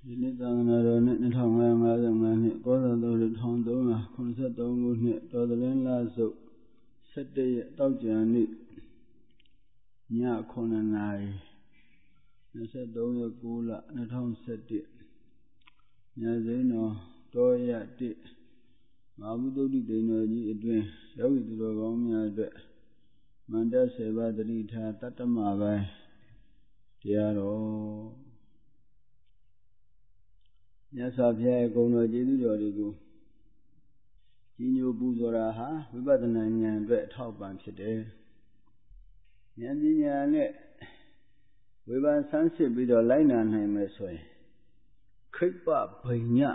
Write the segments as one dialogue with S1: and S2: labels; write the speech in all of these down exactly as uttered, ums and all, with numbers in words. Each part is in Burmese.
S1: ဒီနေ့သံဃာတော်နဲ့နှစ်nghìn၅trăm၅၅နှစ်ကောဇာတော်တစ်ထောင်သုံးရာခုနှစ်သုံးခုနှစ်တော်သလင်းလဆုပ်၁၁ရက်တောက်ကြံနေ့ညခုနှစ်နာရီ၂၃ရက်၉လ၂၀၁၁ညစိမ်းတော်တောရတစ်မဟာဘုဒ္ဓတိတိန်တော်ကြီးအတွင်ယောဂီသူတော်ကောင်းများအတွက်မန္တဆယ်ပါးတတိထားတတ္တမပိုင်းတရားတော်မြတ်စွာဘုရားရဲ့ဂုဏ်တော်ကျေးဇူးတော်တွေကိုကြီးညိုပူဇော်တာဟာဝိပဿနာဉာဏ်အတွက်အထောက်ပံ့ဖြစ်တယ်ဉာဏ်ပညာနဲ့ဝေဘာဆန်းစစ်ပြီးတော့လိုက်နာနိုင်မယ်ဆိုရင်ခိပ္ပဗိည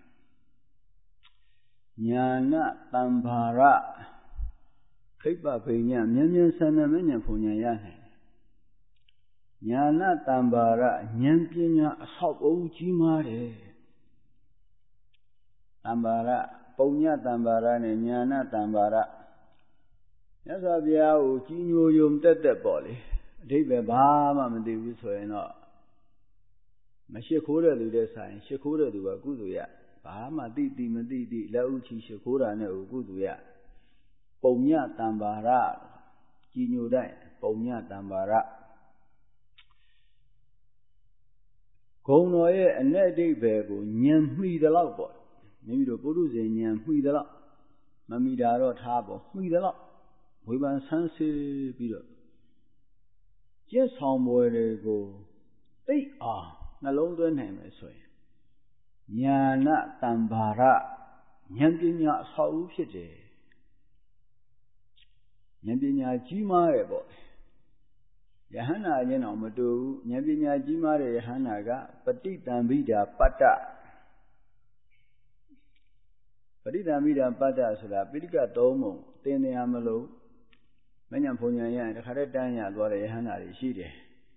S1: ညာဏတံဘာရခိပ္ပဗိညမြန်မြန်ဆန္ဒမဉဏ်ဖုန်ဉဏ်ရနိုင်ညာဏတံဘာရဉာဏ်ပညာအဆောက်အဦကြီးမားတယ်တံဘာရပုံညတံဘာရနဲ့ညာဏတံဘာရမြတ်စွာဘုရားကိုကြီးညိုယုံတက်တက်ပေါ့လေအဓိပ္ပာယ်ဘာမှမသိဘူးဆိုရင်တော့မရှိခိုးတဲ့လူတဲ့ဆိုင်ရှိခိုးတဲ့သူကကုသိုလ်ရဘာမှသိသိမသိသိလက်ဥချီရှိခိုးတာနဲ့ကုသိုလ်ရပုံညတံဘာရကြီးညိုတဲ့ပုံညတံဘာရဂုဏ်တော်ရဲ့အ내အဓိပ္ပာယ်ကိုဉာဏ်မှီသလောက်ပေါ့မိမိတို့ပုရုဇဉ်ဉာဏ်မှီသလောက်မမှီတာတော့ထားပေါ့မှီသလောက်ဝေဖန်ဆန်းစစ်ပြီးတော့ကျင့်ဆောင်ပွဲတွေကိုသိအောင်နှလုံးသွင်းနိုင်မယ်ဆိုရင်ညာဏတံဘာရဉာဏ်ပညာအဆောက်အဦဖြစ်တယ်ဉာဏ်ပညာကြီးမားတယ်ပေါ့ယဟန္တာချင်းတော့မတူဘူးဉာဏ်ပညာကြီးမားတဲ့ယဟန္တာကပဋိတံဘိဓာပတ္တပဋိတံဘိဓာပတ္တဆိုတာပိဋကသုံးပုံသင်တရားမလို့မဉဏ်ဖုန်ဉဏ်ရရင်တခါတည်းတန်းရသွားတဲ့ယဟန္တာတွေရှိတယ်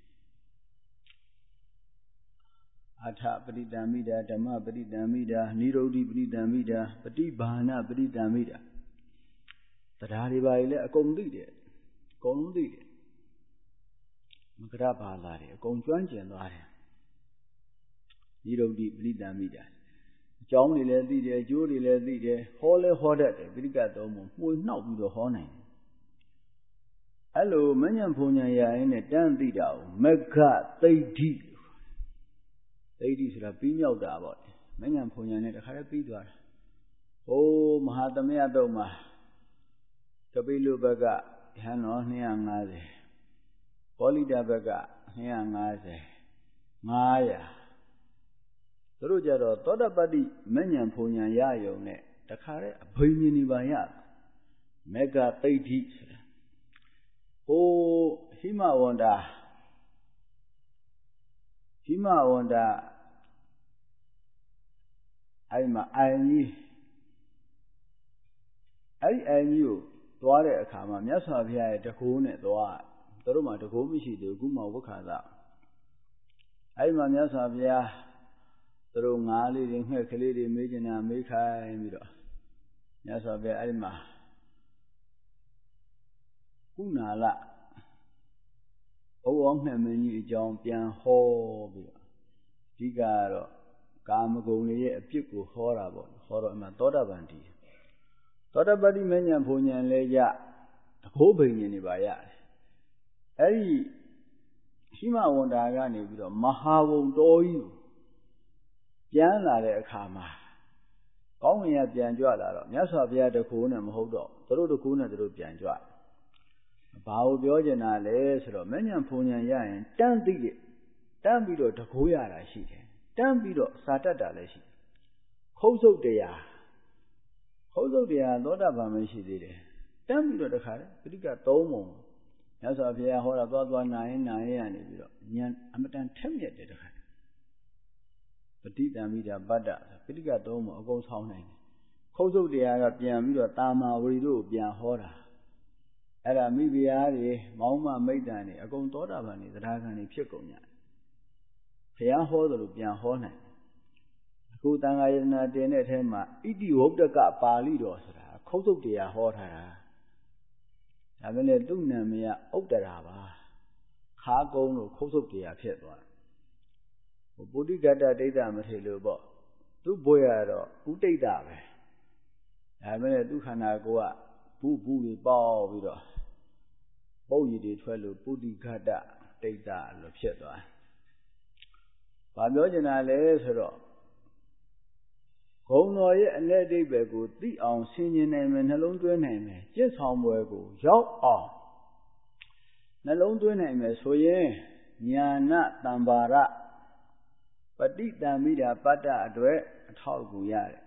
S1: အထပဋိတံဘိဓာဓမ္မပဋိတံဘိဓာနိရောဓိပဋိတံဘိဓာပฏิဘာဏပဋိတံဘိဓာတရားတွေပါလေအကုန်သိတယ်အကုန်လုံးသိတယ်မကရဘာသာတွေအကုန်ကျွမ်းကျင်သွားတယ်နိရောဓိပဋိတံဘိဓာအကြောင်းတွေလည်းသိတယ်အကျိုးတွေလည်းသိတယ်ဟောလဲဟောတတ်တယ်ပိဋကသုံးပုံမှုနှောက်ပြီးတော့ဟောနိုင်တယ်အဲ့လိုမဉဏ်ဖုန်ဉဏ်ရရင်နဲ့တန်းသိတာကိုမက္ခသိဋ္ဌိသိဋ္ဌိဆိုတာပြီးမြောက်တာပေါ့မဉဏ်ဖုန်ဉဏ်နဲ့တခါတည်းပြီးသွားတာဟိုးမဟာသမယတုံမှာကပိလုဘက်ကဟန်တော်၂၅၀ပောလိတဘက်က၂၅၀ ၅၀၀သူတို့ကြတော့သောတပတ္တိမဉဏ်ဖုန်ဉဏ်ရယုံနဲ့တခါတည်းအဘိညာဉ်ဒီပါရမက္ခသိဋ္ဌိဆိုတာဟိုးဟိမဝန္တာဟိမဝန္တာအဲ့မှာအိုင်ကြီးအဲ့ဒီအိုင်ကြီးကိုသွားတဲ့အခါမှာမြတ်စွာဘုရားရဲ့တကူနဲ့သွားသူတို့မှတကူမရှိသေးဘူးခုမှဝက္ခာသအဲ့မှာမြတ်စွာဘုရားသူတို့ငါးလေးတွေငှက်ကလေးတွေမေးချင်တာမေးခိုင်းပြီးတော့မြတ်စွာဘုရားအဲ့ဒီမှာကုဏာလဘဝငှက်မင်းကြီးအကြောင်းပြန်ဟောပြီးတော့အဓိကကတော့ကာမဂုဏ်တွေရဲ့အပြစ်ကိုဟောတာပေါ့ဟောတော့အမှသောတာပန်တည်းသောတာပတ္တိမဉဏ်ဖုန်ဉဏ်လည်းရတခိုးဘိညာဉ်တွေပါရတယ်အဲ့ဒီရှိမဝန္တာကနေပြီးတော့မဟာဝုံတော်ကြီးကိုပြန်လာတဲ့အခါမှာကောင်းကင်ကပြန်ကြွလာတော့မြတ်စွာဘုရားတခိုးနဲ့မဟုတ်တော့သူတို့တခိုးနဲ့သူတို့ပြန်ကြွဘာကိုပြောချင်တာလဲဆိုတော့မဉဏ်ဖုန်ဉဏ်ရရင်တန်းသိတယ်တန်းပြီးတော့တခိုးရတာရှိတယ်တန်းပြီးတော့စာတတ်တာလည်းရှိတယ်ခုတ်ဆုပ်တရားခုတ်ဆုပ်တရားသောတာပန်မရှိသေးတယ်တန်းပြီးတော့တခါလေပိဋကသုံးပုံမြတ်စွာဘုရားဟောတာသွားသွားနာရင်နာရင်ကနေပြီးတော့ဉာဏ်အမတန်ထက်မြက်တယ်တခါပဋိတံဘိဓာပတ္တပိဋကသုံးပုံအကုန်ဆောင်းနိုင်တယ်ခုတ်ဆုပ်တရားကပြန်ပြီးတော့တာမာဝရီတို့ကိုပြန်ဟောတာအဲ့ဒါမိဖုရားတွေမောင်းမမိတ်တန်တွေအကုန်သောတာပန်တွေသဒ္ဒါခံတွေဖြစ်ကုန်ကြတယ်ဘုရားဟောသလိုပြန်ဟောနိုင်အခုတန်ခါယတနာတင်တဲ့အထဲမှာဣတိဝုဒ္ဒကပါဠိတော်ဆိုတာခုတ်ဆုပ်တရားဟောထားတာဒါပဲလေသူ့နာမည်ကဥတ္တရာပါခါကုန်းလို့ခုတ်ဆုပ်တရားဖြစ်သွားပုတိကတ္တဒိဋ္ဌမထေလို့ပေါ့သူ့ဘွေရတော့ဥဒိဋ္ဌပဲဒါပေမဲ့သူခန္ဓာကိုယ်ကဘူးဘူးတွေပေါက်ပြီးတော့ပုတ်ရည်တွေထွက်လို့ပုတိကတ္တဒိဋ္ဌလို့ဖြစ်သွားဘာပြောချင်တာလဲဆိုတော့ဂုဏ်တော်ရဲ့အ내အဓိပ္ပာယ်ကိုသိအောင်ဆင်ခြင်နိုင်မယ်နှလုံးသွင်းနိုင်မယ်ကျင့်ဆောင်ပွဲကိုရောက်အောင်နှလုံးသွင်းနိုင်မယ်ဆိုရင်ညာဏတံပါရပฏิတံမိတာပတ္တအတွက်အထောက်အကူရတယ်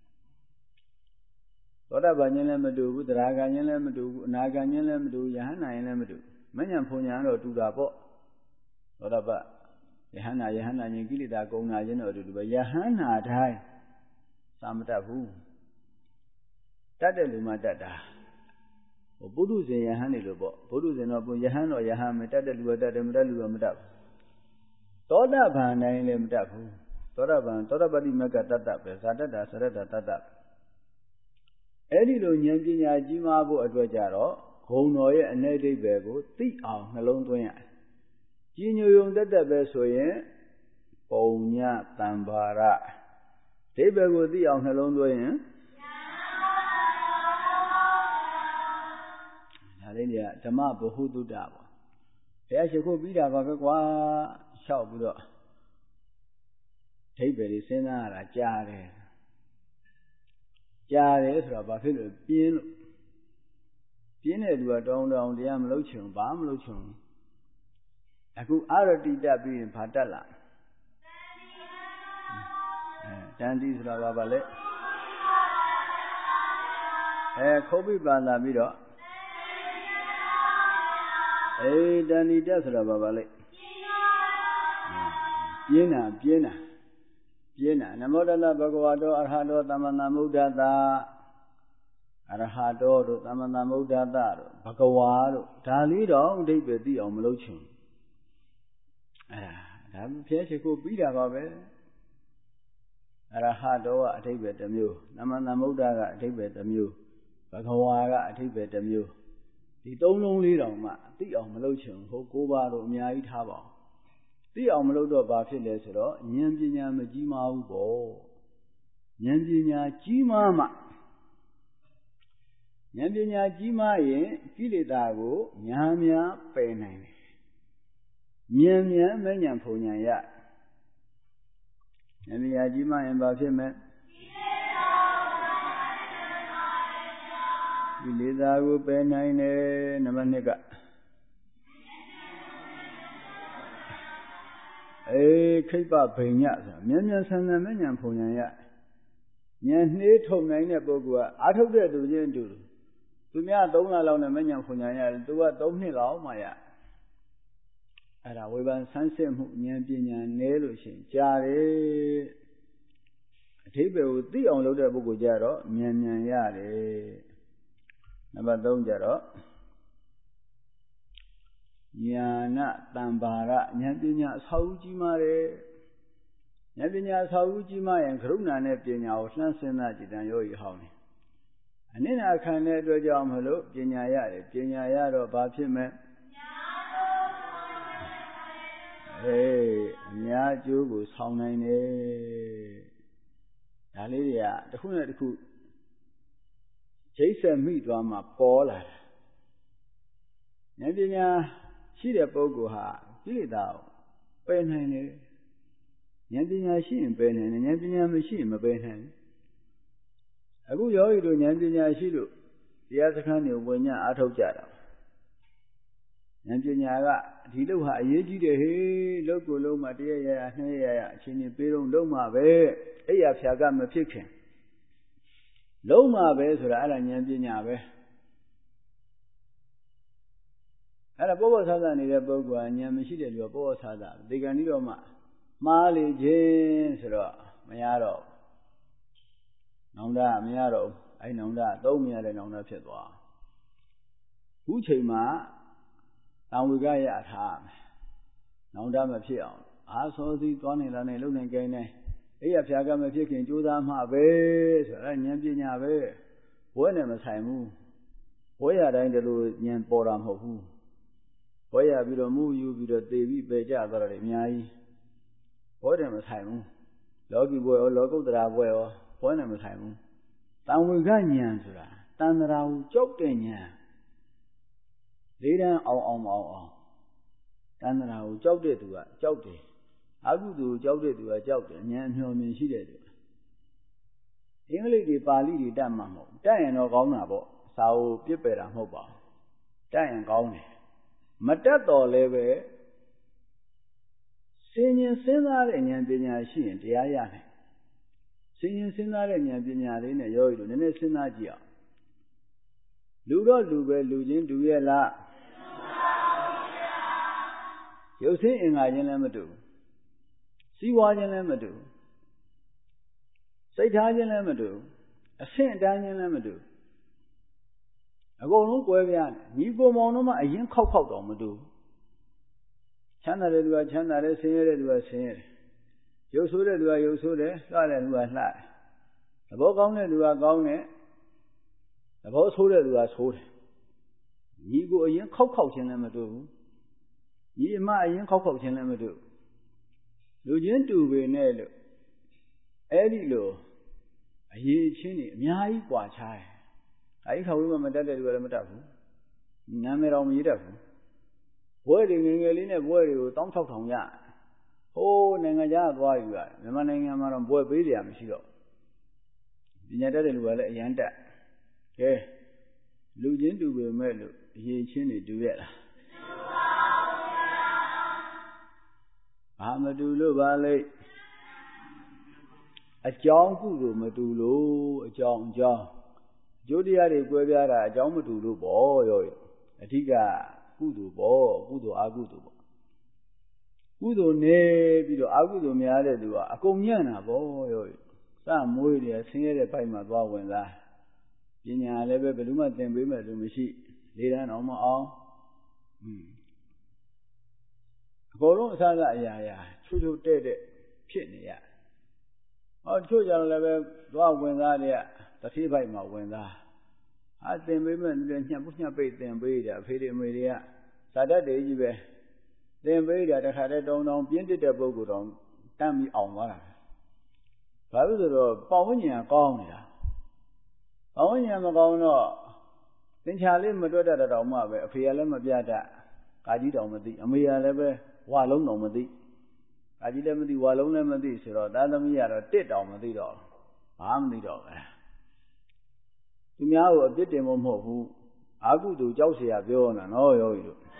S1: သောတာပန်ခြင်းလည်းမတူဘူးသရဂန်ခြင်းလည်းမတူဘူးအနာဂန်ခြင်းလည်းမတူဘူးယဟန္တာခြင်းလည်းမတူမဉ္ဇဉ်ဖုန်ညာတော့တူတာပေါ့သောတာပန်ယဟန္တာယဟန္တာခြင်းကိလေသာကုန်နာခြင်းတော့တူတူပဲယဟန္တာတိုင်းသာမတတ်ဘူးတတ်တဲ့လူမှတတ်တာဟိုပုထုဇဉ်ယဟန်နေလို့ပေါ့ပုထုဇဉ်တော့ယဟန်တော့ယဟန်မတတ်တဲ့လူကတတ်တယ်မတတ်လူကမတတ်ဘူးသောတာပန်တိုင်းလည်းမတတ်ဘူးသောတာပန်သောတာပတိမကတတ္တပဲဇာတတ္တသရတ္တတတ္တအဲ့ဒီလိုဉာဏ်ပညာကြီးမားဖို့အတွက်ကြတော့ဂုဏ်တော်ရဲ့အ내အဓိပ္ပာယ်ကိုသိအောင်နှလုံးသွင်းရတယ်ကြီးညိုယုံတတ်တတ်ပဲဆိုရင်ပုံညတံပါရအဓိပ္ပာယ်ကိုသိအောင်နှလုံးသွင်းရင်ဒါလေးတွေကဓမ္မဗဟုသုတပေါ့ဘုရားရှိခိုးပြီးတာပါပဲကွာလျှောက်ပြီးတော့အဓိပ္ပာယ်တွေစဉ်းစားရတာကြားတယ်ကြားတယ်ဆိုတော့ဘာဖြစ်လို့ပြင်းလို့ပြင်းတဲ့သူကတောင်းတောင်းတရားမလုပ်ချင်ဘာမလုပ်ချင်အခုအရတိတပြီးရင်ဘာတက်လာတန်တိဆိုတာဘာပါလဲအဲခုတ်ပြီးပါလာပြီးတော့အေးတန်တိတက်ဆိုတာဘာပါလဲပြင်းတာပြင်းတာပြင်းတာနမောတတဘဂဝါတောအရဟတောသမ္မာသမ္ဗုဒ္ဓတာအရဟတောတို့သမ္မာသမ္ဗုဒ္ဓတာတို့ဘဂဝါတို့ဒါလေးတော့အဓိပ္ပာယ်သိအောင်မလုပ်ချင်အဲဒါဘုရားရှိခိုးပြီးတာပါပဲအရဟတောကအဓိပ္ပာယ်တစ်မျိုးသမ္မာသမ္ဗုဒ္ဓကအဓိပ္ပာယ်တစ်မျိုးဘဂဝါကအဓိပ္ပာယ်တစ်မျိုးဒီသုံးလုံးလေးတောင်မှသိအောင်မလုပ်ချင်ဟိုကိုးပါးတော့အများကြီးထားပါအောင်သိအောင်မလုပ်တော့ဘာဖြစ်လဲဆိုတော့ဉာဏ်ပညာမကြီးမားဘူးပေါ့ဉာဏ်ပညာကြီးမားမှဉာဏ်ပညာကြီးမားရင်ကိလေသာကိုများများပယ်နိုင်တယ်ဉာဏ်ဉာဏ်မဲ့ဉာဏ်ဖုန်ဉာဏ်ရဉာဏ်ပညာကြီးမားရင်ဘာဖြစ်မလဲကိလေသာကိုပယ်နိုင်တယ်နံပါတ်နှစ်ကအေးခိပ္ပဗိညဆိုတာမြန်မြန်ဆန်ဆန်မဲ့ဉာဏ်ဖုန်ဉာဏ်ရဉာဏ်နှေးထုံနိုင်တဲ့ပုဂ္ဂိုလ်ကအာထုတ်တဲ့သူချင်းတူသူများသုံးလလောက်နဲ့မဲ့ဉာဏ်ဖုန်ဉာဏ်ရတယ်သူကသုံးနှစ်လောက်မှရအဲ့ဒါဝေဖန်ဆန်းစစ်မှုဉာဏ်ပညာနည်းလို့ရှိရင်ကြားတယ်အဓိပ္ပာယ်ကိုသိအောင်လုပ်တဲ့ပုဂ္ဂိုလ်ကြတော့မြန်မြန်ရတယ်နံပါတ်သုံးကြတော့ညာဏတံပါရဉာဏ်ပညာအဆောက်အဦကြီးမားတယ်ဉာဏ်ပညာအဆောက်အဦကြီးမားရင်ကရုဏာနဲ့ပညာကိုလှမ်းစဉ်းစားကြည်တံယောဂီဟောင်းတယ်အနိနာခံတဲ့အတွက်ကြောင့်မလို့ပညာရတယ်ပညာရတော့ဘာဖြစ်မဲ့အေးအများကျိုးကိုဆောင်နိုင်တယ်ဒါလေးတွေကတစ်ခုနဲ့တစ်ခုချိတ်ဆက်မိသွားမှပေါ်လာတယ်ဉာဏ်ပညာရှိတဲ့ပုဂ္ဂိုလ်ဟာကိလေသာကိုပယ်နိုင်တယ်ဉာဏ်ပညာရှိရင်ပယ်နိုင်တယ်ဉာဏ်ပညာမရှိရင်မပယ်နိုင်ဘူးအခုယောဂီတို့ဉာဏ်ပညာရှိလို့တရားစခန်းတွေဝင်ညအားထုတ်ကြတာဉာဏ်ပညာကဒီလို့ဟာအရေးကြီးတယ်ဟေးလို့ကိုလုံးမှတရရရနှစ်ရရအချိန်ကြီးပေးတော့လုံးမှပဲအဲ့ရဖြာကမဖြစ်ခင်လုံးမှပဲဆိုတာအဲ့ဒါဉာဏ်ပညာပဲအဲ့ဒါဘောဘောဆာဆာနေတဲ့ပုဂ္ဂိုလ်ကဉာဏ်မရှိတဲ့လူကဘောဘောဆာဆာဒီကံဒီတော့မှမှားလေခြင်းဆိုတော့မရတော့နောင်တမရတော့အဲ့နောင်တသုံးမရတဲ့နောင်တဖြစ်သွားခုချိန်မှာတံဝေကရထားမယ်နောင်တမဖြစ်အောင်အာသောစီသွားနေလာနေလုံနေကြနေအဲ့ရဖြာကမဖြစ်ခင်ကြိုးစားမှပဲဆိုတာဉာဏ်ပညာပဲဘွဲနဲ့မဆိုင်ဘူးဘွဲရတိုင်းတလူဉာဏ်ပေါ်တာမဟုတ်ဘူးဘွဲရပြီးတော့မူယူပြီးတော့သေပြီးပယ်ကြသွားတယ်အများကြီးဘောတယ်မဆိုင်ဘူးလောကီဘွယ်ရောလောကုတ္တရာဘွယ်ရောဘောတယ်မဆိုင်ဘူးတန်ဝေကဉာဏ်ဆိုတာတန်တရာကိုကြောက်တဲ့ဉာဏ်လေးတန်းအောင်အောင်အောင်အောင်တန်တရာကိုကြောက်တဲ့သူကကြောက်တယ်အကုသိုလ်ကြောက်တဲ့သူကကြောက်တယ်ဉာဏ်အမျှော်မြင်ရှိတဲ့သူအင်္ဂလိပ်တွေပါဠိတွေတတ်မှမဟုတ်တတ်ရင်တော့ကောင်းတာပေါ့စာအုပ်ပြစ်ပယ်တာမဟုတ်ပါဘူးတတ်ရင်ကောင်းတယ်မတတ်တော်လည်းပဲစဉ်းရင်စဉ်းစားတဲ့ဉာဏ်ပညာရှိရင်တရားရနိုင်စဉ်းရင်စဉ်းစားတဲ့ဉာဏ်ပညာလေးနဲ့ရောရည်လို့နည်းနည်းစဉ်းစားကြည့်အောင်လူတော့လူပဲလူချင်းတူရဲ့လားရုပ်ဆင်းအင်္ဂါချင်းလည်းမတူစီးပွားချင်းလည်းမတူစိတ်ထားချင်းလည်းမတူအဆင့်အတန်းချင်းလည်းမတူအကုန်လုံးကွဲပြားတယ်ညီကိုမောင်တို့မှအရင်ခောက်ခောက်တော့မတူချမ်းသာတဲ့သူကချမ်းသာတယ်ဆင်းရဲတဲ့သူကဆင်းရဲတယ်ရုပ်ဆိုးတဲ့သူကရုပ်ဆိုးတယ်လှတဲ့သူကလှတယ်သဘောကောင်းတဲ့သူကကောင်းတယ်သဘောဆိုးတဲ့သူကဆိုးတယ်ညီကိုအရင်ခောက်ခောက်ချင်းလည်းမတူဘူးညီအမအရင်ခောက်ခောက်ချင်းလည်းမတူလူချင်းတူပေနဲ့လို့အဲ့ဒီလိုအရေးချင်းတွေအများကြီးကွာခြားတယ်အဲဒီခါဝိမမတတ်တဲ့လူကလည်းမတတ်ဘူးနာမည်တော်မရေးတတ်ဘူးဘွဲတွေငယ်ငယ်လေးနဲ့ဘွဲတွေကိုတောင်း၆ထောင်ရဟိုးနိုင်ငံခြားသွားယူရတယ်မြန်မာနိုင်ငံမှာတော့ဘွဲပေးကြရမရှိတော့ပညာတတ်တဲ့လူကလည်းအရန်တတ်ကဲလူချင်းတူပေမဲ့လို့အရေးချင်းတွေတူရလားဘာမတူလို့ပါလဲအကြောင်းကုသိုလ်မတူလို့အကြောင်းအကြောင်းကျိုးတရားတွေကွဲပြားတာအကြောင်းမတူလို့ပေါ့ရောအဓိကကုသိုလ်ပေါ့ကုသိုလ်အကုသိုလ်ပေါ့ကုသိုလ်နေပြီးတော့အကုသိုလ်များတဲ့သူကအကုန်ညံ့တာပေါ့ရောစမွေးတယ်ဆင်းရဲတဲ့ဘိုက်မှာသွားဝင်လာပညာလည်းပဲဘယ်သူမှသင်ပေးမဲ့လူမရှိလေးတန်းအောင်မအောင်อืมအကုန်လုံးအစကအရာရာချွတ်ချွတ်တဲ့တဲ့ဖြစ်နေရဟောချို့ကြတော့လည်းပဲသွားဝင်သားတဲ့တတိဘိုက်မှာဝင်သားအသင်ပေးမဲ့လူတွေညှပ်ပုညှပ်ပိတ်သင်ပေးကြအဖေတွေအမေတွေကဇာတတ်တွေကြီးပဲသင်ပေးကြတခါတည်းတုံတောင်ပြင်းတစ်တဲ့ပုဂ္ဂိုလ်တော်တမ်းပြီးအောင်သွားတာဘာလို့ဆိုတော့ပေါဝဉ္ဉာကောင်းနေတာပေါဝဉ္ဉာမကောင်းတော့သင်္ချာလေးမတွက်တတ်တဲ့တောင်မှပဲအဖေကလည်းမပြတတ်ကာကြီးတောင်မသိအမေကလည်းပဲဝါလုံးတောင်မသိကာကြီးလည်းမသိဝါလုံးလည်းမသိဆိုတော့သာသမီကတော့တစ်တောင်မသိတော့ဘာမှမသိတော့ပဲသူများကိုအပြစ်တင်ဖို့မဟုတ်ဘူးအာကုသူကြောက်เสียပြောနေတာနော်ယောဂီတို့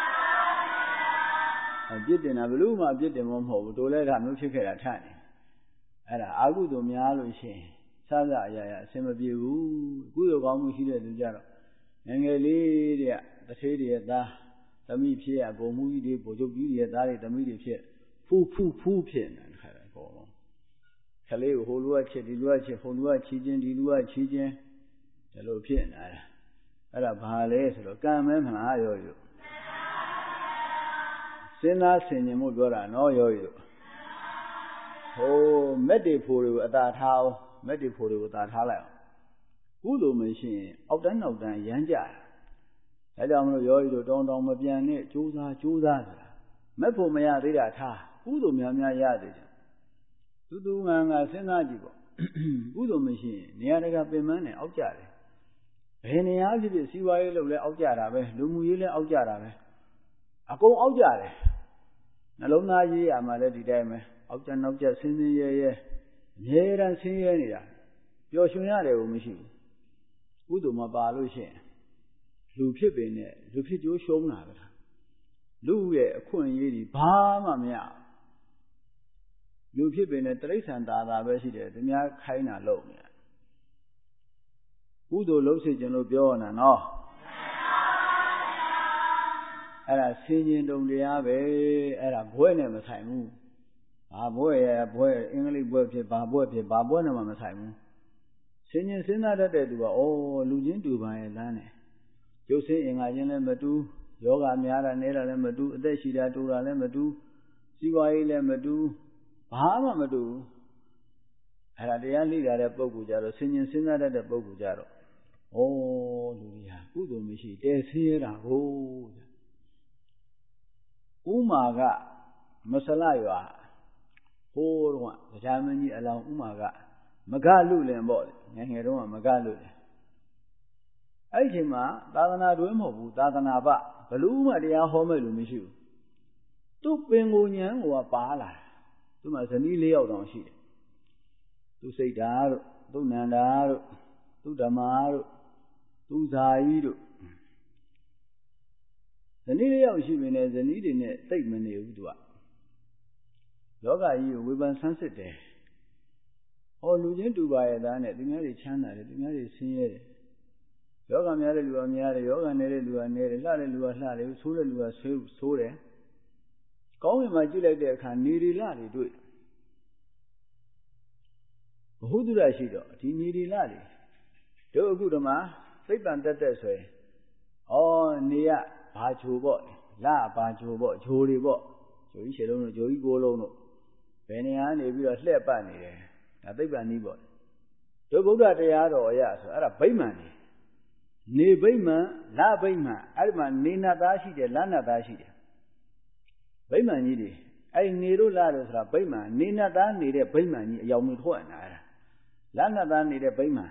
S1: အပြစ်တင်တာဘယ်လို့မှအပြစ်တင်ဖို့မဟုတ်ဘူးတို့လည်းဒါမျိုးဖြစ်ခဲ့တာထနေအဲ့ဒါအာကုသူများလို့ရှိရင်စစအရာရာအဆင်မပြေဘူးကုသိုလ်ကောင်းမှုရှိတဲ့သူကြတော့ငယ်ငယ်လေးတဲ့တထေးတွေရဲ့သားသမီးဖြစ်ရဘုံမှုကြီးတွေဗိုလ်ချုပ်ကြီးတွေရဲ့သားတွေသမီးတွေဖြစ်ဖူးဖူးဖူးဖြစ်နေတယ်ခါတယ်ပေါ့ခလေးကိုဟိုလူကချစ်ဒီလူကချစ်ဟိုလူကချီးချင်းဒီလူကချီးချင်းဒီလိုဖြစ်နေတာအဲ့ဒါဘာလဲဆိုတော့ကံမဲမလားရောယူစဉ်းစားဆင်ခြင်မှုပြောတာနော်ရောယူဟိုမက်တေဖိုတွေကိုအသာထားအောင်မက်တေဖိုတွေကိုအသာထားလိုက်အောင်ကုသိုလ်မရှိရင်အောက်တန်းနောက်တန်းရမ်းကြတယ်ဒါကြောင့်မလို့ရောယူတို့တောင်းတောင်းမပြန်နဲ့ကြိုးစားကြိုးစားဆိုတာမက်ဖို့မရသေးတာထားကုသိုလ်များများရသေးတယ်သူသူငါငါစဉ်းစားကြည့်ပေါ့ကုသိုလ်မရှိရင်နေရာတကာပင်မနဲ့အောက်ကြတယ်ဘယ်နေရာဖြစ်ဖြစ်စီးပွားရေးလုပ်လဲအောက်ကြတာပဲလူမှုရေးလဲအောက်ကြတာပဲအကုန်အောက်ကြတယ်နှလုံးသားရေးရမှာလည်းဒီတိုင်းပဲအောက်ကြနောက်ကြဆင်းဆင်းရဲရဲအမြဲတမ်းဆင်းရဲနေတာပျော်ရွှင်ရတယ်ကိုမရှိဘူးကုသိုလ်မပါလို့ရှိရင်လူဖြစ်ပေနဲ့လူဖြစ်ကြိုးရှုံးတာပဲလူရဲ့အခွင့်အရေးတွေဘာမှမရလူဖြစ်ပေနဲ့တိရစ္ဆာန်သာသာပဲရှိတယ်သူများခိုင်းတာလုပ်နေကုသိုလ်လုပ်စေခြင်းလို့ပြောရတာနော်အဲ့ဒါဆင်းခြင်းတုံတရားပဲအဲ့ဒါဘွဲနဲ့မဆိုင်ဘူးဘာဘွဲရဘွဲအင်္ဂလိပ်ဘွဲဖြစ်ဘာဘွဲဖြစ်ဘာဘွဲနဲ့မှမဆိုင်ဘူးဆင်းခြင်းစဉ်းစားတတ်တဲ့သူကဩလူချင်းတူပါရဲ့လမ်းနဲ့ရုပ်ဆင်းအင်္ဂါချင်းလည်းမတူယောဂများတာနေတာလည်းမတူအသက်ရှိတာတူတာလည်းမတူစီးပွားရေးလည်းမတူဘာမှမတူအဲ့ဒါတရားလိလာတဲ့ပုဂ္ဂိုလ်ကြတော့ဆင်ញင်စဉ်းစားတတ်တဲ့ပုဂ္ဂိုလ်ကြတော့ဩလူကြီးဟာကုသိုလ်မရှိတဲဆင်းရဲတာကိုဥမာကမဆလရွာကတရားမင်းကြီးအလောင်းဥမာကမကလူလင်ပေါ့ငယ်ငယ်တုန်းကမကလူလင်အဲ့ဒီချိန်မှာသာသနာတွင်မဟုတ်ဘူးသာသနာပဘလူးမှတရားဟောမဲ့လူမရှိဘူးသူ့ပင်ကိုညံကိုကပါလာသူ့မှာဇနီးလေးယောက်တောင်ရှိတယ်သူစိတ်ဓာတ်တို့သူနန္ဒာတို့သူဓမ္မာတို့သူဇာကြီးတို့ဇနီးလေးယောက်ရှိပြီနဲ့ဇနီးတွေနဲ့သိပ်မနေဘူးသူကလောကကြီးကိုဝေဖန်ဆန်းစစ်တယ်ဟောလူချင်းတူပါရဲ့သားနဲ့သူများတွေချမ်းသာတယ်သူများတွေဆင်းရဲတယ်ယောဂများတဲ့လူကများတယ်ယောဂနေတဲ့လူကနေတယ်လှတဲ့လူကလှတယ်ဆိုးတဲ့လူကဆိုးဆိုးတယ်ကောင်းဝင်မှကြည့်လိုက်တဲ့အခါနေရီလှတွေတွေ့ဘဟုတုရရှိတော့ဒီနေရီလှတွေတို့အခုဒီမှာသိပ္ပံတက်တက်ဆိုရင်ဩနေရဘာချိုပေါ့လှဘာချိုပေါ့ချိုတွေပေါ့ချိုကြီးခြေလုံးတို့ချိုကြီးကိုယ်လုံးတို့ဘယ်နေရာနေပြီးတော့လှည့်ပတ်နေတယ်ဒါသိပ္ပံနည်းပေါ့တို့ဗုဒ္ဓတရားတော်အရဆိုအဲ့ဒါဗိမာန်နေနေဗိမာန်လဗိမာန်အဲ့ဒီမှာနေနတ်သားရှိတယ်လနတ်သားရှိတယ်ဗိမာန်ကြီးတွေအဲ့ဒီနေတို့လတို့ဆိုတာဗိမာန်နေနတ်သားနေတဲ့ဗိမာန်ကြီးအယောင်မျိုးထွက်နေတာအဲ့ဒါလနတ်သားနေတဲ့ဗိမာန်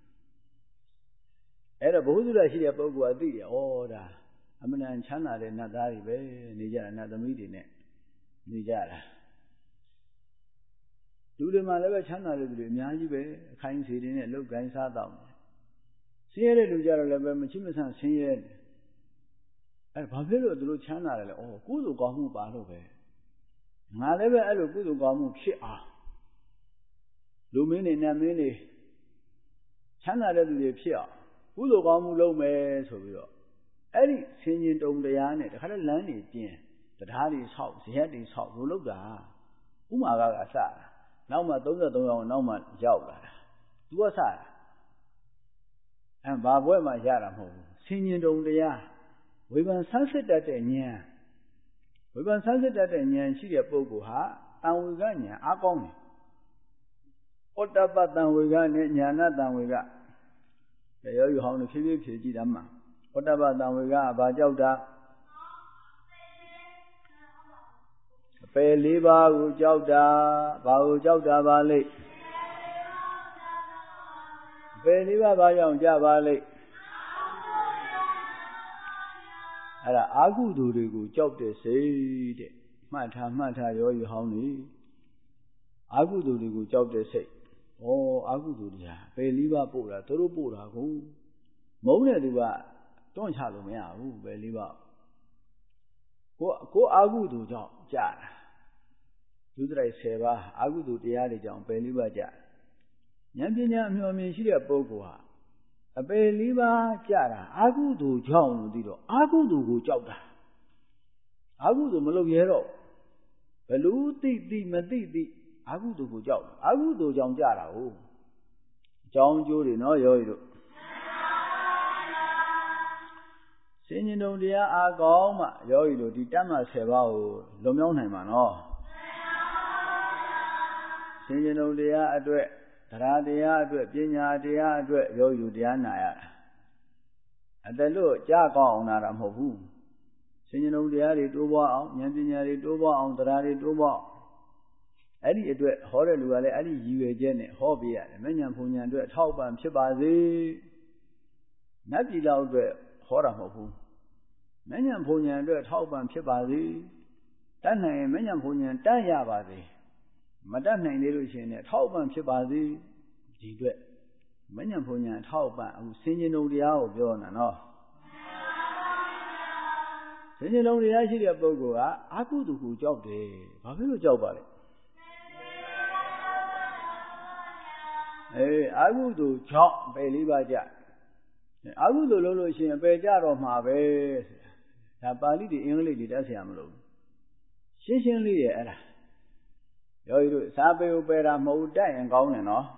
S1: အဲ့တော့ဘုဟုတုရရှိတဲ့ပုဂ္ဂိုလ်ကသိတယ်ဩဒါအမှန်တန်ချမ်းသာတဲ့နတ်သားတွေပဲနေကြတာနတ်သမီးတွေနဲ့နေကြတာလူတွေမှာလည်းပဲချမ်းသာတဲ့သူတွေအများကြီးပဲအခိုင်းစီတွေနဲ့လောက်ကိုင်းစားတော့ဆင်းရဲတဲ့လူကြတော့လည်းပဲမချိမဆန့်ဆင်းရဲတယ်အဲဘာဖြစ်လို့သူတို့ချမ်းသာတယ်လဲဩကုသိုလ်ကောင်းမှုပါလို့ပဲငါလည်းပဲအဲ့လိုကုသိုလ်ကောင်းမှုဖြစ်အောင်လူမင်းတွေနတ်မင်းတွေချမ်းသာတဲ့သူတွေဖြစ်အောင်ကုသိုလ်ကောင်းမှုလုပ်မယ်ဆိုပြီးတော့အဲ့ဒီဆင်ញင်တုံတရားနဲ့တခါတည်းလမ်းတွေကျင်းတရားတွေဆောက်ဇရက်တွေဆောက်လို့လုပ်တာဥမာကကစတာနောက်မှသုံးသုံးယောက်နောက်မှရောက်လာတာသူကစတာအဲဘာဘွဲ့မှရတာမဟုတ်ဘူးဆင်ញင်တုံတရားဝေဖန်ဆန်းစစ်တတ်တဲ့ဉာဏ်ဝေဖန်ဆန်းစစ်တတ်တဲ့ဉာဏ်ရှိတဲ့ပုဂ္ဂိုလ်ဟာတန်ဝေကဉာဏ်အားကောင်းတယ်ဩတ္တပတန်ဝေကနဲ့ဉာဏတန်ဝေကရောယူဟောင်းလို့ဖြည်းဖြည်းဖြည်းကြည့်တာမှဩတ္တပတန်ဝေကဘာကြောက်တာအပယ်လေးပါးကိုကြောက်တာဘာကိုကြောက်တာပါလိမ့်အပယ်လေးပါးဘာကြောင့်ကြပါလိမ့်အဲ့ဒါအာဟုသူတွေကိုကြောက်တဲ့စိတ်တဲ့မှတ်ထားမှတ်ထားရောယူဟောင်းနေအာဟုသူတွေကိုကြောက်တဲ့စိတ်ဩအာဟုသူတွေဟာပယ်လေးပါးပို့တာသူတို့ပို့တာကိုမုန်းတဲ့သူကတွန့်ချလို့မရဘူးပယ်လေးပါးကိုကိုအာဟုသူကြောင့်ကြာတာဒုစရိုက်ဆယ်ပါးအာဟုသူတရားတွေကြောင့်ပယ်လေးပါးကြာဉာဏ်ပညာအမျှော်မြင်ရှိတဲ့ပုဂ္ဂိုလ်ဟာအပယ်လေးပါးကြာတာအာဟုသူကြောင့်လို့ပြီးတော့အာဟုသူကိုကြောက်တာအာဟုသူမလုပ်ရဲတော့ဘလူသိသိမသိသိအာဟုသူကိုကြောက်အာဟုသူကြောင့်ကြာတာဟုတ်အကြောင်းကျိုးတွေနော်ရောရီတို့ဆင်ញင်တုံတရားအာကောင်းမှရောရီတို့ဒီတတ်မှဆယ်ပါးကိုလွန်မြောက်နိုင်မှာနော်ဆင်ញင်တုံတရားအတွက်တရားတရားအတွက်ပညာတရားအတွက်ရောယူတရားနာရတာအတလို့ကြားကောင်းအောင်နာတာမဟုတ်ဘူးဆင်ញင်တုံတရားတွေတိုးပွားအောင်ဉာဏ်ပညာတွေတိုးပွားအောင်တရားတွေတိုးပွားအဲ့ဒီအတွက်ဟောတဲ့လူကလည်းအဲ့ဒီရည်ရွယ်ချက်နဲ့ဟောပေးရတယ်မဉဏ်ဘုံဉဏ်အတွက်အထောက်ပံ့ဖြစ်ပါစေနတ်ပြည်တော်အတွက်ဟောတာမဟုတ်ဘူးမဉဏ်ဘုံဉဏ်အတွက်အထောက်ပံ့ဖြစ်ပါစေတတ်နိုင်ရင်မဉဏ်ဘုံဉဏ်တတ်ရပါစေမတတ်နိုင်သေးလို့ရှိရင်လည်းထောက်ပံ့ဖြစ်ပါစေဒီအတွက်မဉဏ်ဘုံဉဏ်ထောက်ပံ့အခုဆင်ញင်တုံတရားကိုပြောနေတာနော်ဆင်ញင်တုံတရားရှိတဲ့ပုဂ္ဂိုလ်ကအာဟုသူကိုကြောက်တယ်ဘာဖြစ်လို့ကြောက်ပါလဲအေးအာဟုသူကြောင့်ပယ်လေးပါးကြအာဟုသူလို့လို့ရှိရင်ပယ်ကြတော့မှာပဲဒါပါဠိတွေအင်္ဂလိပ်တွေတတ်เสียမလို့ရှင်းရှင်းလေးရဲ့အဲ့ဒါယောဂီတို့စာပေကိုပယ်တာမဟုတ်တတ်ရင်ကောင်းတယ်နော်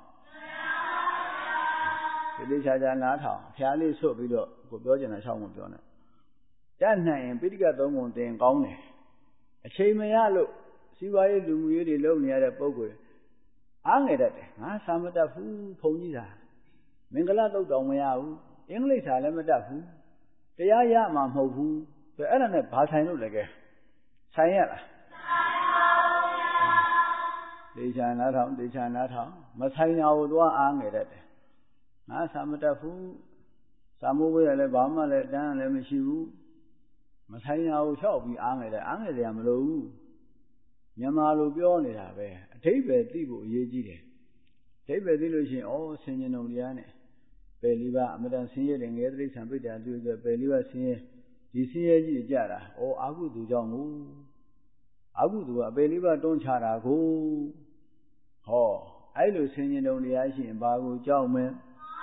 S1: ဒီလေးချာချာနားထောင်ဖျားလေးဆွတ်ပြီးတော့ကိုပြောချင်တာရှောင်းမပြောနဲ့တတ်နိုင်ရင်ပိဋကတ်သုံးပုံသင်ကောင်းတယ်အချိန်မရလို့စီးပွားရေးလူမှုရေးတွေလုပ်နေရတဲ့ပုံကိုအားငယ်တတ်တယ်ငါစာမတတ်ဘူးဘုံကြီးသာမင်္ဂလာတုတ်တော်မရဘူးအင်္ဂလိပ်စာလည်းမတတ်ဘူးတရားရမှာမဟုတ်ဘူးအဲ့ဒါနဲ့ဘာဆိုင်လို့လဲကဲဆိုင်ရလားတေချာနာထောင်တေချာနာထောင်မဆိုင်တာကိုသွားအားငယ်တတ်တယ်ငါစာမတတ်ဘူးစာမိုးဝဲရလည်းဘာမှလည်းတန်းလည်းမရှိဘူးမဆိုင်တာကိုလျှောက်ပြီးအားငယ်တယ်အားငယ်တယ်မလို့ဘူးမြန်မာလိုပြောနေတာပဲအထိပ္ပယ်သိဖို့အရေးကြီးတယ်အထိပ္ပယ်သိလို့ရှိရင်ဩဆင်ញင်တော်တရားနဲ့ပယ်လေးပါအမတန်ဆင်းရဲတယ်ငယ်တိရစ္ဆာန်ပိတ္တာသူအတွက်ပယ်လေးပါဆင်းရဲဒီဆင်းရဲကြီးကြတာဩအာဟုသူကြောင့်ကိုအာဟုသူကအပယ်လေးပါတွန်းချတာကိုဟောအဲ့လိုဆင်ញင်တော်တရားရှိရင်ဘာကိုကြောက်မလဲ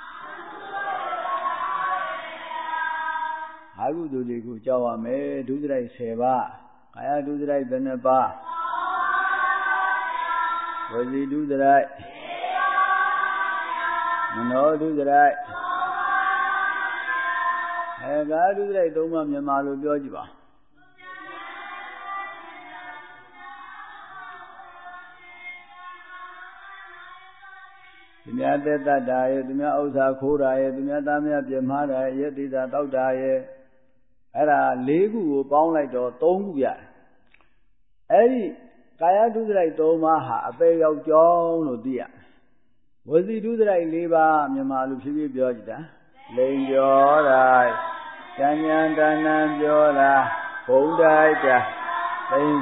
S1: အာဟုသူတွေကိုကြောက်ရမယ်ဒုစရိုက်ဆယ်ပါးကာယဒုစရိုက်ဘယ်နှပါးဝစီဒုစရိုက်မနောဒုစရိုက်အဲကာယဒုစရိုက်သုံးပါးမြန်မာလိုပြောကြည့်ပါသူများသက်တတ်တာရဲ့သူများဥစ္စာခိုးတာရဲ့သူများသားများပြမှားတာရဲ့ယတ္တိတာတောက်တာရဲ့အဲ့ဒါလေးခုကိုပေါင်းလိုက်တော့သုံးခုရတယ်အဲ့ဒီကာယဒုစရိုက်သုံးပါးဟာအပေရောက်ကြောင်းလို့သိရဝစီဒုစရိုက်လေးပါးမြန်မာလိုဖြည်းဖြည်းပြောကြည့်တာလိန်ပြောတာဉာဏ်ဉာဏ်တဏ္ဏပြောတာဘုံတိုက်တာလိန်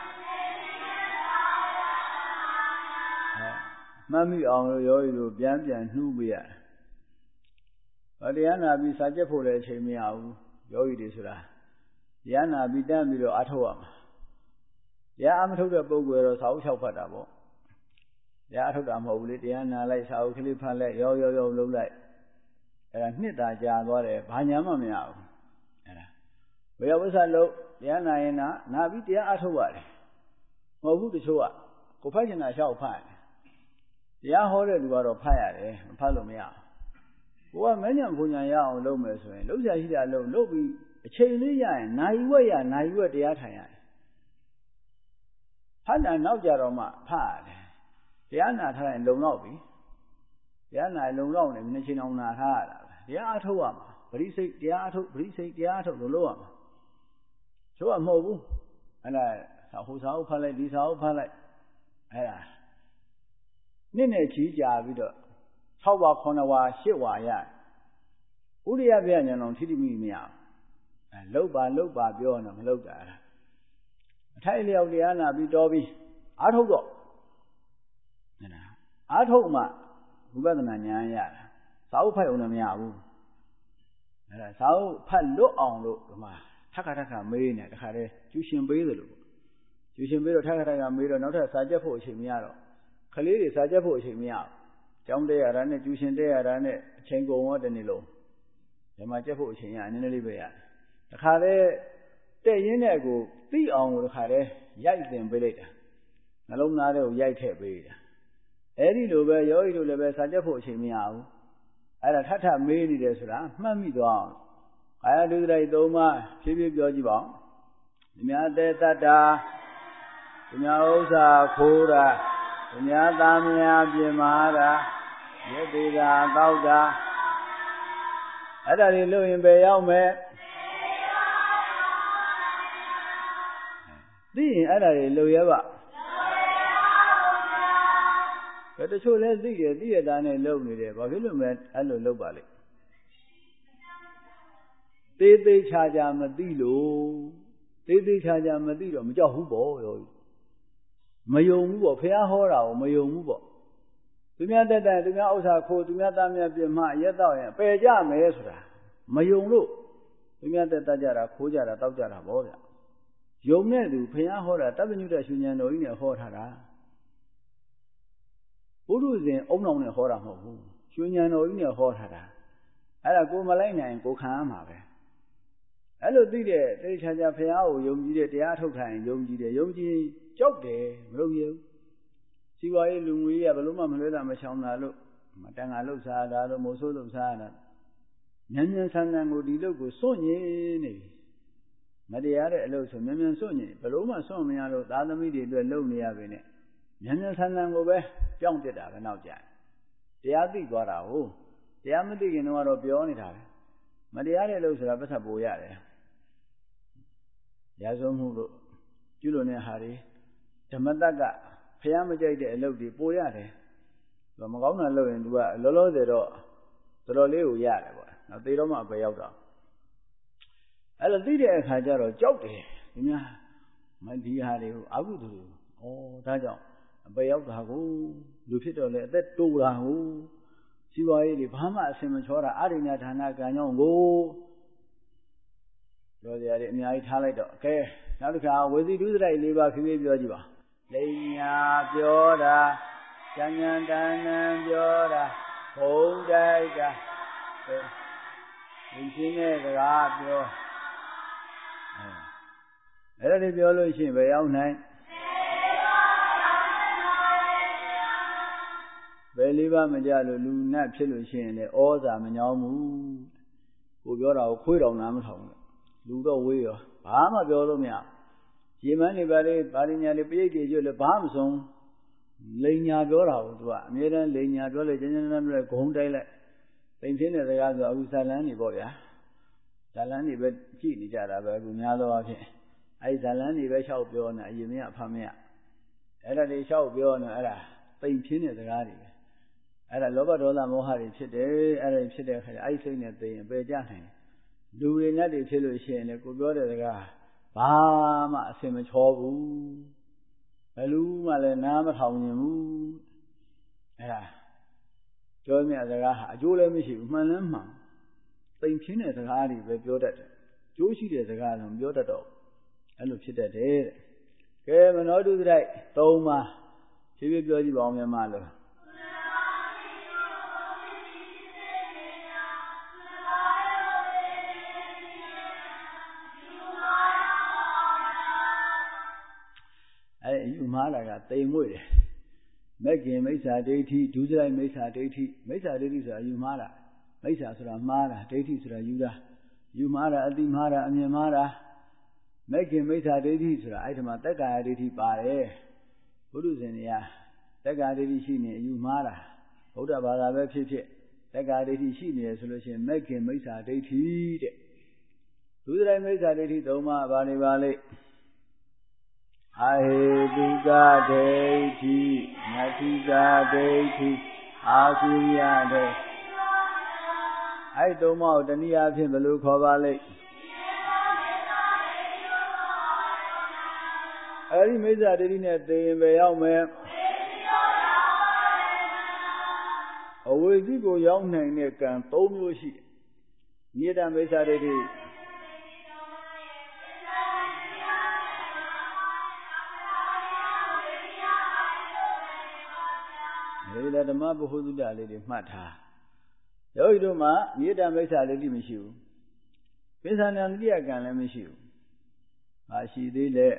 S1: မှတ်မိအောင်လို့ယောဂီတို့ပြန်ပြန်နှူးပေးရတယ်။ဘာတရားနာပြီးစာကျက်ဖို့လည်းအချိန်မရဘူးယောဂီတွေဆိုတာတရားနာပြီးတန်းပြီးတော့အထောက်ရမှာ။တရားအမထုတ်တဲ့ပုဂ္ဂိုလ်တော့စာအုပ်လျှောက်ဖတ်တာပေါ့။တရားအထုတ်တာမဟုတ်ဘူးလေတရားနာလိုက်စာအုပ်ကလေးဖတ်လိုက်ရောရောရောလုံးလိုက်အဲ့ဒါနှစ်တာကြာသွားတယ်ဘာညာမှမရဘူး။အဲ့ဒါဝေယဝိသလုံးတရားနာရင်နာနာပြီးတရားအထုတ်ရတယ်။မဟုတ်ဘူးတချို့ကကိုဖတ်ချင်တာလျှောက်ဖတ်တရားဟောတဲ့လူကတော့ဖတ်ရတယ်မဖတ်လို့မရဘူးကိုကမဉ္ဇဉ်ဘုံညာရအောင်လုပ်မယ်ဆိုရင်လှုပ်ရှားရှိတာလုပ်လုပ်ပြီးအချိန်လေးရရင်နိုင်ဝက်ရနိုင်ဝက်တရားထိုင်ရတယ်ဖတ်တာနောက်ကြတော့မှဖတ်ရတယ်တရားနာထားရင်လုံလောက်ပြီတရားနာလုံလောက်နေနှစ်ချိန်အောင်နာထားရတာပဲတရားအထုတ်ရမှာပရိစိတ်တရားအထုတ်ပရိစိတ်တရားအထုတ်လို့လုပ်ရမှာချို့ကမဟုတ်ဘူးအဲ့ဒါဟိုစာအုပ်ဖတ်လိုက်ဒီစာအုပ်ဖတ်လိုက်အဲ့ဒါနှစ်နဲ့ချီကြာပြီးတော့၆ဝါခုနှစ်ဝါ၈ဝါရဥရိယပြညာတော်ထိတိမိမရအဲလုတ်ပါလုတ်ပါပြောတော့မလုတ်တာအထိုက်လျောက်တရားနာပြီးတော်ပြီးအာထုတ်တော့နာအာထုတ်မှဝိပဿနာဉာဏ်ရတာစာအုပ်ဖတ်အောင်လည်းမရဘူးအဲဒါစာအုပ်ဖတ်လွတ်အောင်လို့ဒီမှာထက်ခါထက်ခါမေးနေတခါတည်းကျူရှင်ပေးသလိုကျူရှင်ပေးတော့ထက်ခါထက်ခါမေးတော့နောက်ထပ်စာကြက်ဖို့အချိန်မရတော့ကလေးတွေစာကြက်ဖို့အချိန်မရဘူးကျောင်းတဲရတာနဲ့ကျူရှင်တဲရတာနဲ့အချိန်ကုန်တော့တနေ့လုံးဒီမှာကြက်ဖို့အချိန်ရနည်းနည်းလေးပဲရတခါတည်းတဲ့ရင်းတဲ့ကိုသိအောင်ကိုတခါတည်းရိုက်တင်ပေးလိုက်တာနှလုံးသားထဲကိုရိုက်ထည့်ပေးတာအဲ့ဒီလိုပဲယောဂီတို့လည်းပဲစာကြက်ဖို့အချိန်မရဘူးအဲ့ဒါထထမေးနေတယ်ဆိုတာမှတ်မိသွားအောင်ကာယဒုစရိုက်သုံးပါးဖြည်းဖြည်းပြောကြည့်ပါဦးဒီများတဲ့တတ္တာဒီများဥစ္စာခိုးတာသူများသားများပြင်မာတာယတ္တိတာတောက်တာအဲ့ဒါတွေလို့ရင်ပဲရောက်မယ်သိရင်အဲ့ဒါတွေလို့ရပါဘယ်တချို့လဲသိတယ်သိရတာနဲ့လုံနေတယ်ဘာဖြစ်လို့လဲအဲ့လိုလုပ်ပါလိမ့်သေးသေးချာချာမသိလို့သေးသေးချာချာမသိတော့မကြောက်ဘူးပေါ့ရောမယုံဘူးပေါ့ဖះဟောတာကိုမယုံဘူးပေါ့သူများတက်တယ်သူများဥစ္စာခိုးသူများသားများပြမရက်တော့ရင်ပယ်ကြမယ်ဆိုတာမယုံလို့သူများတက်တတ်ကြတာခိုးကြတာတောက်ကြတာပေါ့ဗျယုံတဲ့သူဖះဟောတာတပ္ပညုတရှင်ဉဏ်တော်ကြီးနဲ့ဟောထားတာဘုရုဇဉ်အုံအောင်နဲ့ဟောတာမဟုတ်ဘူးရှင်ဉဏ်တော်ကြီးနဲ့ဟောထားတာအဲ့ဒါကိုမလိုက်နိုင်ကိုခံရမှာပဲအဲ့လိုသိတဲ့တိတ်ချာချာဖះကိုယုံကြည်တဲ့တရားထုတ်ထိုင်ယုံကြည်တယ်ယုံကြည်ကြောက်တယ်မလုပ်ရဘူးစီဝါရေးလူငွေရဘလို့မှမလွဲတာမချောင်တာလို့မတန်ငါလှုပ်ရှားတာလို့မိုးဆိုးလှုပ်ရှားတာဉာဏ်ဉာဏ်ဆန်းဆန်းကိုဒီလုပ်ကိုစွန့်ညင်နေပြီမတရားတဲ့အလုပ်ဆိုဉာဏ်ဉာဏ်စွန့်ညင်ဘလို့မှစွန့်မရလို့သာသမီတွေအတွက်လုပ်နေရပေနဲ့ဉာဏ်ဉာဏ်ဆန်းဆန်းကိုပဲကြောက်ပြစ်တာပဲနောက်ကြတရားသိသွားတာဟုတ်တရားမသိခင်တော့ပြောနေတာပဲမတရားတဲ့အလုပ်ဆိုတာပတ်သက်ပို့ရတယ်ရာဇဝမှုလို့ကျွလို့နေဟာတွေဓမ္မတက်ကဖျားမကြိုက်တဲ့အလုပ်တွေပိုရတယ်သူမကောင်းတာလုပ်ရင်သူကလောလောဆယ်တော့တော်တော်လေးကိုရတယ်ပေါ့နော်သေတော့မှပဲရောက်တော့အဲ့လိုသိတဲ့အခါကျတော့ကြောက်တယ်ဒီများမဒီဟာတွေကိုအကုသိုလ်တွေဩဒါကြောင့်အပေရောက်တာကိုလူဖြစ်တော့လေအသက်တိုးတာကိုစီဝါရေးတွေဘာမှအစင်မချောတာအရိညာဌာနကံကြောင့်ကိုပြောကြရတယ်အများကြီးထားလိုက်တော့ကဲနောက်တစ်ခါဝေစီဒုစရိုက်၄ပါးဖြည်းဖြည်းပြောကြည့်ပါလိညာပြောတာဉာဏ်ဉာဏ်တန်တန်ပြောတာဘုံတိုက်တာဒီချင်းတဲ့စကားပြောအဲ့ဒါတွေပြောလို့ရှိရင်ဘယ်ရောက်နိုင်ဘယ်လေးပါးမကြလို့လူနတ်ဖြစ်လို့ရှိရင်လေဩဇာမညောင်းဘူးကိုပြောတာကိုခွေးတော်နားမထောင်ဘူးလူတော့ဝေးရောဘာမှပြောလို့မရရေမန်းနေပါလေပါရညာလေးပိဋိတ်တွေကျွတ်လည်းဘာမှမဆုံးလိန်ညာပြောတာကိုသူကအမြဲတမ်းလိန်ညာပြောလို့ကျဉ်းကျဉ်းတန်းတန်းဂုံတိုက်လိုက်တိမ်ဖြစ်တဲ့စကားဆိုအခုဇာလန်းနေပေါ့ဗျာဇာလန်းနေပဲကြည့်နေကြတာပဲအခုများသောအားဖြင့်အဲဒီဇာလန်းနေပဲလျှောက်ပြောနေအရင်မရဖမ်းမရအဲ့ဒါတွေလျှောက်ပြောနေအဲ့ဒါတိမ်ဖြစ်တဲ့စကားတွေအဲ့ဒါလောဘဒေါသမောဟတွေဖြစ်တယ်အဲ့ဒါဖြစ်တဲ့အခါကျအဲ့ဒီစိတ်နဲ့သိရင်ပယ်ကြနိုင်လူတွေနဲ့တွေဖြစ်လို့ရှိရင်လေကိုပြောတဲ့စကားဘာမှအစင်မချောဘူးဘယ်လူမှလည်းနားမထောင်နိုင်ဘူးအဲ့ဒါပြောမြတ်စကားဟာအကျိုးလည်းမရှိဘူးမှန်လည်းမှန်သိမ်ချင်းတဲ့စကားတွေပဲပြောတတ်တယ်ကျိုးရှိတဲ့စကားတော့မပြောတတ်တော့အဲ့လိုဖြစ်တတ်တယ်တဲ့ကဲမနောတုသရိုက်သုံးပါးဖြည်းဖြည်းပြောကြည့်ပါဦးမြန်မာလို့အဲ့ယူမှားတာကတိမ်မွေ့တယ်မက်ကင်မိစ္ဆာဒိဋ္ဌိဒုစရိုက်မိစ္ဆာဒိဋ္ဌိမိစ္ဆာဒိဋ္ဌိဆိုတာယူမှားတာမိစ္ဆာဆိုတာမှားတာဒိဋ္ဌိဆိုတာယူတာယူမှားတာအတိမှားတာအမြင်မှားတာမက်ကင်မိစ္ဆာဒိဋ္ဌိဆိုတာအဲ့ဒီမှာတက္ကာယဒိဋ္ဌိပါတယ်ဘုရုဇင်တွေကတက္ကာဒိဋ္ဌိရှိနေယူမှားတာဗုဒ္ဓဘာသာပဲဖြစ်ဖြစ်တက္ကာဒိဋ္ဌိရှိနေရဆိုလို့ရှိရင်မက်ကင်မိစ္ဆာဒိဋ္ဌိတဲ့ဒုစရိုက်မိစ္ဆာဒိဋ္ဌိသုံးပါးဘာနေပါလိမ့်အဟေတုကဒိဋ္ဌိနတိကဒိဋ္ဌိအာကုယဒိဋ္ဌိအဲ့သုံးပါးကိုတနည်းအားဖြင့်ဘယ်လိုခေါ်ပါလိမ့်အဲ့ဒီမိစ္ဆာဒိဋ္ဌိနဲ့သိရင်ပဲရောက်မယ်အဝိဇ္ဇိကိုရောက်နိုင်တဲ့ကံသုံးမျိုးရှိတယ်မြေတ္တမိစ္ဆာဒိဋ္ဌိဒီလိုဓမ္မပုဟုသုတလေးတွေမှတ်ထားယောဂီတို့မှာမြေတ္တမိစ္ဆာဒိဋ္ဌိမရှိဘူးပိဿာဏံတိယကံလည်းမရှိဘူးဟာရှိသေးလေ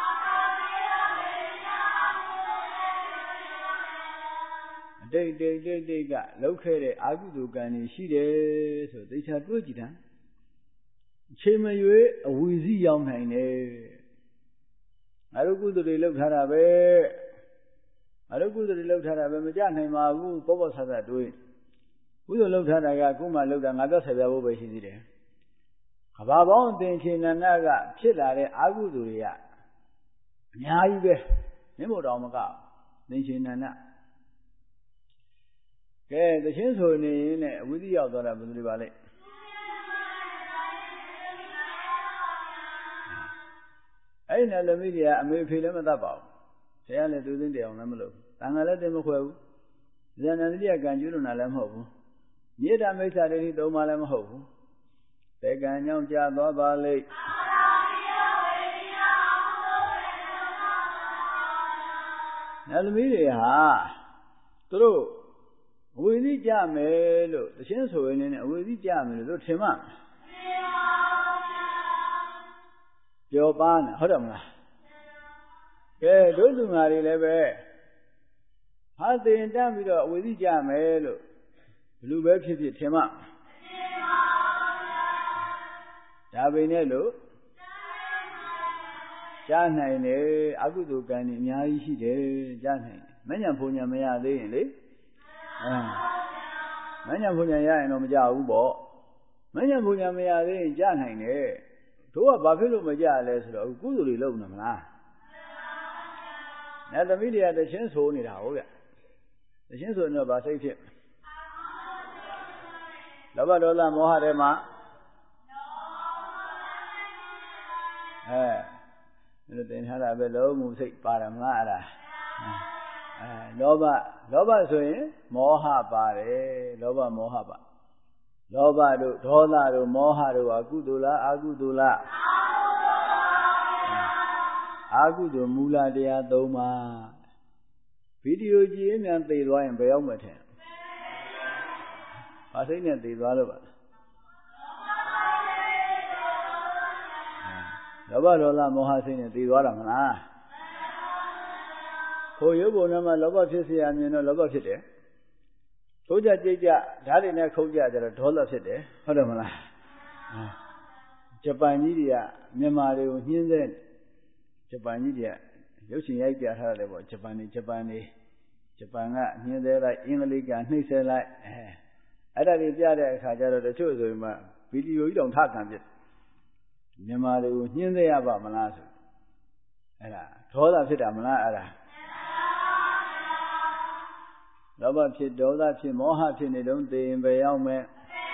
S1: အတိတ်တိတ်တိတ်တိတ်ကလောက်ခဲ့တဲ့အာဟုတုကံတွေရှိတယ်ဆိုသိချာတွေးကြည့်တာအချိန်မရွေးအဝီစီရောက်နိုင်တယ်အရုပ်ကုသိုလ်တွေလောက်ထားတာပဲအရုပ်ကုသိုလ်တွေလောက်ထားတာပဲမကြနိုင်ပါဘူးပေါ့ပေါ့ဆဆတွေးကုသိုလ်လောက်ထားတာကခုမှလောက်တာငါပြောဆက်ပြဖို့ပဲရှိသေးတယ်ကဘာပေါင်းသင်္ချေနန္ဒကဖြစ်လာတဲ့အာဟုတုတွေကအများကြီးပဲမင်းတို့တော်မကသင်္ချေနန္ဒကဲတချင်းဆိုနေရင်နဲ့အဝိဇ္ဇရောက်သွားတာဘယ်လိုပါလဲအဲ့နဲ့သမီးကြီးကအမေဖေလည်းမတတ်ပါဘူးဆရာလည်းသူသိတဲ့အောင်လည်းမလုပ်တန်ခါလည်းတင်မခွဲဘူးဇာဏတိယကံကျွလွန်တာလည်းမဟုတ်ဘူးမြေတ္တမိစ္ဆာဒိဋ္ဌိသုံးပါးလည်းမဟုတ်ဘူးတေကံကြောင့်ကြာသွားပါလိမ့်နောက်သမီးတွေဟာသူတို့အဝိဇ္ဇိကြမယ်လို့တခြင်းဆိုရင်လည်းအဝိဇ္ဇိကြမယ်လို့သူထင်မှပြောပါနဲ့ဟုတ်တယ်မလားကဲတို့လူငါတွေလည်းပဲဟာတင်တတ်ပြီးတော့အဝိဇ္ဇိကြမယ်လို့ဘလူပဲဖြစ်ဖြစ်ထင်မှဒါပေမဲ့လို့ကြားနိုင်တယ်အကုသိုလ်ကံတွေအများကြီးရှိတယ်ကြားနိုင်တယ်မဉ္ဇဉ်ဘုံညာမရသေးရင်လေအဲမဉ္ဇဉ်ဘုံညာရရင်တော့မကြဘူးပေါ့မဉ္ဇဉ်ဘုံညာမရသေးရင်ကြားနိုင်တယ်တို့ကဘာဖြစ်လို့မကြလဲဆိုတော့ကုသိုလ်တွေလုပ်နေမလား Nè tầm ý là chiến số này đảo vậy. Chiến số nó bà xây thiệt. Đó bà đó là mô hạ đây mà. À, nó tên hạ là bê lô mù xích bà rằm ngã là. À, đó bà, đó bà rồi mô hạ bà đấy, đó bà mô hạ bà. Đó bà đồ, đó là đồ, mô hạ đồ, aku đồ là, aku đồ là. Aku đồ mù là đi à đâu mà. Video gì em nhận tì loa em bè ông mà thèm. Bà thấy nhận tì loa đâu bà. Đó bà đó là mô hạ sinh nhận tì loa rằng là. Khổ yếu bộ nằm mà lỗ bà phía xì ảnh nó lỗ bà phía đấy. Số cha chế cha, đá đi nè khâu cha cho nó thô là phía đấy. Hết rồi mà là. Japan gì đi à, Myanmar đi, nhìn thế. Japan gì đi à, nếu xin ai kia thà là bảo Japan đi, Japan đi. Japan á, nhìn thế lại, English cả, nước xe lại. Ở đây đi cha đấy, khá cha rồi chỗ rồi mà, video ý đồng thác làm việc. Myanmar đi, nhìn thế à bảo mà là rồi. Ở đây, thô là phía đó mà là ở đây. Đó bà phía đó là phía mô hạ phía này đúng tìm về ông mẹ.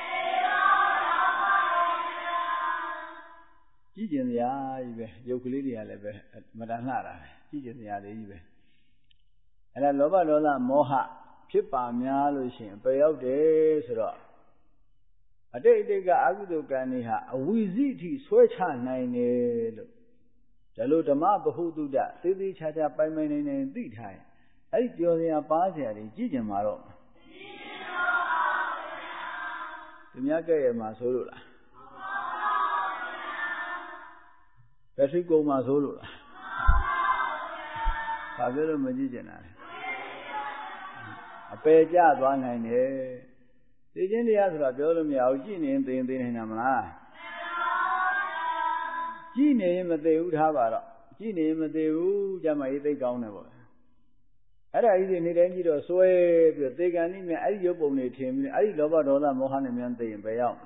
S1: Chỉ chuyện giá gì vậy, dấu khí đi à lại vậy, mà đã nã ra, chỉ chuyện giá đấy gì vậy. Ở đây đó bà đó là mô hạ phía bà mẹ lưu xin, bây giờ đấy rồi đó. Ở đây đây cái ác đồ cái này ha, vui gì thì xoay cha này nè lo. Giờ lúc đó mà bảo hộ tôi đã, tự đi cha cha bay mấy này này tự thay. Ấy cho nên ba giờ thì chỉ chuyện mà rồi. Tụi nhá cái mà số rồi là. Cái gì cũng mà số rồi là. Sao cái đó mà chỉ chuyện này. Bây giờ toàn này nè. Thế nên đi ăn rồiပြောluôn nhiều chỉ nên tiền tiền này nằm là. Chỉ nên mà tiêu thà vào đó. Chỉ nên mà tiêu cho mày tới công này vậy. Ở đây thì người đến chỉ đó xuôi, biểu tế cái này mà ấy vô bụng này thêm, ấy đó vào đó là một hai năm tiền phải không?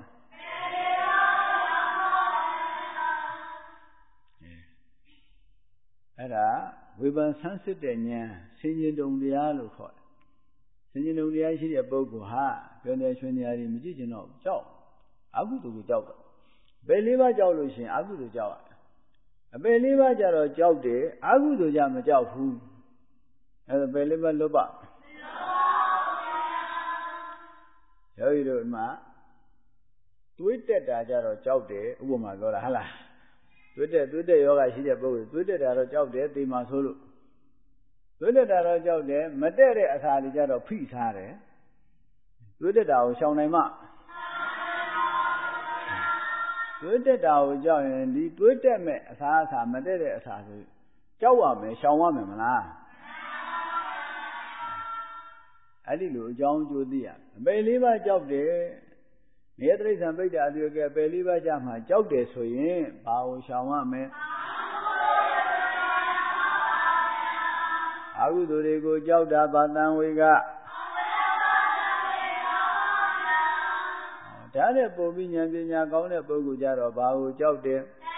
S1: Ở đó, với ban sáng suốt để nhà, sinh nhiên đồng địa luôn khỏi, sinh nhiên đồng địa chỉ là bao gồm ha, cái này chuyên nhà thì mình chỉ cho nó cháu, áo cũng được cháu đó, bé lý ba cháu rồi xin áo cũng được cháu, bé lý ba cháu rồi cháu để áo cũng được cháu mà cháu phu. Ở bên liên bên lốp bạc, rồi rồi mà, tuổi trẻ đã ra rồi cháu để, ủa mà gọi là hả là, tuổi trẻ tuổi trẻ yoga chỉ là bao nhiêu, tuổi trẻ đã rồi cháu để tìm mà số lượng, tuổi trẻ đã rồi cháu để, mất để để sao đi ra rồi phi sao đấy, tuổi trẻ đào sau này mà, tuổi trẻ đào cháu đi tuổi trẻ mẹ sao sao mất để để sao rồi, cháu à mẹ sau à mẹ mà na. Ở đây lũ cháu chú đi à, bé lý ba cháu để, nghe thấy sao bây giờ được cái bé lý ba cháu mà cháu để suy nghĩ, bảo sao mà mẹ, aku tu đi cô cháu đã bắt đầu với cả, trả lời bộ bị nhận bị nhà con này bộ của cha rồi bảo cháu để,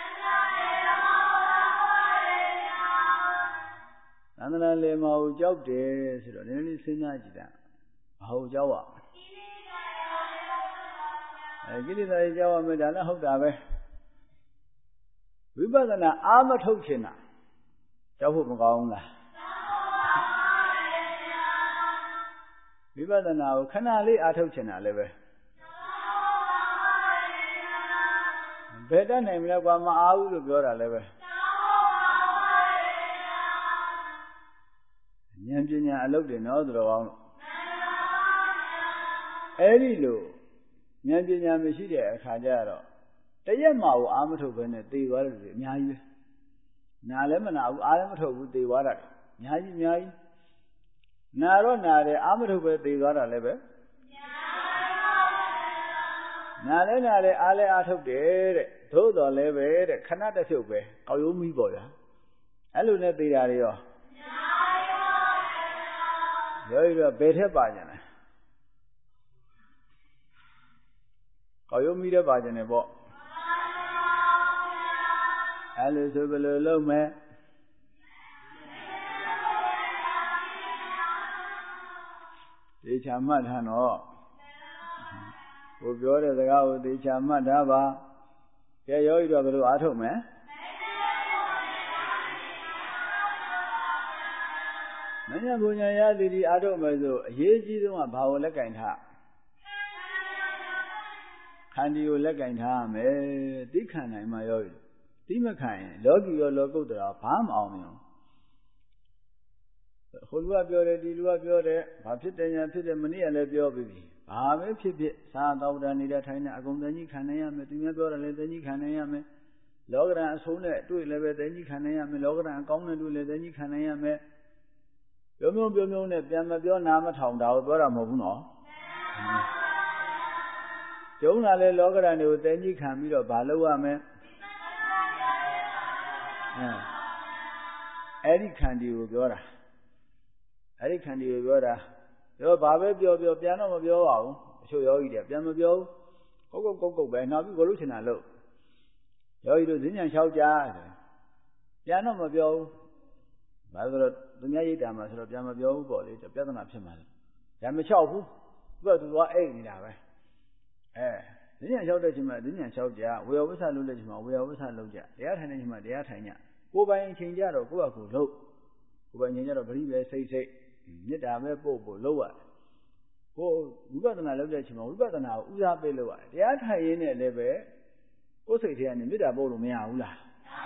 S1: anh là lấy máu cháu để, rồi nên đi xin ai chỉ đã. Hậu cháu ạ. Cái này là cháu mình đã là hậu trả về. Vì bây giờ là ám mà thâu chuyện à. Cháu phụ một con là. Vì bây giờ nào khả năng lý á thâu chuyện à lấy về. Về đó này mình là qua mà áo được rồi là lấy về. Nhân chuyên nhà lúc để nó rồi không. Ấy đi luôn, nhân viên nhà mình chỉ để khai ra rồi, cái gì mà họ ám thâu bên này tiêu vào rồi, nhái gì, nào lấy mà nào ám thâu bên tiêu vào rồi, nhái gì nhái, nào rồi nào để ám thâu bên tiêu vào rồi lấy về, nào lấy nào để ám lấy ám thâu để để, thâu đó lấy về để, khăn áo để thâu về, câu yêu mi bồi à, ấy luôn này tiêu ra đi rồi, rồi rồi về thế bao nhiêu này. Có yêu mi đó bao giờ này bộ, ai lừa số bê lừa lâu mẹ, သေချာမှတ်ထားတော့ကိုပြောတဲ့စကားကိုသေချာမှတ်ထားပါကဲယောဂီတို့ဘယ်လိုအားထုတ်မလဲမဉ္ဇဉ်ဘုံညာရသည်ဒီအားထုတ်မယ်ဆိုအရေးကြီးဆုံးကဘာကိုလက်ကင်ထားခန္တီကိုလက်ကင်ထားရမယ်သိခံနိုင်မှယောဂီသိမခံရင်လောကီရောလောကုတ္တရာဘာမှမအောင်မြင်ဟိုလူကပြောတယ်ဒီလူကပြောတယ်ဘာဖြစ်တယ်ညာဖြစ်တယ်မနေ့ကလည်းပြောပြီးပြီဘာပဲဖြစ်ဖြစ်သာတော်တာနေတဲ့ထိုင်နေအကုန်တန်ကြီးခံနိုင်ရမယ်သူများပြောတယ်လည်းတန်ကြီးခံနိုင်ရမယ်လောကရန်အဆုံးနဲ့တွေ့လည်းပဲတန်ကြီးခံနိုင်ရမယ်လောကရန်အကောင်းနဲ့တွေ့လည်းတန်ကြီးခံနိုင်ရမယ်ပြောမျိုးပြောမျိုးနဲ့ပြန်မပြောနာမထောင်တာကိုပြောတာမဟုတ်ဘူးနော်ကျုံလာလေလောကရန်တွေကိုတန်ကြီးခံပြီးတော့ဘာလုပ်ရမလဲအဲအဲ့ဒီခန္တီကိုပြောတာအဲ့ဒီခန္တီကိုပြောတာပြောဘာပဲပြောပြောပြန်တော့မပြောပါဘူးအချို့ယောဂီတွေပြန်မပြောဘူးကုတ်ကုတ်ကုတ်ကုတ်ပဲနောက်ပြီးကိုလို့ချင်တာလို့ယောဂီတို့ဈဉ္ဉံလျှောက်ကြတယ်ပြန်တော့မပြောဘူးဘာလို့လဲသူများရိတ်တာမှာဆိုတော့ပြန်မပြောဘူးပေါ့လေပြဿနာဖြစ်မှာလေဒါမလျှောက်ဘူးသူကသူကအိတ်နေတာပဲအဲဈဉ္ဉံလျှောက်တဲ့ချိန်မှာဈဉ္ဉံလျှောက်ကြဝေယဝိဆလုပ်တဲ့ချိန်မှာဝေယဝိဆလုပ်ကြတရားထိုင်တဲ့ချိန်မှာတရားထိုင်ကြကိုယ်ပိုင်အချိန်ကြတော့ကိုယ့်အကူလုပ်ကိုယ်ပိုင်ချိန်ကြတော့ပရိပဲစိတ်စိတ်မေတ္တာပဲပို့ဖို့လုပ်ရတယ်ကိုဝိပဿနာလုပ်တဲ့အချိန်မှာဝိပဿနာကိုဦးစားပေးလုပ်ရတယ်တရားထိုင်ရင်းနဲ့လည်းပဲကိုယ်စိတ်ထဲကနေမေတ္တာပို့လို့မရဘူးလား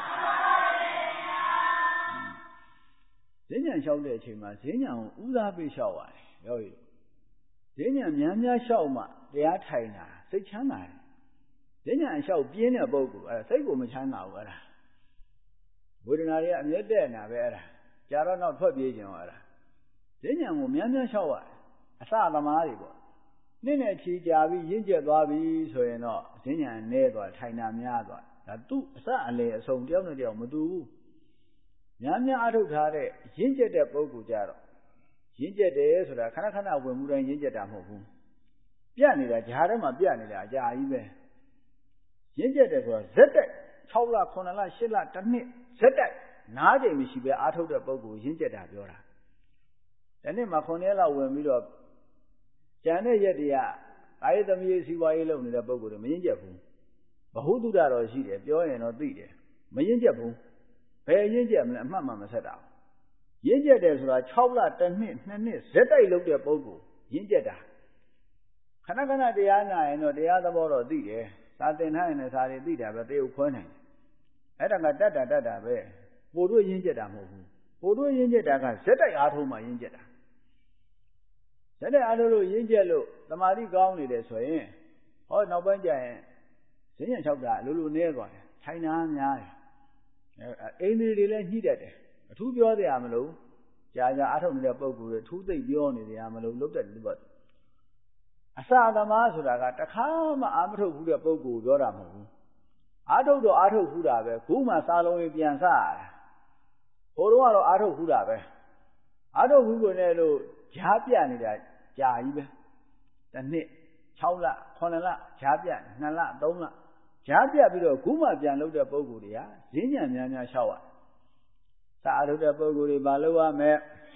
S1: ဈဉ္ဉံလျှောက်တဲ့အချိန်မှာဈဉ္ဉံကိုဦးစားပေးလျှောက်ရတယ်ယောဂီဈဉ္ဉံများများလျှောက်မှတရားထိုင်တာစိတ်ချမ်းသာတယ်ဈဉ္ဉံလျှောက်ပြင်းတဲ့ပုဂ္ဂိုလ်အဲစိတ်ကိုမချမ်းသာဘူးအဲ့ဒါဝေဒနာတွေကအမြဲတည့်နေတာပဲအဲ့ဒါကြာတော့နောက်ထွက်ပြေးခြင်းဟောအဲ့ဒါဈဉ္ဉံကိုများများလျှောက်ရတယ်အစသမားတွေပေါ့နေ့နဲ့ချီကြာပြီးရင့်ကျက်သွားပြီဆိုရင်တော့ဈဉ္ဉံနဲသွားထိုင်တာများသွားဒါသူ့အစအလေအစုံတယောက်နဲ့တယောက်မတူဘူးများများအထုတ်ထားတဲ့ရင့်ကျက်တဲ့ပုဂ္ဂိုလ်ကြတော့ရင့်ကျက်တယ်ဆိုတာခဏခဏဝင်မှုတိုင်းရင့်ကျက်တာမဟုတ်ဘူးပြတ်နေတာဂျားထဲမှာပြတ်နေတာအကြာကြီးပဲရင့်ကျက်တယ်ဆိုတာဇက်တိုက်၆လခုနှစ်လရှစ်လတစ်နှစ်ဇက်တိုက်နားချိန်မရှိပဲအားထုတ်တဲ့ပုဂ္ဂိုလ်ရင့်ကျက်တာပြောတာဒီနေ့မှာခုနှစ်လဝင်ပြီးတော့ကျန်တဲ့ရက်တွေကအာယသမီးစီဝါရေးလုပ်နေတဲ့ပုဂ္ဂိုလ်တွေမရင့်ကျက်ဘူးဘဟုတုဒ္ဒတော့ရှိတယ်ပြောရင်တော့သိတယ်မရင့်ကျက်ဘူးဘယ်ရင့်ကျက်မလဲအမှတ်မှမဆက်တာရင့်ကျက်တယ်ဆိုတာ၆လတစ်နှစ်နှစ်နှစ်ဇက်တိုက်လုပ်တဲ့ပုဂ္ဂိုလ်ရင့်ကျက်တာခဏခဏတရားနာရင်တော့တရားသဘောတော့သိတယ်စာသင်ထားရင်လည်းစာတွေသိတာပဲတရုပ်ခွဲနိုင်တယ်အဲ့ဒါကတတ်တာတတ်တာပဲပို့တို့ရင့်ကျက်တာမဟုတ်ဘူးပို့တို့ရင့်ကျက်တာကဇက်တိုက်အားထုတ်မှရင့်ကျက်တာဇက်တိုက်အားထုတ်လို့ရင့်ကျက်လို့သမာဓိကောင်းနေတယ်ဆိုရင်ဟောနောက်ပိုင်းကျရင်ဈဉ္ဉံလျှောက်တာအလိုလိုနဲသွားတယ်ထိုင်တာများတယ်အိန္ဒြေတွေလည်းညှိတတ်တယ်အထူးပြောစရာမလိုကြာကြာအားထုတ်နေတဲ့ပုံကိုယ်တွေအထူးသိပြောနေစရာမလိုလုပ်တတ်တယ်ပေါ့အစသမားဆိုတာကတခါမှအာမထုတ်ဘူးတဲ့ပုံကိုယ်ပြောတာမဟုတ်ဘူးအားထုတ်တော့အားထုတ်ဘူးတာပဲခုမှစာလုံးရင်ပြန်စရတယ်ဟိုတော့ကတော့အားထုတ်ဘူးတာပဲအားထုတ်ဘူးကိုလည်းလို့ဂျားပြနေတာကြာကြီးပဲတစ်နှစ်၆လခုနှစ်လဂျားပြနှစ်လသုံးလဂျားပြပြီးတော့ခုမှပြန်လုပ်တဲ့ပုံကိုယ်တွေကဈဉ္ဉံများများလျှောက်ရစာအားထုတ်တဲ့ပုံကိုယ်တွေမလုပ်ရမယ်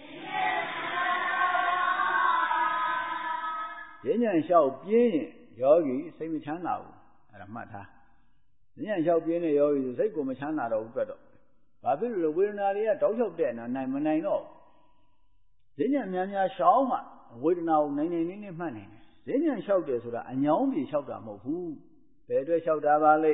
S1: ဈဉ္ဉံလျှောက်ပြင်းရင်ယောဂီစိတ်မချမ်းသာဘူးအဲ့ဒါမှတ်ထားဈဉ္ဉံလျှောက်ပြင်းတဲ့ယောဂီဆိုစိတ်ကိုမချမ်းသာတော့ဘူးအတွက်တော့ဘာဖြစ်လို့လဲဝေဒနာတွေကတောက်လျှောက်တဲ့နာနိုင်မနိုင်တော့ဈဉ္ဉံများများရှောင်းမှဝေဒနာကိုနိုင်နိုင်နေနေမှတ်နိုင်တယ်ဈဉ္ဉံလျှောက်တယ်ဆိုတာအညောင်းပြေလျှောက်တာမဟုတ်ဘူးဘယ်အတွက်လျှောက်တာပါလဲ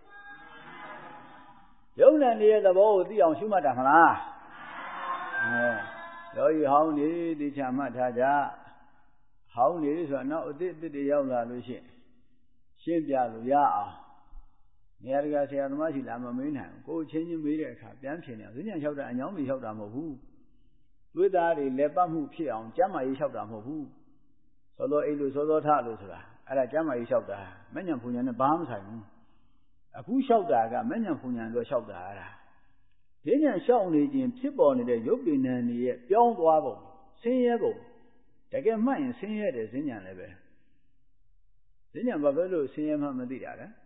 S1: ယုံနဲ့နေတဲ့သဘောကိုသိအောင်ရှုမှတ်တာမလားအဲယောဂီဟောင်းနေသိချမှတ်ထားကြဟောင်းနေဆိုတာနောက်အစ်စ်အစ်တွေရောက်လာလို့ရှိရင်ရှင်းပြလို့ရအောင်နေရာတကာဆရာသမားရှိလာမမေးနိုင်ဘူးကိုယ်ချင်းချင်းမေးတဲ့အခါပြန်ဖြေနေအောင်ဈဉ္ဉံလျှောက်တာအညောင်းပြေလျှောက်တာမဟုတ်ဘူးသွေးသားတွေလက်ပတ်မှုဖြစ်အောင်ကျမ်းမာရေးလျှောက်တာမဟုတ်ဘူးစောစောအိတ်လို့စောစောထလို့ဆိုတာအဲ့ဒါကျမ်းမာရေးလျှောက်တာမဉ္ဇဉ်ဘုံညာနဲ့ဘာမှမဆိုင်ဘူးအခုလျှောက်တာကမဉ္ဇဉ်ဘုံညာလို့လျှောက်တာအဲ့ဒါဈဉ္ဉံလျှောက်နေခြင်းဖြစ်ပေါ်နေတဲ့ရုပ်ပင်ဉာဏ်တွေရဲ့ပြောင်းသွားပုံဆင်းရဲပုံတကယ်မှတ်ရင်ဆင်းရဲတယ်ဈဉ္ဉံလည်းပဲဈဉ္ဉံဘာဖြစ်လို့ဆင်းရဲမှမသိတာလဲ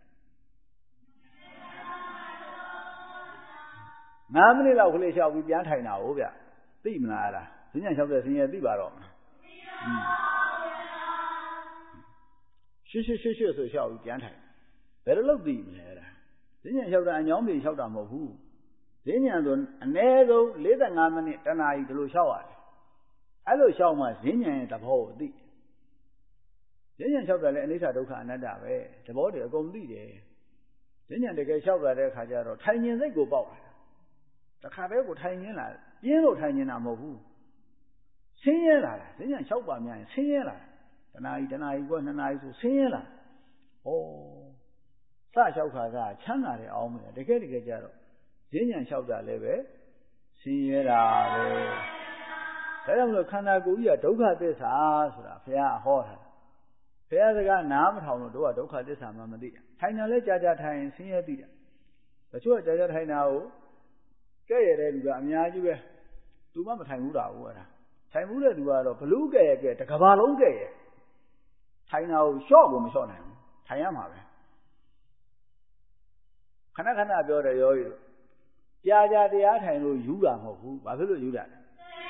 S1: ငါးမိနစ်လောက်ကလေးလျှောက်ပြီးပြန်ထိုင်တာဟုတ်ဗျသိမလားအဲ့ဒါဈဉ္ဉံလျှောက်တဲ့ဆင်းရဲသိပါတော့မလားရှစ်ရှစ်ရှစ်ရှစ်ဆိုလျှောက်ပြီးပြန်ထိုင်ဘယ်လိုလုပ်သိမလဲအဲ့ဒါဈဉ္ဉံလျှောက်တာအညောင်းပြေလျှောက်တာမဟုတ်ဘူးဈဉ္ဉံဆိုအနည်းဆုံးလေးဆယ်ငါးမိနစ်တစ်နာရီဒီလိုလျှောက်ရတယ်အဲ့လိုလျှောက်မှဈဉ္ဉံရဲ့သဘောကိုသိဈဉ္ဉံလျှောက်တာလည်းအနိစ္စဒုက္ခအနတ္တပဲသဘောတည်းအကုန်သိတယ်ဈဉ္ဉံတကယ်လျှောက်လာတဲ့အခါကျတော့ထိုင်ခြင်းစိတ်ကိုပေါက်လာတခါတည်းကိုထိုင်ခြင်းလာပြင်းလို့ထိုင်ခြင်းတာမဟုတ်ဘူးဆင်းရဲလာတယ်ဈဉ္ဉံလျှောက်ပါများရင်ဆင်းရဲလာတနာရီတနာရီကနှစ်နာရီဆိုဆင်းရဲလာဩစလျှောက်ခါကချမ်းသာတယ်အောင်မယ်တကယ်တကယ်ကြတော့ဈဉ္ဉံလျှောက်တာလည်းပဲဆင်းရဲတာပဲဒါကြောင့်မလို့ခန္ဓာကိုယ်ကြီးကဒုက္ခသစ္စာဆိုတာဘုရားဟောတာဘုရားစကားနားမထောင်လို့တို့ကဒုက္ခသစ္စာမှမသိတာထိုင်တယ်လဲကြာကြာထိုင်ဆင်းရဲသိတာတချို့ကကြာကြာထိုင်တာကိုကဲ့ရတဲ့လူကအများကြီးပဲသူမှမထိုင်ဘူးတာဘူးအဲ့ဒါထိုင်ဘူးတဲ့လူကတော့ဘလူးကဲ့ရကဲ့တကဘာလုံးကဲ့ရထိုင်တာကိုလျှော့ကိုမလျှော့နိုင်ဘူးထိုင်ရမှာပဲခဏခဏပြောတယ်ရောကြီးကြာကြာတရားထိုင်လို့ယူတာမဟုတ်ဘူးဘာဖြစ်လို့ယူတာလဲ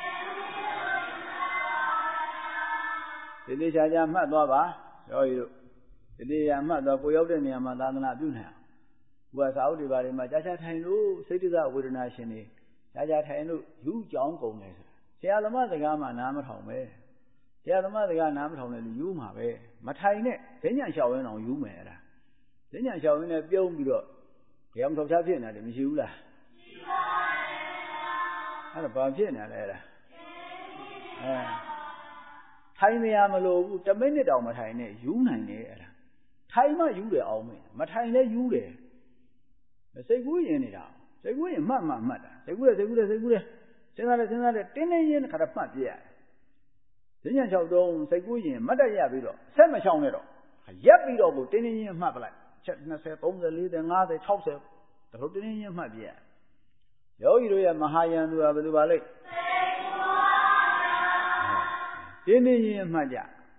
S1: ဒီနေ့ကြာကြာမှတ်သွားပါရောကြီးတို့ဒီနေ့ရမှတ်သွားကိုရောက်တဲ့နေရာမှာသာသနာပြုနိုင်အောင်ဘုရားစာအုပ်တွေဘာတွေမှာကြာကြာထိုင်လို့စိတ်တဝေဒနာရှင်တွေကြာကြာထိုင်လို့ယူကြောင်းကုန်တယ်ဆိုတာဆရာသမားစကားမှနားမထောင်ပဲဆရာသမားစကားနားမထောင်တဲ့လူယူမှာပဲမထိုင်နဲ့ဈဉ္ဉံလျှောက်ရင်းအောင်ယူမယ်အဲ့ဒါဈဉ္ဉံလျှောက်ရင်းနဲ့ပြုံးပြီးတော့တရားမထောက်ချဖြစ်နေတယ်မရှိဘူးလားရှိပါဘူးအဲ့ဒါဘာဖြစ်နေလဲအဲ့ဒါအဲထိုင်နေရမလို့ဘူးတစ်မိနစ်တောင်မထိုင်နဲ့ယူနိုင်တယ်အဲ့ဒါထိုင်မှယူတယ်အောင်မင်းမထိုင်လဲယူတယ်စိတ်ကူးရင်နေတာစိတ်ကူးရင်မှတ်မှမှတ်တာစိတ်ကူးတယ်စိတ်ကူးတယ်စိတ်ကူးတယ်စဉ်းစားတယ်စဉ်းစားတယ်တင်းတင်းရင်းခါတော့မှတ်ပြရတယ်ဈဉ္ဉံလျှောက်တော့စိတ်ကူးရင်မတ်တက်ရပြီးတော့ဆက်မချောင်းနဲ့တော့ရက်ပြီးတော့ကိုတင်းတင်းရင်းမှတ်ပလိုက်ချက်နှစ်ဆယ်သုံးဆယ်လေးဆယ်ငါးဆယ်ခြောက်ဆယ်ဒါလိုတင်းတင်းရင်းမှတ်ပြရယောဂီတို့ရဲ့မဟာယံသူကဘယ်လိုပါလဲတင်းတင်းရင်းမှတ်ကြ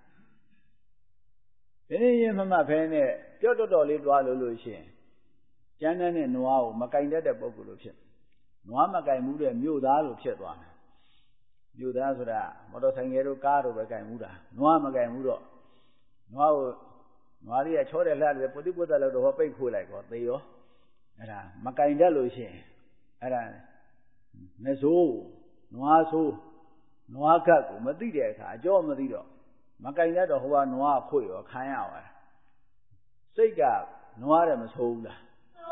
S1: တင်းတင်းရင်းမှတ်မှဖဲနဲ့ပြော့တော်တော်လေးတွားလို့လို့ရှိရင်ကျမ်းနဲ့နွားကိုမကင်တတ်တဲ့ပုဂ္ဂိုလ်လိုဖြစ်နွားမကင်မှုတဲ့မြို့သားလိုဖြစ်သွားတယ်မြို့သားဆိုတာမော်တော်ဆိုင်ကယ်တို့ကားတို့ပဲကင်မှုတာနွားမကင်မှုတော့နွားကိုနွားလေးကချောတယ်လှတယ်ပုတိပုတ္တလို့တော့ပိတ်ခွေလိုက်တော့သေရောအဲ့ဒါမကင်တတ်လို့ရှိရင်အဲ့ဒါနဆိုးနွားဆိုးနွားကတ်ကိုမသိတဲ့အခါအကျော်မသိတော့မကင်တတ်တော့ဟိုကနွားခွေရောခံရသွားတယ်စိတ်ကနွားတယ်မဆိုးဘူးလား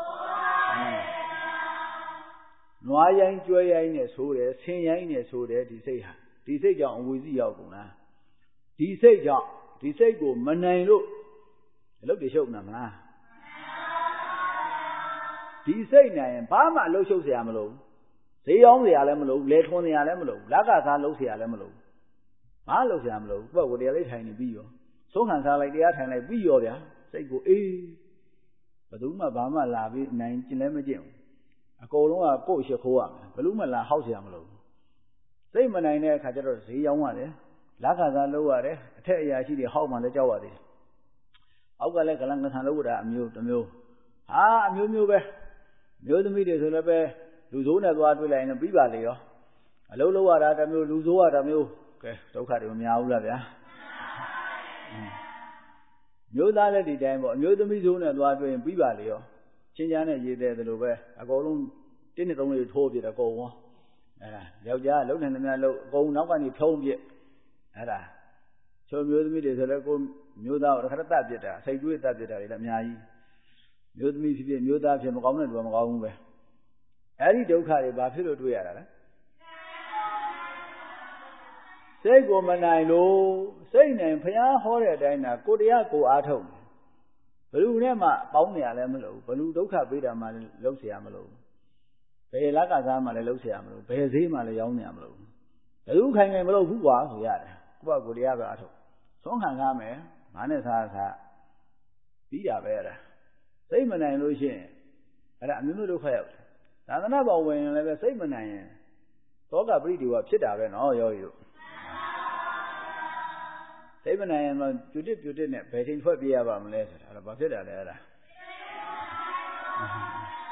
S1: နွားရိုင်းကျွဲရိုင်းနဲ့ဆိုးတယ်ဆင်းရိုင်းနဲ့ဆိုးတယ်ဒီစိတ်ဟာဒီစိတ်ကြောင့်အဝိဇ္ဇရောက်ကုန်လားဒီစိတ်ကြောင့်ဒီစိတ်ကိုမနိုင်လို့အလုပ်တွေရှုပ်နေမလားဒီစိတ်နိုင်ရင်ဘာမှအလုပ်ရှုပ်เสียမလို့ဈေးရောင်းเสียလည်းမလို့လဲထွန်းเสียလည်းမလို့လက်ကစားလုပ်เสียလည်းမလို့ဘာလုပ်เสียမလို့သူ့ကိုတရားလေးထိုင်နေပြီးရောသုံးခံစားလိုက်တရားထိုင်လိုက်ပြီးရောဗျာစိတ်ကိုအေးဘယ်သူမှဘာမှလာပြီးနိုင်ကျင်လည်းမကျင့်ဘူးအကုန်လုံးကကိုယ့်ရှိခိုးရမယ်ဘယ်လို့မှလာဟောက်เสียမလို့စိတ်မနိုင်တဲ့အခါကျတော့ဈေးရောင်းရတယ်လက်ခစားလုပ်ရတယ်အထက်အရာရှိတွေဟောက်မှလည်းကြောက်ရသေးတယ်အောက်ကလည်းကလန်ကဆန်လုပ်တာအမျိုးတစ်မျိုးဟာအမျိုးမျိုးပဲမျိုးသမီးတွေဆိုလည်းပဲလူဆိုးနဲ့သွားတွေ့လိုက်ရင်ပြီးပါလေရောအလုံးလုံးရတာတစ်မျိုးလူဆိုးရတာမျိုးကဲဒုက္ခတွေမများဘူးလားဗျာမျိုးသားလည်းဒီတိုင်းပေါ့အမျိုးသမီးဆိုးနဲ့သွားတွေ့ရင်ပြီးပါလေရောချင်းချားနဲ့ရေးတဲ့သလိုပဲအကုန်လုံးတင်းနဲ့သုံးလေးထိုးပြတယ်အကုန်ရောအဲ့ဒါယောက်ျားလုံနေနေများလို့အကုန်နောက်ကနေဖြုံးပြအဲ့ဒါချိုးမျိုးသမီးတွေဆိုလည်းကိုမျိုးသားကိုတစ်ခါတတ်ပြတာစိတ်တွေးတတ်ပြတာတွေလည်းအများကြီးမျိုးသမီးဖြစ်ဖြစ်မျိုးသားဖြစ်မကောင်းတဲ့လူကမကောင်းဘူးပဲအဲ့ဒီဒုက္ခတွေဘာဖြစ်လို့တွေ့ရတာလဲစိတ်ကိုမနိုင်လို့စိတ်နိုင်ဘုရားဟောတဲ့အတိုင်းသာကိုတရားကိုအားထုတ်တယ်ဘယ်သူနဲ့မှပေါင်းနေရလဲမလို့ဘယ်လူဒုက္ခပေးတာမှလည်းလုံးเสียမလို့ဘယ်လက်ကစားမှလည်းလုံးเสียမလို့ဘယ်ဈေးမှလည်းရောင်းနေရမလို့ဘယ်သူခိုင်ခိုင်မလို့ဘူးကွာဆိုရတယ်ကိုယ့်ကိုတရားပဲအားထုတ်သုံးခံကားမယ်ငါနဲ့စားစားပြီးတာပဲအဲ့ဒါစိတ်မနိုင်လို့ရှိရင်အဲ့ဒါအမျိုးမျိုးဒုက္ခရောက်တယ်သာသနာ့ဘောင်ဝင်ရင်လည်းပဲစိတ်မနိုင်ရင်သောကပရိဒီဝဖြစ်တာပဲနော်ယောဂီတို့စိတ်မနိုင်ရင်တော့ကျွတ်တစ်ကျွတ်တစ်နဲ့ဘယ်ချိန်ထွက်ပြေးရပါမလဲဆိုတာအဲ့ဒါဘာဖြစ်တာလဲအဲ့ဒါ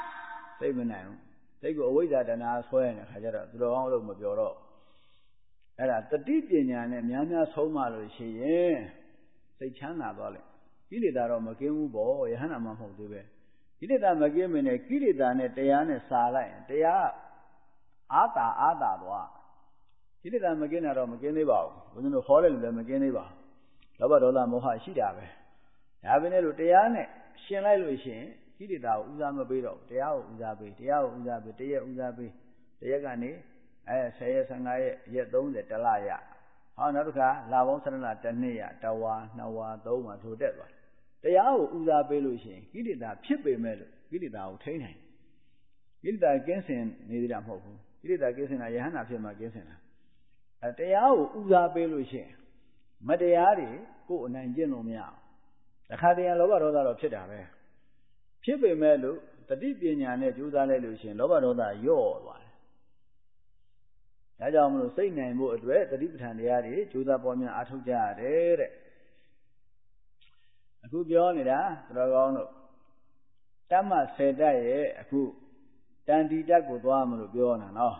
S1: စိတ်မနိုင်ဘူးစိတ်ကိုအဝိဇ္ဇာတဏှာဆွဲနေတဲ့ခါကျတော့သူတော်ကောင်းလို့မပြောတော့အဲ့ဒါတတိပညာနဲ့များများဆုံးမလို့ရှိရင်စိတ်ချမ်းသာသွားလိမ့်ကိလေသာတော့မကင်းဘူးပေါ့ယဟန္တာမှမဟုတ်သေးပဲကိလေသာမကင်းမင်းနဲ့ကိလေသာနဲ့တရားနဲ့စာလိုက်တရားအာတာအာတာသွားကိလေသာမကင်းတာတော့မကင်းသေးပါဘူးဘုန်းကြီးတို့ခေါ်တယ်လို့လည်းမကင်းသေးပါဘူးလောဘဒေါသမောဟရှိတာပဲဒါပဲနဲ့လို့တရားနဲ့ရှင်လိုက်လို့ရှိရင်ကိလေသာကိုဥစားမပေးတော့တရားကိုဥစားပေးတရားကိုဥစားပေးတရက်ဥစားပေးတရက်ကနေအဲဆယ်ရက်ဆယ်ငါးရက်ရက်သုံးဆယ်တလရဟောနောက်တစ်ခါလာပေါင်းဆယ်လတစ်နှစ်ရတဝါနှစ်ဝါသုံးဝါထိုတက်သွားတရားကိုဥစားပေးလို့ရှိရင်ကိလေသာဖြစ်ပေမဲ့လို့ကိလေသာကိုထိန်းနိုင်ကိလေသာကင်းစင်နေသေးတာမဟုတ်ဘူးကိလေသာကင်းစင်တာယဟန္တာဖြစ်မှကင်းစင်တာအဲတရားကိုဥစားပေးလို့ရှိရင်မတရားတွေကိုယ်အနိုင်ကျင့်လို့မရအောင်တခါတည်းလောဘဒေါသတော့ဖြစ်တာပဲဖြစ်ပေမဲ့လို့တတိပညာနဲ့ကြိုးစားလိုက်လို့ရှိရင်လောဘဒေါသယော့သွားတယ်ဒါကြောင့်မလို့စိတ်နိုင်ဖို့အတွက်တတိပဋ္ဌာန်တရားတွေကြိုးစားပေါ်များအားထုတ်ကြရတယ်တဲ့အခုပြောနေတာတော်ကောင်းတို့တမ္မဆယ်တက်ရဲ့အခုတန်တိတက်ကိုသွားမလို့ပြောနေတာနော်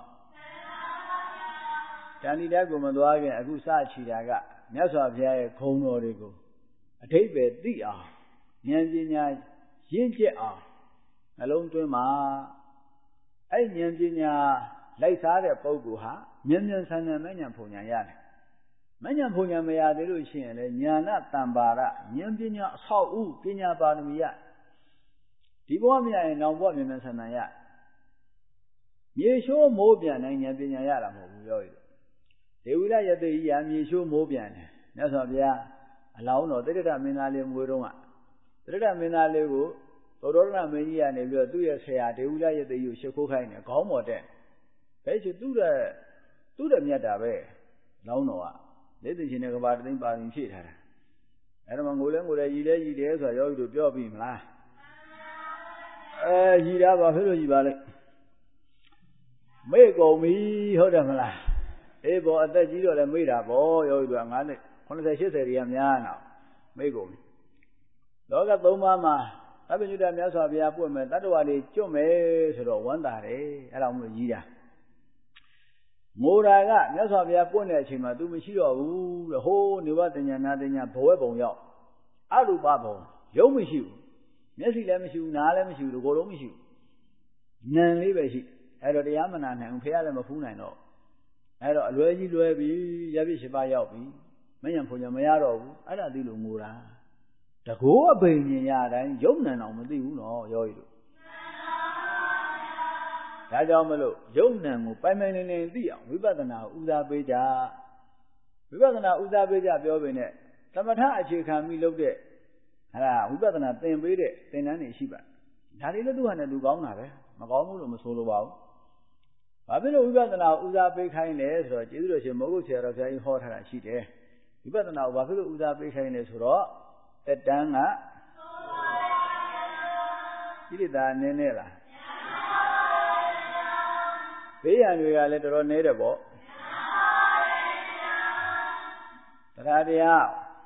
S1: တန်တိတက်ကိုမသွားခင်အခုစချီတာကမြတ်စွာဘုရားရဲ့ခုံတော်တွေကိုအထိပ္ပယ်သိအောင်ဉာဏ်ပညာရင့်ကျက်အောင်နှလုံးသွင်းမှာအဲ့ဉာဏ်ပညာလိုက်စားတဲ့ပုဂ္ဂိုလ်ဟာမြင်မြန်ဆန်ဆန်မဉဏ်ဖုန်ဉဏ်ရတယ်မဉဏ်ဖုန်ဉဏ်မရသေးလို့ရှိရင်လေဉာဏတံပါရဉာဏ်ပညာအဆောက်ဥပညာပါရမီရဒီဘဝမရရင်နောက်ဘဝမြင်မြန်ဆန်ဆန်ရမြေရှိုးမိုးပြန်နိုင်ဉာဏ်ပညာရတာမဟုတ်ဘူးပြောရည်ဒေဝိလယတိယမြေရှိုးမိုးပြန်တယ်မြတ်စွာဘုရားအလောင်းတော်တိရဒမင်းသားလေးမွေးတော့ကတိရဒမင်းသားလေးကိုသောတော်ရဏမင်းကြီးကနေပြီးတော့သူ့ရဲ့ဆရာဒေဝိလယတိကိုရှ िख ိုးခိုင်းတယ်ခေါင်းပေါ်တက်ဘယ်ချသူ့တဲ့သူ့တဲ့မြတ်တာပဲလောင်းတော်ကလက်သိချင်းတဲ့ကဘာသိန်းပါရင်ဖြည့်ထားတာအဲ့ဒါမှငိုလဲငိုလဲရီလဲရီတယ်ဆိုတော့ယောဂီတို့ပြောပြီမလားအဲရီတာပါဖြစ်လို့ရီပါလေမေ့ကုန်ပြီဟုတ်တယ်မလားအေးဘောအသက်ကြီးတော့လည်းမေ့တာပေါ့ယောဂီတို့ကငါးနှစ်ခုနှစ်ဆယ်ရှစ်ဆယ်တွေကများတော့မေ့ကုန်ပြီလောကသုံးပါးမှာအဘိညုတမြတ်စွာဘုရားပွင့်မယ်တတ္တဝါတွေကျွတ်မယ်ဆိုတော့ဝမ်းသာတယ်အဲ့ဒါမှမလို့ကြီးတာငိုတာကမြတ်စွာဘုရားပွင့်တဲ့အချိန်မှာ तू မရှိတော့ဘူးတဲ့ဟိုးနေဝတညာနာတညာဘဝပုံရောက်အရူပဘုံရုပ်မရှိဘူးမျက်စိလည်းမရှိဘူးနားလည်းမရှိဘူးဒီကိုယ်လုံးမရှိဘူးနံလေးပဲရှိအဲ့တော့တရားမနာနိုင်ဘူးဖះလည်းမဖူးနိုင်တော့အဲ့တော့အလွယ်ကြီးလွယ်ပြီရပြည့်ရှိပါရောက်ပြီမညံဖုန်ညာမရတော့ဘူးအဲ့ဒါသိလို့ငိုတာတကိုးအပိန်မြင်ရတိုင်းယုံနံအောင်မသိဘူးနော်ရောရည်တို့ဒါကြောင့်မလို့ယုံနံကိုပိုင်ပိုင်နေနေသိအောင်ဝိပဿနာကိုဥစားပေးကြဝိပဿနာဥစားပေးကြပြောပေနဲ့သမထအခြေခံပြီးလုပ်တဲ့အဲ့ဒါဝိပဿနာသင်ပေးတဲ့သင်တန်းတွေရှိပါဒါတွေလည်းသူ့ဟာနဲ့သူကောင်းတာပဲမကောင်းဘူးလို့မဆိုလိုပါဘူးဘာဖြစ်လို့ဝိပဿနာကိုဥစားပေးခိုင်းလဲဆိုတော့ကျေးဇူးတော်ရှင်မောဂုတ်ဆရာတော်ဘုရားကြီးဟောထားတာရှိတယ်ဝိပဿနာကိုဘာဖြစ်လို့ဥစားပေးခိုင်းလဲဆိုတော့တက်တန်းကကိလေသာနည်းနည်းလားဘေးရန်တွေကလည်းတော်တော်နည်းတယ်ပေါ့တရားတရား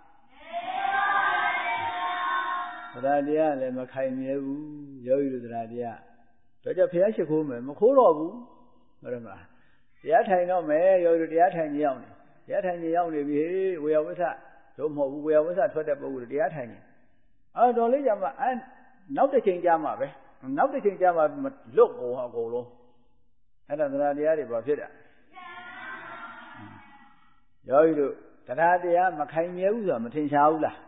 S1: တရားတရားလည်းမခိုင်မြဲဘူးယောဂီတို့တရားတရားတော့ကြဘုရားရှိခိုးမယ်မခိုးတော့ဘူးဟုတ်တယ်မလားတရားထိုင်တော့မယ်ယောဂီတို့တရားထိုင်ကြအောင်နေတရားထိုင်ကြရောက်နေပြီဝေယဝိသတို့မဟုတ်ဘူးဝေယဝိသထွက်တဲ့ပုဂ္ဂိုလ်တရားထိုင်နေအဲတော်လေးကြမှာအဲနောက်တစ်ချိန်ကြာမှာပဲနောက်တစ်ချိန်ကြာမှာလွတ်ကုန်အကုန်လုံးအဲ့ဒါတရားတရားတွေဘာဖြစ်တာယောဂီတို့တရားတရားမခိုင်မြဲဘူးဆိုတာမထင်ရှားဘူးလား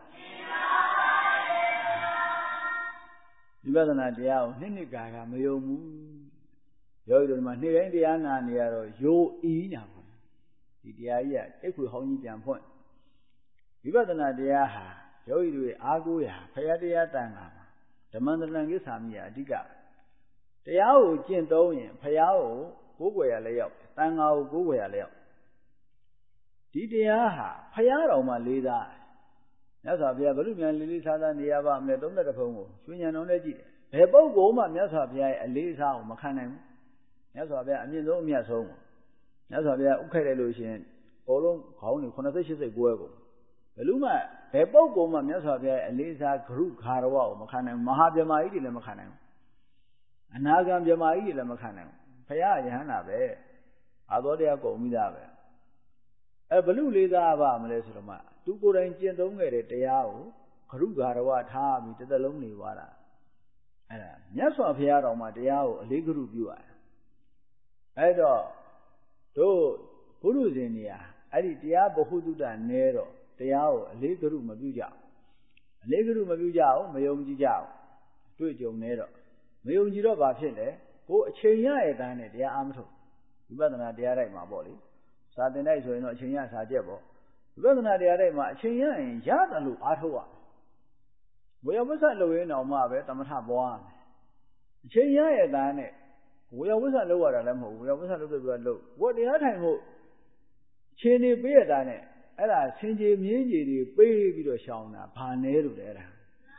S1: ဝိပဿနာတရားကိုနှစ်နှစ်ကာကမယုံဘူးယောဂီတို့ဒီမှာနေ့တိုင်းတရားနာနေရတော့ယိုအီးနာပါဒီတရားကြီးကတိတ်ခွေဟောင်းကြီးပြန်ဖွင့်ဝိပဿနာတရားဟာယောဂီတွေအားကိုးရာဖရာတရားတန်ခါမှာဓမ္မန္တရံကိစ္ဆာမိယအဓိကတရားကိုကျင့်သုံးရင်ဖရာကိုကိုးကွယ်ရလဲရောက်တန်ခါကိုကိုးကွယ်ရလဲရောက်ဒီတရားဟာဖရာတော်မှလေးစားမြတ်စွာဘုရားဘုရုမြန်လေးလေးစားစားနေရပါမယ်သုံးသက်တဖုံကိုရွှေဉဏ်တော်နဲ့ကြည့်တယ်ဘယ်ပုဂ္ဂိုလ်မှမြတ်စွာဘုရားရဲ့အလေးစားကိုမခံနိုင်ဘူးမြတ်စွာဘုရားအမြင့်ဆုံးအမြတ်ဆုံးမြတ်စွာဘုရားဥခိုက်လိုက်လို့ရှိရင်အကုန်လုံးခေါင်းတွေခုနှစ်စိတ်ရှစ်စိတ်ကိုယ်ကုန်ဘယ်လို့မှဘယ်ပုဂ္ဂိုလ်မှမြတ်စွာဘုရားရဲ့အလေးစားဂရုခါရဝကိုမခံနိုင်ဘူးမဟာဗြဟ္မာကြီးတွေလည်းမခံနိုင်ဘူးအနာဂံဗြဟ္မာကြီးတွေလည်းမခံနိုင်ဘူးဘုရားယဟန္တာပဲအာသောတရားကုန်ပြီးသားပဲအဲဘလူလေးသားပါမလဲဆိုတော့မှသူကိုယ်တိုင်ကျင့်သုံးခဲ့တဲ့တရားကိုခရုဂါရဝထားပြီးတစ်သက်လုံးနေသွားတာအဲ့ဒါမြတ်စွာဘုရားတော်မှာတရားကိုအလေးဂရုပြုရတယ်အဲ့တော့တို့ဘုရုဇင်နေရာအဲ့ဒီတရားဘဟုတုတနဲတော့တရားကိုအလေးဂရုမပြုကြဘူးအလေးဂရုမပြုကြဘူးမယုံကြည်ကြဘူးတွေ့ကြုံနေတော့မယုံကြည်တော့ဘာဖြစ်လဲကိုအချိန်ရရဲ့တန်းနဲ့တရားအားမထုတ်ဝိပဿနာတရားတိုက်မှာပေါ့လေစာသင်တိုက်ဆိုရင်တော့အချိန်ရစာချက်ပေါ့ဝိပဿနာတရားတိုက်မှာအချိန်ရရင်ရတယ်လို့အားထုတ်ရဝေယဝိသလုပ်ရင်းအောင်မှပဲသမထပွားမယ်အချိန်ရရဲ့တန်းနဲ့ဝေယဝိသလုပ်ရတာလည်းမဟုတ်ဘူးဝေယဝိသလုပ်ပြီးတော့လုပ်ဝတ်တရားထိုင်ဖို့အချိန်နေပေးရတာနဲ့အဲ့ဒါဆင်ခြေမြင်းကြီးတွေပေးပြီးတော့ရှောင်းတာဘာနဲလို့လဲအဲ့ဒါ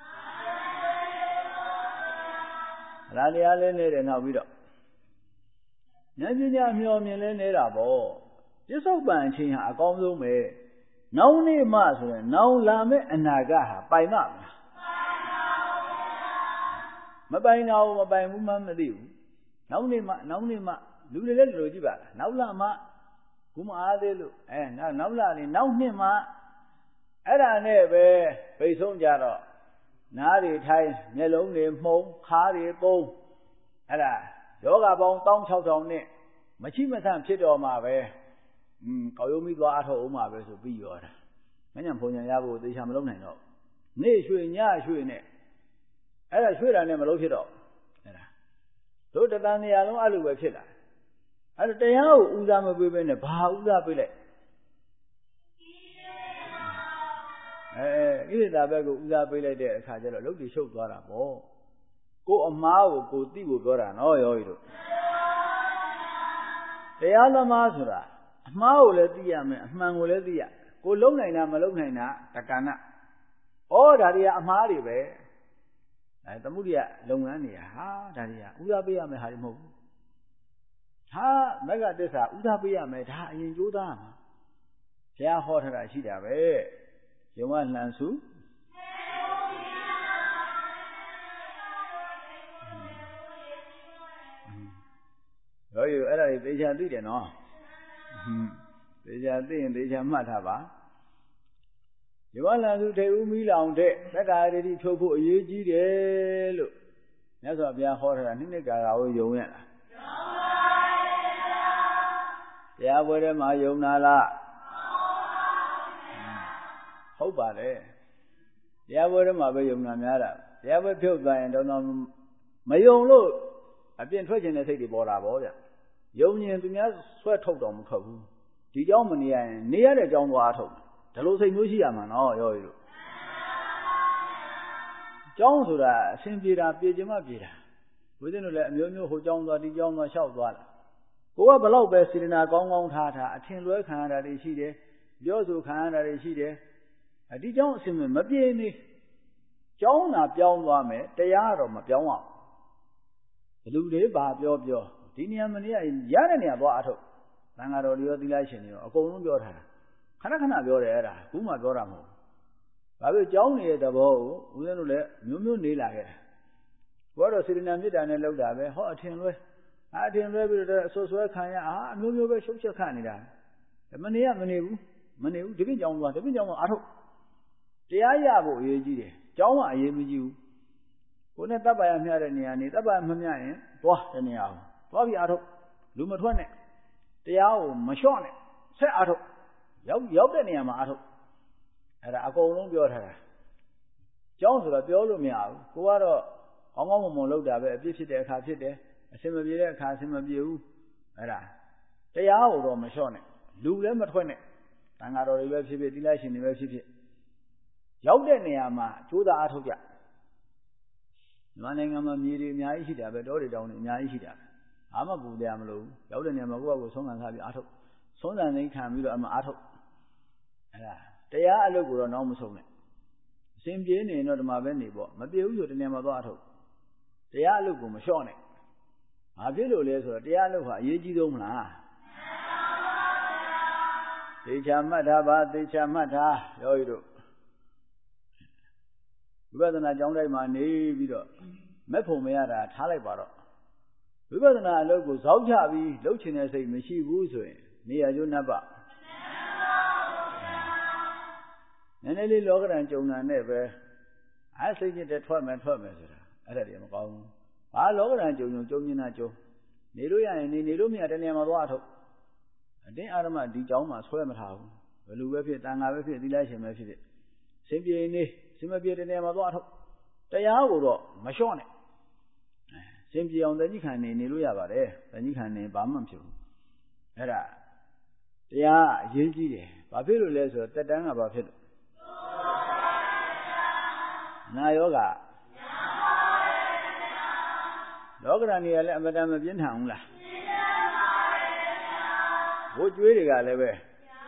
S1: အလားတရားလေးနေတယ်နောက်ပြီးတော့ဉာဏ်ပညာမျှော်မြင်လဲနေတာပေါ့ပြစ္ဆုတ်ပံအချိန်ဟာအကောင်းဆုံးပဲနောက်နေ့မှဆိုရင်နောက်လာမယ့်အနာဂတ်ဟာပိုင်မလားမပိုင်တော့မပိုင်ဘူးမှမသိဘူးနောက်နေ့မှနောက်နေ့မှလူတွေလည်းလိုကြည့်ပါလားနောက်လာမှဘုမအားသေးလို့အဲနောက်နောက်လာနေနောက်နှစ်မှအဲ့ဒါနဲ့ပဲပိတ်ဆုံးကြတော့နားတွေထိုင်းမျက်လုံးတွေမှုံခါးတွေသုံးအဲ့ဒါယောဂပေါင်း၁၆၀၀၀နဲ့မရှိမဆန့်ဖြစ်တော်မှာပဲอืมကောက်ရုံးပြီးသွားအထောက်အောင်မှာပဲဆိုပြီးရောတာမညံဖုန်ညာရဖို့သေချာမလုပ်နိုင်တော့နေ့ရွှေညရွှေနဲ့အဲ့ဒါရွှေတာနဲ့မလုပ်ဖြစ်တော့အဲ့ဒါတို့တဏှာနေရာလုံးအဲ့လိုပဲဖြစ်လာအဲ့ဒါတရားကိုဥစားမပေးဘဲနဲ့ဘာဥစားပေးလိုက်အဲဣရိတာဘက်ကိုဥစားပေးလိုက်တဲ့အခါကျတော့လုတ်တိရှုပ်သွားတာပေါ့ကိုအမားကိုကိုသိဖို့ပြောတာနော်ယောဂီတို့တရားသမားဆိုတာအမှားကိုလည်းသိရမယ်အမှန်ကိုလည်းသိရကိုလုံနိုင်တာမလုံနိုင်တာတက္ကဏဩဒါတွေကအမှားတွေပဲအဲသမုဒိယလုပ်ငန်းတွေဟာဒါတွေကဥစားပေးရမယ်ဟာတွေမဟုတ်ဘူးဟာမဂ္ဂတစ္ဆာဥစားပေးရမယ်ဒါအရင်ကြိုးစားမှာဘုရားဟောထားတာရှိတာပဲယုံဝလှန်စုရောယူအဲ့ဒါတွေသေချာသိတယ်နော်ဟွန်းသေချာသိရင်သေချာမှတ်ထားပါယဝလန်စုထေဦးမီလောင်တဲ့သက္ကာရတိဖြုတ်ဖို့အရေးကြီးတယ်လို့မြတ်စွာဘုရားဟောထားတာနိမိတ်ကာကိုယုံရလားတရားပွဲထဲမှာယုံနာလားဟုတ်ပါလေတရားပွဲထဲမှာပဲယုံနာများတာတရားပွဲဖြုတ်သွားရင်တော့မယုံလို့အပြင်ထွက်ခြင်းတဲ့စိတ်တွေပေါ်တာပေါ့ဗျယုံရင်သူများဆွဲထုတ်တော်မထွက်ဘူးဒီเจ้าမနေရရင်နေရတဲ့เจ้าသွားထုတ်ဒါလိုစိတ်မျိုးရှိရမှာနော်ရောရလို့เจ้าဆိုတာအရှင်ပြေတာပြေခြင်းမပြေတာဘုရားတို့လည်းအမျိုးမျိုးဟိုเจ้าသွားဒီเจ้าသွားလျှောက်သွားတာကိုကဘလောက်ပဲစေတနာကောင်းကောင်းထားထားအထင်လွဲခံရတာတွေရှိတယ်ပြောဆိုခံရတာတွေရှိတယ်ဒီเจ้าအရှင်မပြေနေเจ้าနာပြောင်းသွားမယ်တရားတော့မပြောင်းအောင်ဘလူတွေဘာပြောပြောဒီနေရာမနေရရတဲ့နေရာသွားအထုတ်သံဃာတော်တွေရောသီလရှင်တွေရောအကုန်လုံးပြောထားတာခဏခဏပြောတယ်အဲ့ဒါခုမှပြောတာမဟုတ်ဘူးဘာဖြစ်ကြောင်းနေတဲ့သဘောကိုဦးဇင်းတို့လည်းမျိုးမျိုးနေလာခဲ့တာဘောတော့စေတနာမေတ္တာနဲ့လောက်တာပဲဟောအထင်လွဲအထင်လွဲပြီးတော့အဆွဆွဲခံရအာအမျိုးမျိုးပဲရှုပ်ချက်ခနေတာမနေရမနေဘူးမနေဘူးဒီပြင်းကြောင်းသွားဒီပြင်းကြောင်းသွားအထုတ်တရားရဖို့အရေးကြီးတယ်ကြောင်းကအရေးမကြီးဘူးကိုယ်နဲ့တပ်ပါရမျှတဲ့နေရာနေတပ်ပါမမျှရင်သွားတဲ့နေရာအောင်သွားပြီးအထုတ်လူမထွက်နဲ့တရားကိုမလျှော့နဲ့ဆက်အထုတ်ရောက်ရောက်တဲ့နေရာမှာအထုတ်အဲ့ဒါအကုန်လုံးပြောထားတာကြောင်းဆိုတော့ပြောလို့မရဘူးကိုကတော့ကောင်းကောင်းမွန်မွန်လုပ်တာပဲအပြစ်ဖြစ်တဲ့အခါဖြစ်တယ်အစင်မပြေတဲ့အခါအစင်မပြေဘူးအဲ့ဒါတရားကိုတော့မလျှော့နဲ့လူလည်းမထွက်နဲ့တန်ဃာတော်တွေပဲဖြစ်ဖြစ်သီလရှင်တွေပဲဖြစ်ဖြစ်ရောက်တဲ့နေရာမှာကြိုးစားအထုတ်ကြမြန်မာနိုင်ငံမှာမြေတွေအများကြီးရှိတာပဲတောတွေတောင်တွေအများကြီးရှိတာအားမပူတယ်မလို့ရောက်တဲ့နေရာမှာကိုယ့်ဘာကိုဆုံးခံထားပြီးအထုတ်ဆုံးခံသိခံပြီးတော့အမှအထုတ်အဲ့ဒါတရားအလုပ်ကိုတော့နောက်မဆုံးနဲ့အစဉ်ပြေးနေတော့ဒီမှာပဲနေပေါ့မပြေဘူးဆိုတနေရာမှာသွားအထုတ်တရားအလုပ်ကိုမလျှော့နဲ့ဘာဖြစ်လို့လဲဆိုတော့တရားအလုပ်ဟာအရေးကြီးဆုံးမလားသေချာမှတ်ထားပါသေချာမှတ်ထားရောရည်တို့ဝိပဿနာကျောင်းတိုင်းမှာနေပြီးတော့မက်ဖို့မရတာထားလိုက်ပါတော့ဝိပဿနာအလုပ်ကိုဇောက်ချပြီးလှုပ်ချင်တဲ့စိတ်မရှိဘူးဆိုရင်နေရာကျိုးနတ်ပါနည်းနည်းလေးလောကဓာတ်ကြုံတာနဲ့ပဲအားစိတ်ညစ်တဲ့ထွက်မယ်ထွက်မယ်ဆိုတာအဲ့ဒါတည်းမကောင်းဘူးဘာလောကဓာတ်ကြုံကြုံကြုံနေတာကြုံနေလို့ရရင်နေနေလို့မရတဲ့နေရာမှာသွားထုတ်အတင်းအာရမဒီကြောင်းမှာဆွဲမထားဘူးဘယ်လိုပဲဖြစ်တန်ခါပဲဖြစ်သီလရှင်ပဲဖြစ်ဖြစ်စင်ပြေနေစင်မပြေတဲ့နေရာမှာသွားထုတ်တရားကိုတော့မလျှော့နဲ့စင်ပြေအောင်တဏှိခံနေနေလို့ရပါတယ်တဏှိခံနေဘာမှမဖြစ်ဘူးအဲ့ဒါတရားအရေးကြီးတယ်ဘာဖြစ်လို့လဲဆိုတော့တက်တန်းကဘာဖြစ်လို့နာယောဂလောကဓာတ်တွေကလည်းအမတန်မပြင်းထန်ဘူးလားဝတ်ကြွေးတွေကလည်းပဲ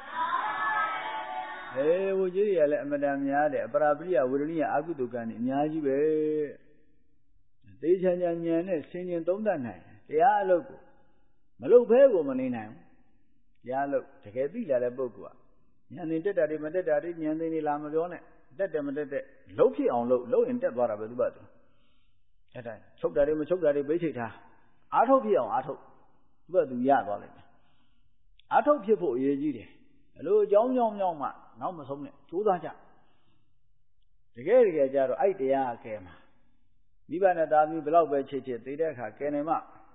S1: အေးဝတ်ကြွေးတွေကလည်းအမတန်များတယ်အပရာပရိယဝေဒနိယအာကုတုကံတွေအများကြီးပဲသေချာချာဉာဏ်နဲ့ဆင်ခြင်သုံးသပ်နိုင်တရားအလုပ်ကိုမလုပ်ဘဲကိုမနေနိုင်ဘူးတရားအလုပ်တကယ်သိလာတဲ့ပုဂ္ဂိုလ်ကဉာဏ်နဲ့တက်တာတွေမတက်တာတွေဉာဏ်သိနေလားမပြောနဲ့တက်တယ်မတက်တဲ့လှုပ်ဖြစ်အောင်လှုပ်လှုပ်ရင်တက်သွားတာပဲသူ့ဘာသူအဲ့ဒါချုပ်တာတွေမချုပ်တာတွေပိတ်ချိတ်ထားအားထုတ်ဖြစ်အောင်အားထုတ်သူ့ဘာသူရသွားလိမ့်မယ်အားထုတ်ဖြစ်ဖို့အရေးကြီးတယ်အလိုအကြောင်းကြောင်းကြောင်းမှနောက်မဆုံးနဲ့ကြိုးစားကြတကယ်တကယ်ကြတော့အဲ့တရားကဲမှာမိဘနဲ့သားသမီးဘလောက်ပဲချစ်ချစ်သိတဲ့အခါကဲနေမှ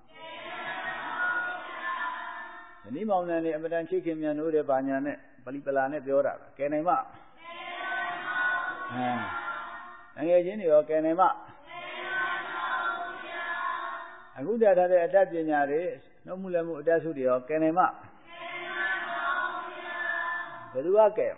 S1: ဇနီးမောင်နှံတွေအမတန်ချစ်ခင်မြန်လို့တဲ့ဘာညာနဲ့ပလီပလာနဲ့ပြောတာကဲနေမှအဲငယ်ချင်းတွေရောကဲနေမှအခုတည်းထားတဲ့အတတ်ပညာတွေနှုတ်မှုလည်းမှုအတတ်စုတွေရောကဲနေမှဘယ်သူကကဲ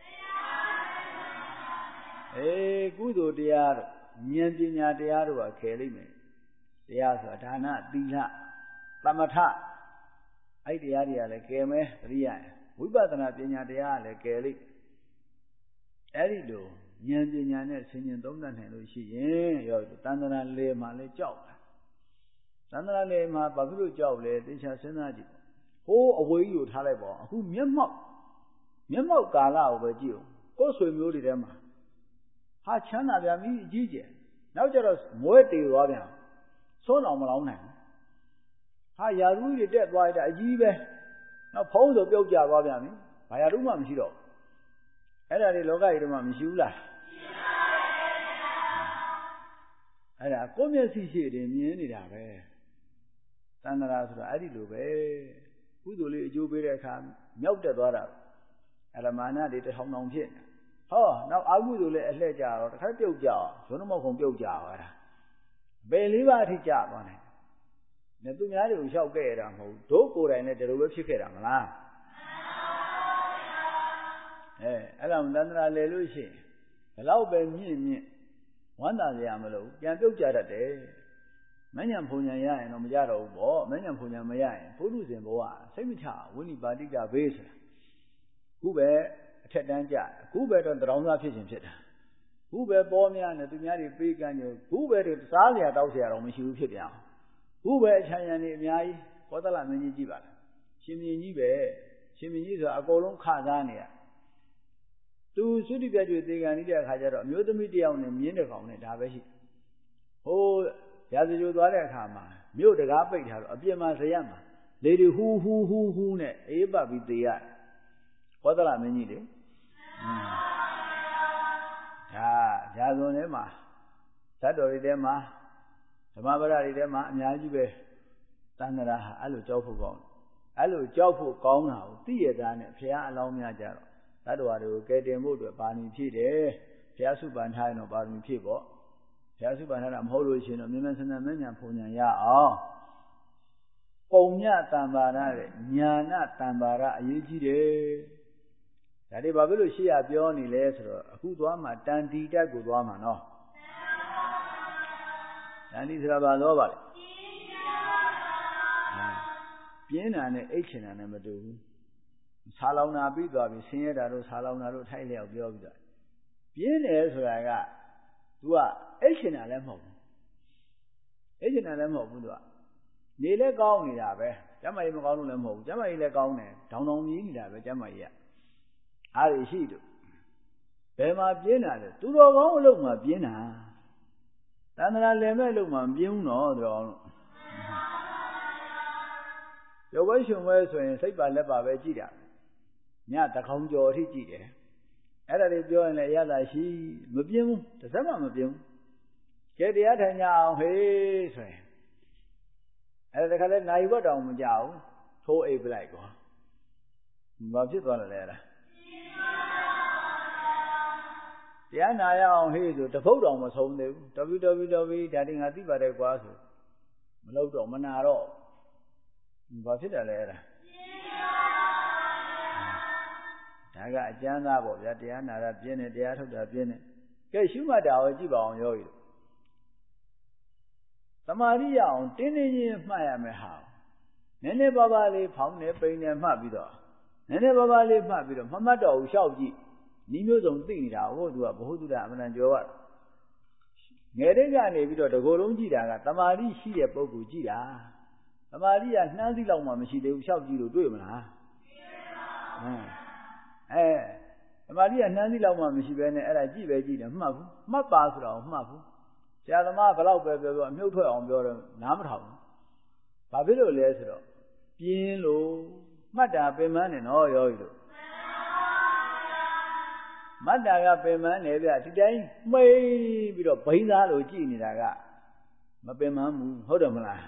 S1: အေးကုသိုလ်တရားတို့ဉာဏ်ပညာတရားတို့ကခဲလိမ့်မယ်တရားဆိုတာဒါနသီလသမထအဲ့တရားတွေကလည်းကဲမယ်ပရိယဝိပဿနာပညာတရားကလည်းကဲလိမ့်အဲ့ဒီလိုဉာဏ်ပညာနဲ့ဆင်ခြင်သုံးသပ်နိုင်လို့ရှိရင်ရောတန်ត្រာလေမှာလည်းကြောက်တာတန်ត្រာလေမှာဘာဖြစ်လို့ကြောက်လဲသေချာစဉ်းစားကြည့်ဟိုးအဝေးကြီးကိုထားလိုက်ပါအောင်အခုမျက်မှောက်မျက်မှောက်ကာလကိုပဲကြည့်အောင်ကိုယ်ဆွေမျိုးတွေထဲမှာဟာချမ်းသာပြန်ပြီအကြီးကျယ်နောက်ကျတော့မွဲတေသွားပြန်ဆုံးအောင်မလောင်းနိုင်ဘူးဟာယာရုတွေတက်သွားတာအကြီးပဲနောက်ဖုံးဆိုပြုတ်ကျသွားပြန်ပြီဘာယာရုမှမရှိတော့အဲ့ဒါတွေလောကကြီးတွေမှာမရှိဘူးလားအဲ့ဒါကိုမျက်စိရှိတယ်မြင်နေတာပဲတဏှာဆိုတာအဲ့ဒီလိုပဲကုသိုလ်လေးအကျိုးပေးတဲ့အခါမြောက်တက်သွားတာအရမာနတွေတထောင်ထောင်ဖြစ်ဟောနောက်အာဟုဆိုလည်းအလှည့်ကြတော့တစ်ခါပြုတ်ကြအောင်ဇွန်းမောက်ခုံပြုတ်ကြအောင်အဲ့ဒါဘယ်လေးပါးအထိကြသွားနိုင်တယ်သူများတွေကိုလျှောက်ခဲ့ရတာမဟုတ်ဘူးတို့ကိုယ်တိုင်လည်းဒီလိုပဲဖြစ်ခဲ့တာမလားအဲအဲ့ဒါမှတန္တရာလေလို့ရှိရင်ဘလောက်ပဲမြင့်မြင့်ဝမ်းသာစရာမလိုပြန်ပြုတ်ကြတတ်တယ်မဉ္ဇဉ်ဖုန်ဉဏ်ရရင်တော့မကြတော့ဘူးပေါ့မဉ္ဇဉ်ဖုန်ဉဏ်မရရင်ဘုရုဇဉ်ဘဝစိတ်မချဝိနိပါတိကဘေးဆိုတာခုပဲအထက်တန်းကြခုပဲတော့တောင်းစားဖြစ်ခြင်းဖြစ်တာခုပဲပေါ်များနဲ့သူများတွေပေးကမ်းကြခုပဲတွေစားစရာတောက်စရာတော့မရှိဘူးဖြစ်ပြန်ခုပဲအချမ်းရံနေအများကြီးကောသလမင်းကြီးကြည့်ပါလားရှင်မင်းကြီးပဲရှင်မင်းကြီးဆိုတာအကုန်လုံးခစားနေရသူသုတိပြကျွေသေးကံနေတဲ့အခါကျတော့အမျိုးသမီးတယောက်နဲ့မြင်းတစ်ကောင်နဲ့ဒါပဲရှိဟိုရာဇဂိုသွားတဲ့အခါမှာမြို့တကားပိတ်ထားတော့အပြင်မှာဇရက်မှာလေတွေဟူးဟူးဟူးဟူးနဲ့အေးပတ်ပြီးသေးရတယ်ကောသလမင်းကြီးလေဒါဓာဇုံထဲမှာဓာတ်တော်တွေထဲမှာဓမ္မပဒတွေထဲမှာအများကြီးပဲတဏှာဟာအဲ့လိုကြောက်ဖို့ကောင်းအဲ့လိုကြောက်ဖို့ကောင်းတာကိုသိရတာနဲ့ဘုရားအလောင်းများကြတော့တတ္တဝါတွေကိုကယ်တင်ဖို့အတွက်ပါဏိဖြည့်တယ်ဘုရားစုပန်ထားရင်တော့ပါဏိဖြည့်ပေါ့ဘုရားစုပန်ထားတာမဟုတ်လို့ရှိရင်တော့မြင်မြင်ဆန္ဒမဉ္ဇဉ်ဖုန်ဉဏ်ရအောင်ပုံညတံပါရတဲ့ညာဏတံပါရအရေးကြီးတယ်ဒါတွေဘာဖြစ်လို့ရှိရပြောနေလဲဆိုတော့အခုသွားမှတန်တီတက်ကိုသွားမှာနော်တန်တီဆိုတာဘာလို့ပါလဲပြင်းတာနဲ့အိတ်ချင်တာနဲ့မတူဘူးဆာလောင်တာပြီးသွားပြီဆင်းရဲတာတို့ဆာလောင်တာတို့ထိုက်လျောက်ပြောပြီးတော့ပြင်းတယ်ဆိုတာက तू ကအိတ်ချင်တာလည်းမဟုတ်ဘူးအိတ်ချင်တာလည်းမဟုတ်ဘူး तू ကနေလဲကောင်းနေတာပဲကျမကြီးမကောင်းလို့လည်းမဟုတ်ဘူးကျမကြီးလည်းကောင်းတယ်ဒေါင်ဒေါင်မြည်နေတာပဲကျမကြီးကအားရရှိတို့ဘယ်မှာပြင်းတာလဲသူတော်ကောင်းအလုပ်မှာပြင်းတာတန္တရာလည်မဲ့အလုပ်မှာမပြင်းဘူးနော်သူတော်ကောင်းလို့ရုပ်ဝဲရှင်ဝဲဆိုရင်စိတ်ပါလက်ပါပဲကြည့်တာညတခေါင်ကျော်အထိကြည့်တယ်အဲ့ဒါတွေပြောရင်လည်းရတာရှိမပြင်းဘူးတစ်စက်မှမပြင်းဘူးကဲတရားထိုင်ကြအောင်ဟေးဆိုရင်အဲ့ဒါတခါလဲနိုင်ဘတ်တောင်မကြဘူးထိုးအိပ်ပလိုက်ကွာဘာဖြစ်သွားလဲအဲ့ဒါတရားနာရအောင်ဟေးဆိုတဖုတ်တော်မဆုံးသေးဘူးတော်ပြီတော်ပြီတော်ပြီဒါတင်ငါသိပါတယ်ကွာဆိုမလုပ်တော့မနာတော့ဘာဖြစ်တယ်လဲအဲ့ဒါဒါကအကျမ်းသားပေါ့ဗျာတရားနာတာပြင်းတယ်တရားထုတ်တာပြင်းတယ်ကဲရှုမှတ်တာကိုကြည့်ပါအောင်ယောဂီသမာဓိရအောင်တင်းတင်းချင်းမှတ်ရမယ်ဟာနည်းနည်းပါးပါးလေးဖောင်းနေပိန်နေမှတ်ပြီးတော့နည်းနည်းပါးပါးလေးမှတ်ပြီးတော့မမှတ်တော့ဘူးလျှောက်ကြည့်ဤမျိုးစုံသိနေတာဟုတ်သူကဘ ഹു တုဒအမှန်တန်ကြောရငယ်တဲ့ကနေပြီးတော့တကိုယ်လုံးကြည့်တာကသမာဓိရှိတဲ့ပုဂ္ဂိုလ်ကြည့်တာသမာဓိကနှမ်းစည်းလောက်မှမရှိသေးဘူးလျှောက်ကြည့်လို့တွေ့မလားဟမ်အဲသမာဓိကနှမ်းစည်းလောက်မှမရှိဘဲနဲ့အဲ့ဒါကြည့်ပဲကြည့်တယ်မှတ်ဘူးမှတ်ပါဆိုတော့မှတ်ဘူးဆရာသမားဘလောက်ပဲပြောပြောအမြုပ်ထွက်အောင်ပြောတော့နားမထောင်ဘူးဘာဖြစ်လို့လဲဆိုတော့ပြင်းလို့မှတ်တာပင်မနဲ့နော်ယောဂီတို့မှတ်တာကပင်မနဲ့ဗျဒီတိုင်းမှိပြီးတော့ဘိန်းသားလို့ကြည့်နေတာကမပင်မဘူးဟုတ်တယ်မလား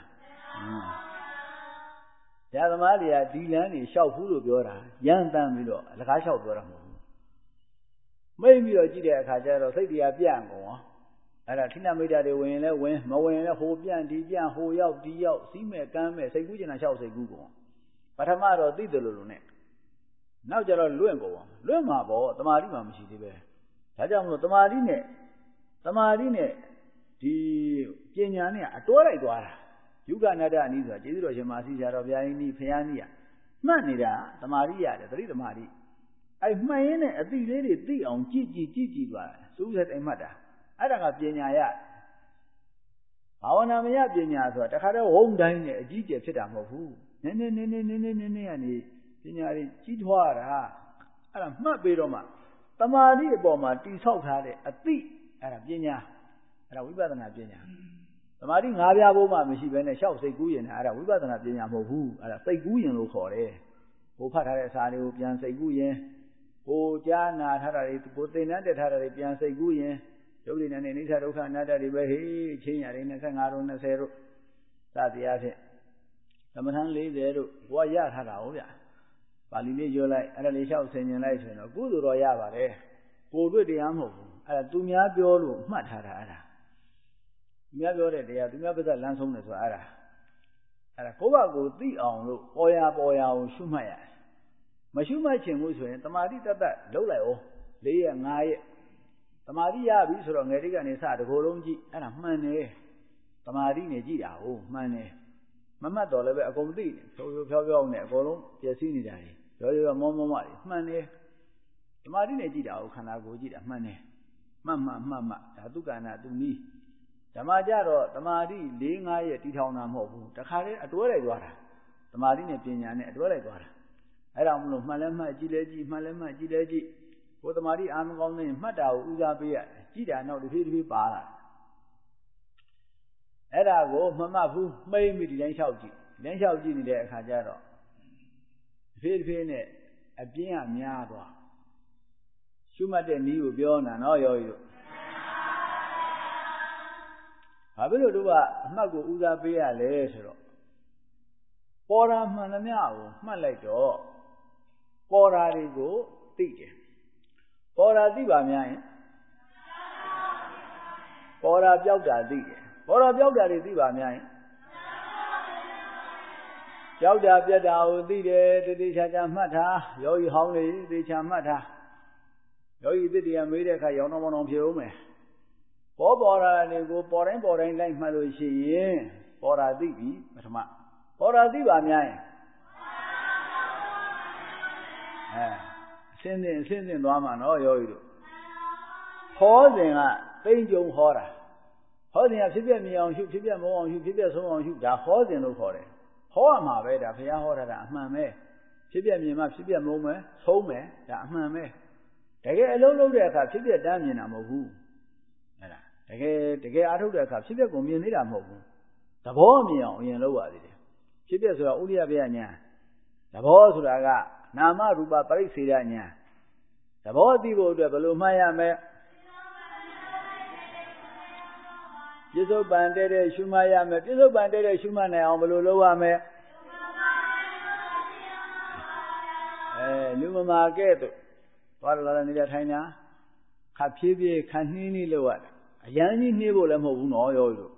S1: ဆရာသမားတွေကဒီလမ်းနေလျှောက်ဘူးလို့ပြောတာရမ်းတမ်းပြီးတော့အလကားလျှောက်ပြောတာမဟုတ်ဘူးမိတ်ပြီးတော့ကြည့်တဲ့အခါကျတော့စိတ်တရားပြန့်ကုန်ရောအဲ့ဒါထိဏမိတ်တာတွေဝင်ရင်လည်းဝင်မဝင်ရင်လည်းဟိုပြန့်ဒီပြန့်ဟိုရောက်ဒီရောက်စီးမဲ့ကမ်းမဲ့စိတ်ကူးကျင်တာလျှောက်စိတ်ကူးကုန်ပထမတော့သိတယ်လို့လို့ ਨੇ နောက်ကျတော့လွင့်ကုန်လွင့်မှာပေါ့တမာတိမှမရှိသေးပဲဒါကြောင့်မလို့တမာတိနဲ့တမာတိနဲ့ဒီပညာနဲ့အတွဲလိုက်သွားတာယုဂနာတအနည်းဆိုတာကျေးဇူးတော်ရှင်မာစီဆရာတော်ဘုရားကြီးနိဖယားနိယမှတ်နေတာတမာတိရတယ်သတိတမာတိအဲ့မှတ်ရင်းနဲ့အတိလေးတွေသိအောင်ကြည့်ကြည့်ကြည့်ကြည့်သွားတာစူးစက်တိုင်မှတ်တာအဲ့ဒါကပညာရဘာဝနာမယပညာဆိုတာတခါတော့ဝုံတိုင်းနဲ့အကြီးကျယ်ဖြစ်တာမဟုတ်ဘူးနည်းနည်းနည်းနည်းနည်းနည်းနည်းနည်းကနေပညာတွေကြီးထွားတာအဲ့ဒါမှတ်ပြီးတော့မှတမာတိအပေါ်မှာတိဆောက်ထားတဲ့အသိအဲ့ဒါပညာအဲ့ဒါဝိပဿနာပညာတမာတိငါးပြားဘုံမှမရှိဘဲနဲ့ရှောက်စိတ်ကူးရင်အဲ့ဒါဝိပဿနာပညာမဟုတ်ဘူးအဲ့ဒါစိတ်ကူးရင်လို့ခေါ်တယ်ဟိုဖတ်ထားတဲ့စာတွေကိုပြန်စိတ်ကူးရင်ဟိုကြားနာထားတာတွေကိုသင်တန်းတက်ထားတာတွေပြန်စိတ်ကူးရင်ဒုက္ခနဲ့အိဋ္ဌဒုက္ခအနတ္တတွေပဲဟေးချင်းရတယ်၂၅တို့၂၀တို့စသည်အားဖြင့်သမထ၄၀တို့ဘဝရထားတာဟုတ်ဗျပါဠိလေးရွတ်လိုက်အဲ့ဒါလေးလျှောက်ဆင်ញင်လိုက်ဆိုရင်တော့ကုသိုလ်တော်ရပါတယ်ကိုယ်တွေ့တရားမဟုတ်ဘူးအဲ့ဒါသူများပြောလို့မှတ်ထားတာအဲ့ဒါသူများပြောတဲ့တရားသူများပါးစပ်လမ်းဆုံးတယ်ဆိုတာအဲ့ဒါအဲ့ဒါကိုယ့်ဘာကိုယ်သိအောင်လို့ပေါ်ရပေါ်ရအောင်ရှုမှတ်ရတယ်မရှုမှတ်ချင်ဘူးဆိုရင်တမာတိတတ်တတ်လှုပ်လိုက်အောင်၄ရက်၅ရက်တမာတိရပြီဆိုတော့ငယ်တိကနေစတကိုယ်လုံးကြည့်အဲ့ဒါမှန်တယ်တမာတိနဲ့ကြည့်တာဟုတ်မှန်တယ်မမှတ်တော့လည်းပဲအကုန်သိတယ်ဖြိုးဖြိုးဖြောင်းဖြောင်းနဲ့အကုန်လုံးပျက်စီးနေတာတွေရောရောမောမောမတွေမှန်တယ်တမာတိနဲ့ကြည့်တာဟုတ်ခန္ဓာကိုယ်ကြည့်တာမှန်တယ်မှတ်မှတ်မှတ်မှတ်ဒါသုက္ကနာသူနည်းဓမ္မကြတော့တမာတိ၄၅ရက်တီထောင်တာမဟုတ်ဘူးတခါတည်းအတွဲလိုက်သွားတာတမာတိနဲ့ပညာနဲ့အတွဲလိုက်သွားတာအဲ့ဒါမလို့မှတ်လဲမှတ်ကြည့်လဲကြည့်မှတ်လဲမှတ်ကြည့်လဲကြည့်ဘုသမာတိအာမကောင်းနေမှတ်တာကိုဦးစားပေးရကြည့်တာနောက်တစ်ဖြည်းတစ်ဖြည်းပါလာအဲ့ဒါကိုမမှတ်ဘူးမှိမ့်ပြီးဒီတိုင်းလျှောက်ကြည့်ဒီတိုင်းလျှောက်ကြည့်နေတဲ့အခါကျတော့တစ်ဖြည်းတစ်ဖြည်းနဲ့အပြင်းကများသွားရှုမှတ်တဲ့နည်းကိုပြောနေတာနော်ယောဂီတို့ဘာဖြစ်လို့တို့ကအမှတ်ကိုဦးစားပေးရလဲဆိုတော့ပေါ်တာမှန်သမျှကိုမှတ်လိုက်တော့ပေါ်တာတွေကိုသိတယ်ပေါ်တာသိပါများရင်ပေါ်တာပြောက်တာသိတယ်ပေါ်တာပြောက်တာတွေသိပါများရင်ပြောက်တာပြက်တာကိုသိတယ်တတိချာချာမှတ်ထားယောဂီဟောင်းတွေသေချာမှတ်ထားယောဂီသစ်တရားမေးတဲ့အခါရောင်းတော့မအောင်ဖြစ်ဦးမယ်ပေါ်ပေါ်တာတွေကိုပေါ်တိုင်းပေါ်တိုင်းလိုက်မှတ်လို့ရှိရင်ပေါ်တာသိပြီပထမပေါ်တာသိပါများရင်အဲအစင်းစင်းအစင်းစင်းသွားမှာနော်ယောဂီတို့ဟောစဉ်ကသိမ့်ကြုံဟောတာဟောစဉ်ကဖြစ်ပြမြင်အောင်ရှုဖြစ်ပြမအောင်ရှုဖြစ်ပြဆုံးအောင်ရှုဒါဟောစဉ်လို့ခေါ်တယ်ဟောရမှာပဲဒါဘုရားဟောတာကအမှန်ပဲဖြစ်ပြမြင်မှဖြစ်ပြမုံမယ်ဆုံးမယ်ဒါအမှန်ပဲတကယ်အလုံးလုံးတဲ့အခါဖြစ်ပြတမ်းမြင်တာမဟုတ်ဘူးအဲ့ဒါတကယ်တကယ်အားထုတ်တဲ့အခါဖြစ်ပြကိုမြင်နေတာမဟုတ်ဘူးသဘောမြင်အောင်အရင်လုပ်ရသေးတယ်ဖြစ်ပြဆိုတာဥရိယပယညာသဘောဆိုတာကနာမရူပပရိစ္ဆေဒညာသဘောသိဖို့အတွက်ဘယ်လိုမှတ်ရမလဲပြစ္ဆုတ်ပန်တဲ့တဲ့ရှုမှတ်ရမယ်ပြစ္ဆုတ်ပန်တဲ့တဲ့ရှုမှတ်နိုင်အောင်ဘယ်လိုလုပ်ရမလဲအဲလူမမာကဲ့သို့သွားလာလာနေတဲ့ထိုင်တာခပ်ဖြည်းဖြည်းခနှင်းနှီးလို့ရတယ်အရန်ကြီးနှီးဖို့လည်းမဟုတ်ဘူးနော်ရောတို့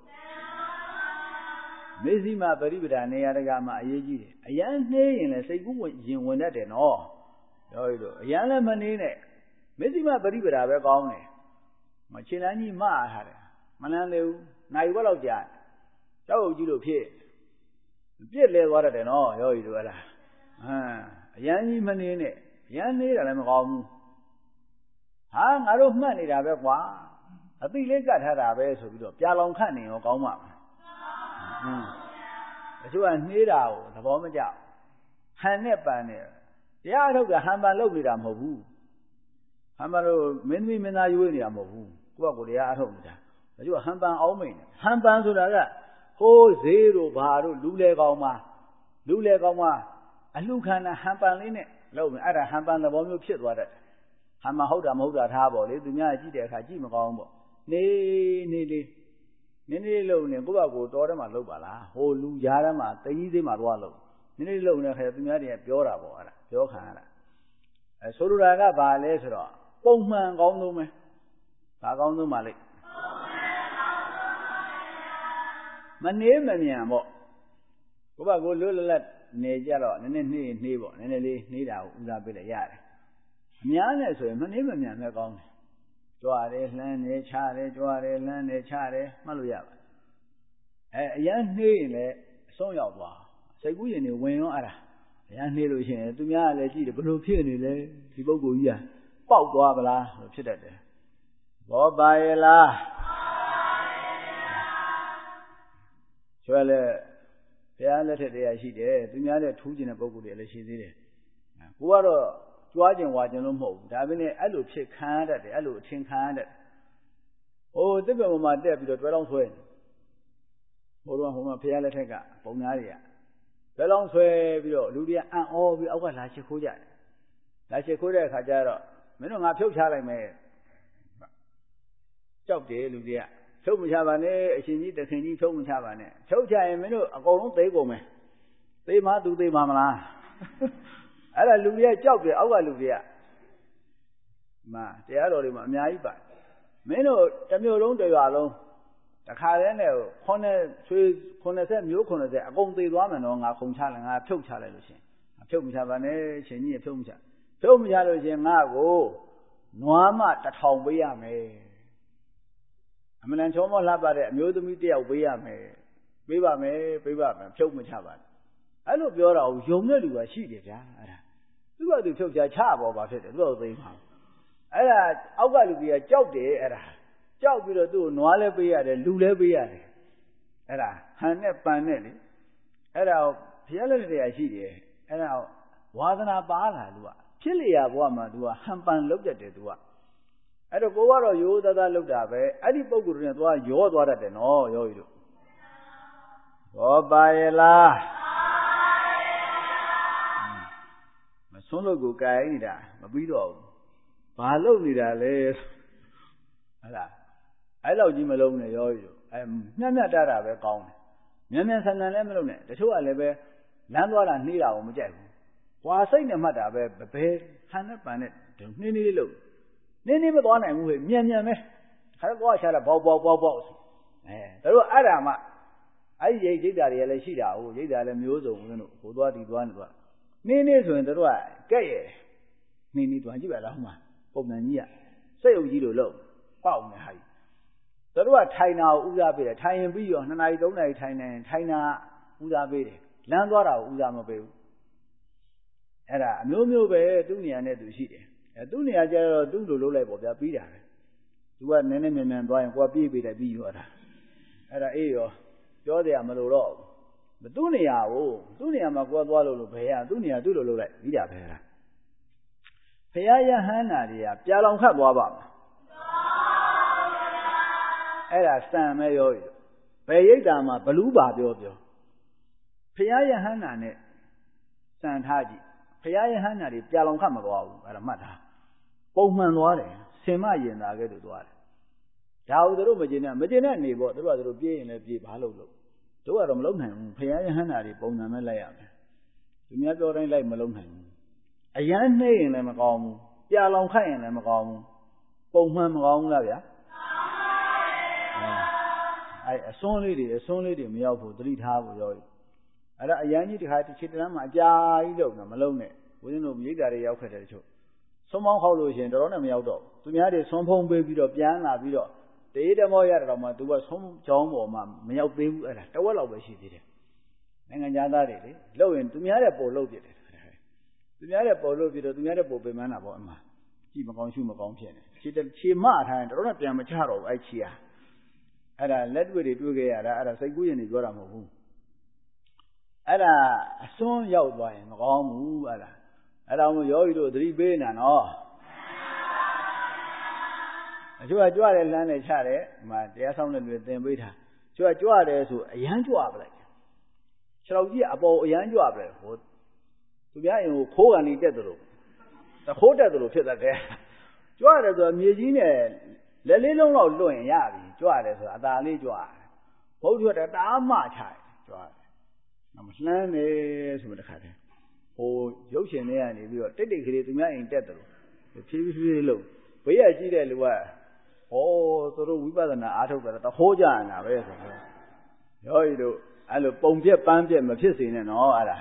S1: မေဇိမပရိပဒနေရာတကာမှာအရေးကြီးတယ်အရန်နှေးရင်လည်းစိတ်ကူးရင်ဝင်တတ်တယ်နော်ရောတို့အရန်လည်းမနှေးနဲ့မေဇိမပရိပဒပဲကောင်းတယ်မခြေလမ်းကြီးမအားထားတယ်မလန်းသေးဘူးနိုင်ဘက်တော့ကြာကြောက်ကြည့်လို့ဖြစ်ပြစ်လဲသွားတတ်တယ်နော်ရောတို့ဟလားဟမ်အရန်ကြီးမနှေးနဲ့အရန်နှေးတာလည်းမကောင်းဘူးဟာငါတို့မှတ်နေတာပဲကွာအသိလေးကတ်ထားတာပဲဆိုပြီးတော့ပြာလောင်ခတ်နေရောကောင်းပါ့မလားဟွန်းတချို့ကနှေးတာကိုသဘောမကျဟန်နဲ့ပန်နဲ့တရားထုတ်ကဟန်ပန်လုပ်နေတာမဟုတ်ဘူးဟန်ပန်လို့မင်းသမီးမင်းသားရွေးနေတာမဟုတ်ဘူးကိုယ့်ကကိုယ်တရားအထုတ်နေတာတချို့ကဟန်ပန်အောင်မိန်ဟန်ပန်ဆိုတာကဟိုးဈေးတို့ဘာတို့လူလေကောင်းမှာလူလေကောင်းမှာအလှခန္ဓာဟန်ပန်လေးနဲ့လုပ်မယ်အဲ့ဒါဟန်ပန်သဘောမျိုးဖြစ်သွားတတ်ဟန်ပန်ဟုတ်တာမဟုတ်တာထားပေါ့လေသူများကြည့်တဲ့အခါကြည့်မကောင်းပေါ့နေနေလေးနည်းနည်းလုံနေကိုယ့်ဘကိုတော်တယ်မှာလုပ်ပါလားဟိုလူကြားထဲမှာတိကြီးသေးမှာသွားလို့နည်းနည်းလုံနေခါသူများတွေကပြောတာပေါ့အဲ့ဒါပြောခံရတာအဲဆိုလိုတာကဘာလဲဆိုတော့ပုံမှန်ကောင်းဆုံးပဲဘာကောင်းဆုံးပါလိမ့်မနှေးမမြန်ပေါ့ကိုယ့်ဘကိုလွတ်လပ်လပ်နေကြတော့နည်းနည်းနှေးနှေးပေါ့နည်းနည်းလေးနှေးတာကိုဦးစားပေးလိုက်ရတယ်အများနဲ့ဆိုရင်မနှေးမမြန်ပဲကောင်းတယ်ကြွားတယ်လှမ်းတယ်ချတယ်ကြွားတယ်လှမ်းတယ်ချတယ်မှတ်လို့ရပါအဲအရန်နှေးရင်လည်းအဆုံးရောက်သွားစိတ်ကူးရင်တွေဝင်ရောအဲ့ဒါအရန်နှေးလို့ရှိရင်သူများကလည်းကြည့်တယ်ဘယ်လိုဖြစ်နေလဲဒီပုဂ္ဂိုလ်ကြီးကပေါက်သွားပလားလို့ဖြစ်တတ်တယ်ဘောပါရဲ့လားကျွဲလဲဘုရားလက်ထက်တရားရှိတယ်သူများတဲ့ထူးကျင်တဲ့ပုဂ္ဂိုလ်တွေလည်းရှိသေးတယ်ကိုကတော့ကြွားကျင်ဝါကျင်လို့မဟုတ်ဘူးဒါပေမဲ့အဲ့လိုဖြစ်ခံရတတ်တယ်အဲ့လိုအထင်ခံရတတ်ဟိုတစ်ပံပေါ်မှာတက်ပြီးတော့တွဲလောင်းဆွဲဟိုတော့ဟိုမှာဘုရားလက်ထက်ကပုံသားတွေကတွဲလောင်းဆွဲပြီးတော့လူတွေကအံ့ဩပြီးအောက်ကလာချစ်ခိုးကြတယ်လာချစ်ခိုးတဲ့အခါကျတော့မင်းတို့ငါဖြုတ်ချလိုက်မယ်ကြောက်တယ်လူတွေကဖြုတ်မချပါနဲ့အရှင်ကြီးတခင်ကြီးဖြုတ်မချပါနဲ့ဖြုတ်ချရင်မင်းတို့အကုန်လုံးသိကုန်မယ်သိမှသူသိမှာမလားအဲ့ဒါလူတွေကကြောက်တယ်အောက်ကလူတွေကမာတရားတော်တွေမှာအများကြီးပါမင်းတို့တစ်မျိုးလုံးတစ်ရွာလုံးတခါတည်းနဲ့ခုနှစ်ဆွေးခုနှစ်ဆက်မျိုးခုနှစ်ဆက်အကုန်သေသွားမယ်နော်ငါခုံချလိုက်ငါဖြုတ်ချလိုက်လို့ရှင်ဖြုတ်မချပါနဲ့ရှင်ကြီးဖြုတ်မချဖြုတ်မချလို့ရှင်ငါကိုနွားမတစ်ထောင်ပေးရမယ်အမှန်တန်ချောမောလှပတဲ့အမျိုးသမီးတစ်ယောက်ပေးရမယ်ပေးပါမယ်ပေးပါမယ်ဖြုတ်မချပါနဲ့အဲ့လိုပြောတာကိုယုံတဲ့လူကရှိတယ်ဗျာအဲ့ဒါသူကသူဖြုတ်ချချပေါ်ပါဖြစ်တယ်သူ့ကိုသိမှာအဲ့ဒါအောက်ကလူကြီးကကြောက်တယ်အဲ့ဒါကြောက်ပြီးတော့သူ့ကိုနွားလဲပေးရတယ်လူလဲပေးရတယ်အဲ့ဒါဟန်နဲ့ပန်နဲ့လေအဲ့ဒါဘုရားလက်တရားရှိတယ်အဲ့ဒါဝါသနာပါလာလူကဖြစ်လျာဘဝမှာသူကဟန်ပန်လောက်တတ်တယ်သူကအဲ့တော့ကိုကတော့ရိုးသားသားလောက်တာပဲအဲ့ဒီပုံကိုယ်တွေနဲ့သွားရောသွားတတ်တယ်နော်ရောကြီးတို့ဘောပါရဲ့လားမစွန်းလို့ကိုကြိုင်နေတာမပြီးတော့ဘူးဘာလုပ်နေတာလဲဟုတ်လားအဲ့လောက်ကြီးမလုံးနဲ့ရောရောအဲမျက်မျက်တတာပဲကောင်းတယ်မြန်မြန်ဆန်ဆန်လည်းမလုံးနဲ့တချို့ကလည်းပဲလမ်းသွားတာနှေးတာကိုမကြိုက်ဘူး။ကွာစိတ်နဲ့မှတ်တာပဲဘယ်ဟန်နဲ့ပန်နဲ့နှင်းနှင်းလေးလို့နှင်းနှင်းမသွားနိုင်ဘူးဟဲ့မြန်မြန်ပဲခါတော့သွားချတာပေါက်ပေါက်ပေါက်ပေါက်အဲတို့အဲ့ဒါမှအဲ့ဒီရိတ်ရိတ်တာတွေလည်းရှိတာဟုတ်ရိတ်တာလည်းမျိုးစုံဦးဇင်းတို့ဟိုသွားဒီသွားနေသွားနှင်းနှင်းဆိုရင်တို့ကကဲ့ရဲ့နှင်းနှင်းသွားကြည့်ပါလားဟိုမှာပုံမှန်ကြီးကစိတ်အုပ်ကြီးလို့လို့ပေါက်နေဟာကြီးတို့ကထိုင်တာကိုဦးစားပေးတယ်ထိုင်ရင်ပြီးရောနှစ်နာရီသုံးနာရီထိုင်နေထိုင်တာဦးစားပေးတယ်လမ်းသွားတာကိုဦးစားမပေးဘူးအဲ့ဒါအမျိုးမျိုးပဲသူ့နေရာနဲ့သူရှိတယ်အဲသူ့နေရာကျတော့သူ့လိုလုပ်လိုက်ပေါ့ဗျာပြီးတာပဲသူကနည်းနည်းမြန်မြန်သွားရင်ကိုယ်ပြေးပေးတယ်ပြီးရောအဲ့ဒါအဲ့ဒါအေးရောပြောတယ်မလို့တော့ဘူးသူ့နေရာကိုသူ့နေရာမှာကိုယ်သွားလို့လို့ဘယ်ရသူ့နေရာသူ့လိုလုပ်လိုက်ပြီးတာပဲအဲ့ဒါဖရာယဟန္တာတွေကပြာလောင်ခတ်သွားပါမယ်အဲ့ဒါစံမဲ့ရောဘယ်ရိတ်တာမှာဘလူးပါပြောပြောဖရာယဟန္တာနဲ့စံထားကြည့်ဖရာယဟန္တာတွေပြာလောင်ခတ်မသွားဘူးအဲ့ဒါမှတ်ထားပုံမှန်သွားတယ်ဆင်မရင်သားကဲ့သို့သွားတယ်ဒါဟုတို့မကျင်နဲ့မကျင်တဲ့နေပေါ့တို့ကတို့ပြေးရင်လည်းပြေးဘာလို့လို့တို့ကတော့မလုံနိုင်ဘူးဖရာယဟန္တာတွေပုံစံမဲ့လိုက်ရမယ်သူများပြောတိုင်းလိုက်မလုံနိုင်ဘူးအရန်နှိမ့်ရင်လည်းမကောင်းဘူးပြာလောင်ခတ်ရင်လည်းမကောင်းဘူးပုံမှန်မကောင်းဘူးလားဗျာအဲအစွန်းလေးတွေအစွန်းလေးတွေမရောက်ဘူးသတိထားဖို့ရောအဲ့ဒါအရန်ကြီးတခါတစ်ချက်တန်းမှာအကြာကြီးလုံတာမလုံနဲ့ဘုရင်တို့ရိတ်တာတွေရောက်ခဲ့တယ်တချို့ဆွမ်းမောင်းခောက်လို့ရှိရင်တော်တော်နဲ့မရောက်တော့သူများတွေဆွမ်းဖုံးပေးပြီးတော့ပြန်လာပြီးတော့တေးတမောရတော့မှသူကဆွမ်းကြောင်းပေါ်မှာမရောက်သေးဘူးအဲ့ဒါတဝက်လောက်ပဲရှိသေးတယ်နိုင်ငံသားတွေလေလှုပ်ရင်သူများတဲ့ပုံလှုပ်ပြတယ်သူများတဲ့ပုံလှုပ်ပြီးတော့သူများတဲ့ပုံပင်မန်းတာပေါ့အမှကြည့်မကောင်းရှုမကောင်းဖြစ်နေခြေခြေမထားရင်တော်တော်နဲ့ပြန်မချတော့ဘူးအဲ့ခြေဟာအဲ့ဒါလက်တွေ့တွေတွေ့ခဲ့ရတာအဲ့ဒါစိတ်ကူးရင်တွေပြောတာမဟုတ်ဘူးအဲ့ဒါအစွန်းရောက်သွားရင်မကောင်းဘူးအဲ့ဒါအဲ့ဒါမို့ယောဂီတို့သတိပေးနေတာနော်အကျိုးကကြွတယ်လမ်းနဲ့ချတယ်ဒီမှာတရားဆောင်တဲ့လူသင်ပေးတာကျိုးကကြွတယ်ဆိုအရန်ကြွပလိုက်ခြေတော်ကြီးအပေါ်အရန်ကြွပလိုက်ဟိုသူများရင်ကိုခိုးကန်နေတက်တယ်လို့တခိုးတက်တယ်လို့ဖြစ်တတ်တယ်ကြွတယ်ဆိုတော့မြေကြီးနဲ့လက်လေးလုံးလောက်လွတ်ရင်ရပြီကြွတယ်ဆိုတာအသာလေးကြွတယ်ဘုရားတအားမှချတယ်ကြွတယ်မလှမ်းနေဆိုတဲ့ခါတည်းဟိုရုပ်ရှင်တွေကနေပြီးတော့တိတ်တိတ်ကလေးသူများအိမ်တက်တယ်လို့ဖြည်းဖြည်းလေးလို့ဘေးရကြည့်တဲ့လူကဩသူတို့ဝိပဿနာအားထုတ်ကြတာတခိုးကြနေတာပဲဆိုတော့ယောဂီတို့အဲ့လိုပုံပြက်ပန်းပြက်မဖြစ်စေနဲ့နော်အဲ့ဒါ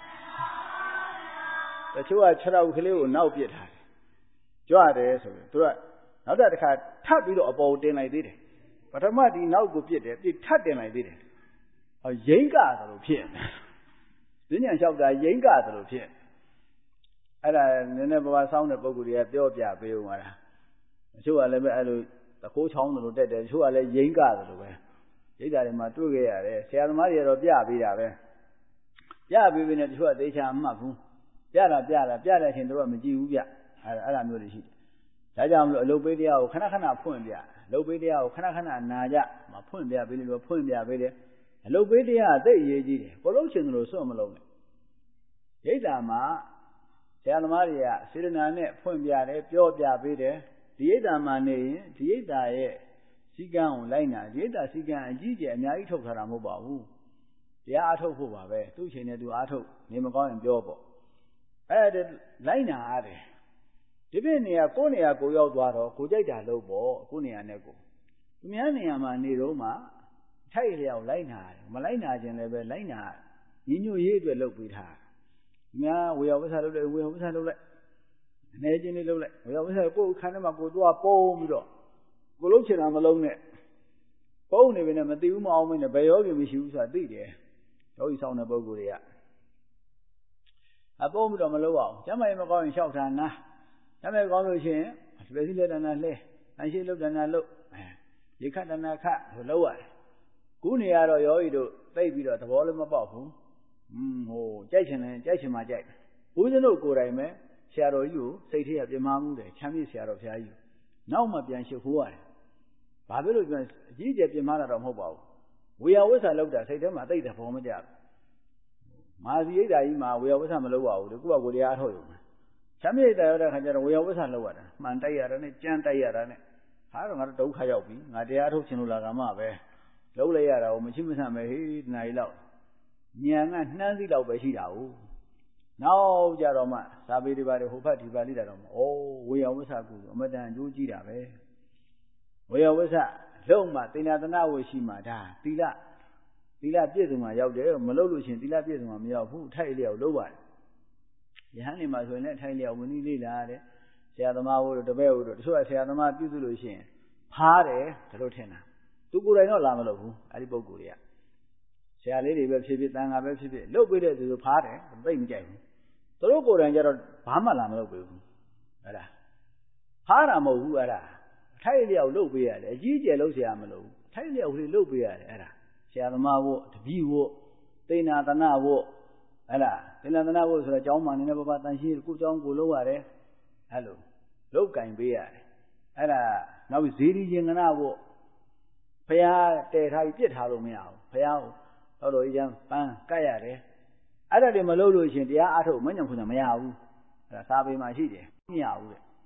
S1: တချို့ကခြေထောက်ကလေးကိုနောက်ပစ်ထားတယ်ကြွတယ်ဆိုရင်သူကနောက်တစ်ခါထပ်ပြီးတော့အပေါ်တင်လိုက်သေးတယ်ပထမဒီနောက်ကိုပြစ်တယ်ပြီးထပ်တင်လိုက်သေးတယ်ဟောရိမ့်ကတယ်လို့ဖြစ်နေဉာဏ်လျှောက်တာရိမ့်ကတယ်လို့ဖြစ်အဲ့ဒါနည်းနည်းဘဝဆောင်းတဲ့ပုဂ္ဂိုလ်တွေကပြောပြပေးဦးမှာလားတချို့ကလည်းပဲအဲ့လိုတခိုးချောင်းတယ်လို့တက်တယ်တချို့ကလည်းရိမ့်ကတယ်လို့ပဲရိတ်တာတွေမှာတွေ့ခဲ့ရတယ်ဆရာသမားတွေကတော့ပြပေးတာပဲပြပေးပြီးနေတချို့ကသေချာမှတ်ဘူးပြတာပြတာပြတဲ့အချိန်တို့ကမကြည့်ဘူးပြအဲ့အဲ့လိုမျိုးတွေရှိတယ်ဒါကြောင့်မလို့အလုပ်ပေးတရားကိုခဏခဏဖွင့်ပြအလုပ်ပေးတရားကိုခဏခဏနာကြမဖွင့်ပြပေးလို့ဖွင့်ပြပေးတယ်အလုပ်ပေးတရားသိအရေးကြီးတယ်ကိုလုံးချင်တယ်လို့စွန့်မလုံးနဲ့ရိတ်တာမှာဆရာသမားတွေကစေတနာနဲ့ဖွင့်ပြတယ်ပြောပြပေးတယ်ဒီရိတ်တာမှာနေရင်ဒီရိတ်တာရဲ့စီကံကိုလိုက်နာဒီရိတ်တာစီကံအကြီးကျယ်အများကြီးထုတ်ထားတာမဟုတ်ပါဘူးတရားအားထုတ်ဖို့ပါပဲသူ့ချိန်နဲ့သူအားထုတ်နေမကောင်းရင်ပြောပေါ့အဲ့ဒါလိုက်နာရတယ်ဒီပြည့်နေရာကိုယ်နေရာကိုရောက်သွားတော့ကိုကြိုက်တာလုပ်ပေါ့ကိုယ်နေရာနဲ့ကိုသူများနေရာမှာနေတော့မှထိုက်လျောက်လိုက်နာတယ်မလိုက်နာခြင်းလည်းပဲလိုက်နာညီညွတ်ရေးအတွက်လုပ်ပေးထားသူများဝေယဝိဆာလုပ်လိုက်ဝေယဝိဆာလုပ်လိုက်အနေချင်းလေးလုပ်လိုက်ဝေယဝိဆာကိုယ်ခန်းထဲမှာကိုသွားပုံးပြီးတော့ကိုလုံးချင်တာမလုံးနဲ့ပုံးနေပြီနဲ့မသိဘူးမအောင်မင်းနဲ့ဘယ်ယောဂီမရှိဘူးဆိုတာသိတယ်ယောဂီဆောင်တဲ့ပုဂ္ဂိုလ်တွေကအပုံးပြီးတော့မလုပ်အောင်ကျမ်းမာရေးမကောင်းရင်လျှောက်တာနာကျမ်းမာရေးကောင်းလို့ရှိရင်ဒီလိုစီလက်တနာလဲအရှိလုတ်တနာလုတ်ရေခတ်တနာခတ်လို့လုပ်ရတယ်ခုနေရတော့ယောဂီတို့သိပြီးတော့သဘောလည်းမပေါက်ဘူးอืมဟိုကြိုက်ချင်တယ်ကြိုက်ချင်မှကြိုက်ဘုရားတို့ကိုယ်တိုင်ပဲဆရာတော်ကြီးကိုစိတ်ထဲကပြမမှုတယ်ချမ်းမြေ့ဆရာတော်ဘုရားကြီးနောက်မှပြန်ရှုပ်ခိုးရတယ်ဘာဖြစ်လို့ပြန်အကြီးကျယ်ပြမလာတော့မဟုတ်ပါဘူးဝေယဝိဆာလောက်တာစိတ်ထဲမှာသိတဲ့ဘောမကြဘူးမာဇီရိတ်တာကြီးမှာဝေယဝိဆာမလုပ်ပါဘူးလေကိုယ့်ဘကိုယ်တရားထုတ်ရုံချမ်းမြေ့တဲ့ရတဲ့ခါကျတော့ဝေယဝိဆာလောက်ရတာမှန်တိုက်ရတာနဲ့ကြမ်းတိုက်ရတာနဲ့ဟာတော့ငါတို့ဒုက္ခရောက်ပြီငါတရားထုတ်ခြင်းလို့လာကမှပဲလုံးလိုက်ရတာကိုမရှိမဆန့်ပဲဟေးတနားကြီးလောက်ညံကနှမ်းစီလောက်ပဲရှိတာဟုတ်နောက်ကြတော့မှသာပေတွေပါတယ်ဟိုဖက်ဒီဖက်လိတာတော့ဩဝေယဝိဆာကူအမတန်အကျိုးကြီးတာပဲဝေယဝိဆာလုံးမှတိဏ္ဍနာဝရှိမှဒါသီလသီလပြည့်စုံမှရောက်တယ်မလုပ်လို့ရှိရင်သီလပြည့်စုံမှမရောက်ဘူးထိုက်လျောက်လုပ်ပါတယ်ယဟန်နေမှာဆိုရင်လည်းထိုက်လျောက်ဝင်လေးလာတဲ့ဆရာသမားတို့တပည့်တို့တချို့ကဆရာသမားပြုစုလို့ရှိရင်ဖားတယ်ဒါလို့ထင်တာသူကိုယ်တိုင်တော့လာမလုပ်ဘူးအဲ့ဒီပုဂ္ဂိုလ်တွေကဆရာလေးတွေပဲဖြစ်ဖြစ်တန်ခါပဲဖြစ်ဖြစ်လုပ်ပေးတဲ့သူတို့ဖားတယ်သိမကြိုက်ဘူးသူတို့ကိုယ်တိုင်ကျတော့ဘာမှလာမလုပ်ပေးဘူးအဲ့ဒါဖားတာမဟုတ်ဘူးအဲ့ဒါထိုက်လျောက်လုပ်ပေးရတယ်အကြီးကျယ်လုပ်เสียမလို့ထိုက်လျောက်ကလေးလုပ်ပေးရတယ်အဲ့ဒါဆရာသမားဝတ်တပည့်ဝတ်သိဏသနာဝတ်အဲ့ဒါသိဏသနာဝတ်ဆိုတော့ကျောင်းမှာနေနေပပတန်ရှိကိုကျောင်းကိုလုပ်ရတယ်အဲ့လိုလုပ်ကင်ပေးရတယ်အဲ့ဒါနောက်ပြီးဇေဒီရင်ကနာဝတ်ဖះတည်ထားပြီးပြစ်ထားလို့မရဘူးဖះကိုတော့တော်ကြီးကျမ်းပန်းကတ်ရတယ်အဲ့ဒါတွေမလုပ်လို့ရှင်တရားအားထုတ်မညံ့ခွင့်မရဘူးအဲ့ဒါစာပေမှာရှိတယ်မရဘူးတဲ့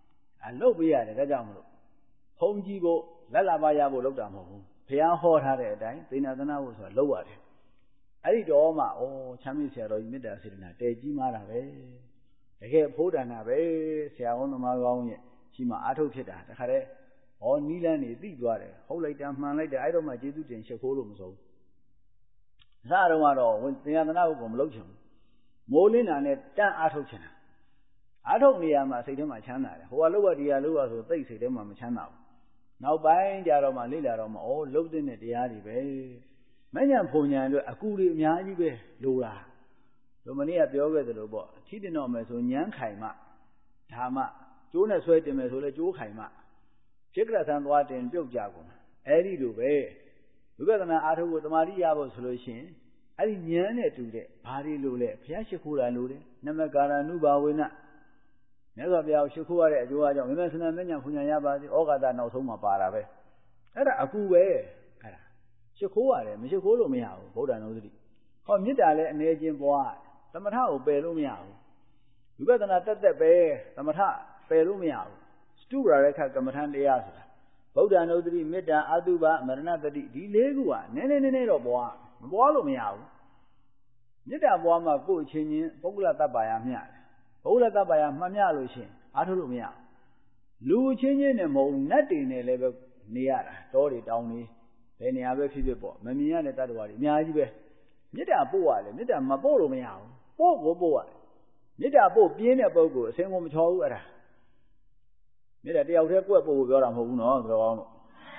S1: အလုပ်ပေးရတယ်ဒါကြောင့်မလို့ဖုံးကြည့်ဖို့လက်လာပါရဖို့လုပ်တာမဟုတ်ဘူးဘုရားဟောထားတဲ့အတိုင်းသေနာသနာဖို့ဆိုတာလုပ်ရတယ်အဲ့ဒီတော့မှဩချမ်းမြေ့ဆရာတော်ကြီးမေတ္တာစေတနာတည်ကြီးမားတာပဲတကယ်ဖိုးတန်တာပဲဆရာကောင်းသမားကောင်းရဲ့ရှိမှအားထုတ်ဖြစ်တာတခါတည်းဩနီးလန်းနေသိသွားတယ်ဟုတ်လိုက်တာမှန်လိုက်တယ်အဲ့တော့မှကျေးဇူးတင်ရှ िख ိုးလို့မဆုံးအစတော့ကတော့သေနာသနာဖို့ကမလုပ်ချင်ဘူးမိုးလင်းတာနဲ့တန်းအားထုတ်ချင်တာအားထုတ်နေရမှာစိတ်ထဲမှာချမ်းသာတယ်ဟိုကလှုပ်ရဒီကလှုပ်ရဆိုသိစိတ်ထဲမှာမချမ်းသာဘူးနောက်ပိုင်းကြတော့မှလေ့လာတော့မှဩလှုပ်တဲ့တရားတွေပဲမညံဖုန်ညာအတွက်အကူတွေအများကြီးပဲလိုတာတို့မနေ့ကပြောခဲ့သလိုပေါ့ထိတင်တော့မယ်ဆိုညမ်းခိုင်မှဒါမှကျိုးနဲ့ဆွဲတင်မယ်ဆိုလဲကျိုးခိုင်မှဖြစ်ကြဆန်းသွားတင်ပြုတ်ကြကုန်အဲ့ဒီလိုပဲဝိပဿနာအားထုတ်ဖို့တမာတိရဖို့ဆိုလို့ရှိရင်အဲ့ဒီဉာဏ်နဲ့တူတဲ့ဘာတွေလိုလဲဘုရားရှိခိုးတာလိုတယ်နမကာရနုဘာဝေနမြတ်စွာဘုရားကိုရှိခိုးရတဲ့အကျိုးအကြောင်းမင်းမဆန္ဒမဉ္ဇဉ်ဖွညာရပါစေဩဃာတနောက်ဆုံးမှာပါတာပဲအဲ့ဒါအကူပဲအဲ့ဒါရှိခိုးရတယ်မရှိခိုးလို့မရဘူးဗုဒ္ဓနုစတိဟောမေတ္တာလည်းအနေချင်းပွားသမထကိုပယ်လို့မရဘူးဝိပဿနာတက်တက်ပဲသမထပယ်လို့မရဘူးစတုရာရခကမ္မထန်တရားဆိုတာဗုဒ္ဓနုစတိမေတ္တာအတုပမရဏတတိဒီလေးခုကနည်းနည်းနည်းနည်းတော့ပွားမပွားလို့မရဘူးမေတ္တာပွားမှကိုယ်ချင်းချင်းပုဂ္ဂလတ္တပါယမျှတယ်ပုဂ္ဂလတ္တပါယမှမျှလို့ရှိရင်အားထုတ်လို့မရဘူးလူချင်းချင်းနဲ့မဟုတ်နတ်တွေနဲ့လည်းပဲနေရတာတောတွေတောင်တွေဘယ်နေရာပဲဖြစ်ဖြစ်ပေါ့မမြင်ရတဲ့တ attva တွေအများကြီးပဲမေတ္တာပို့ရတယ်မေတ္တာမပို့လို့မရဘူးပို့ကိုပို့ရတယ်မေတ္တာပို့ပြင်းတဲ့ပုဂ္ဂိုလ်အစင်ကိုမချော်ဘူးအဲ့ဒါမေတ္တာတယောက်တည်းကွက်ပို့ဖို့ပြောတာမဟုတ်ဘူးနော်တော်ကောင်းလို့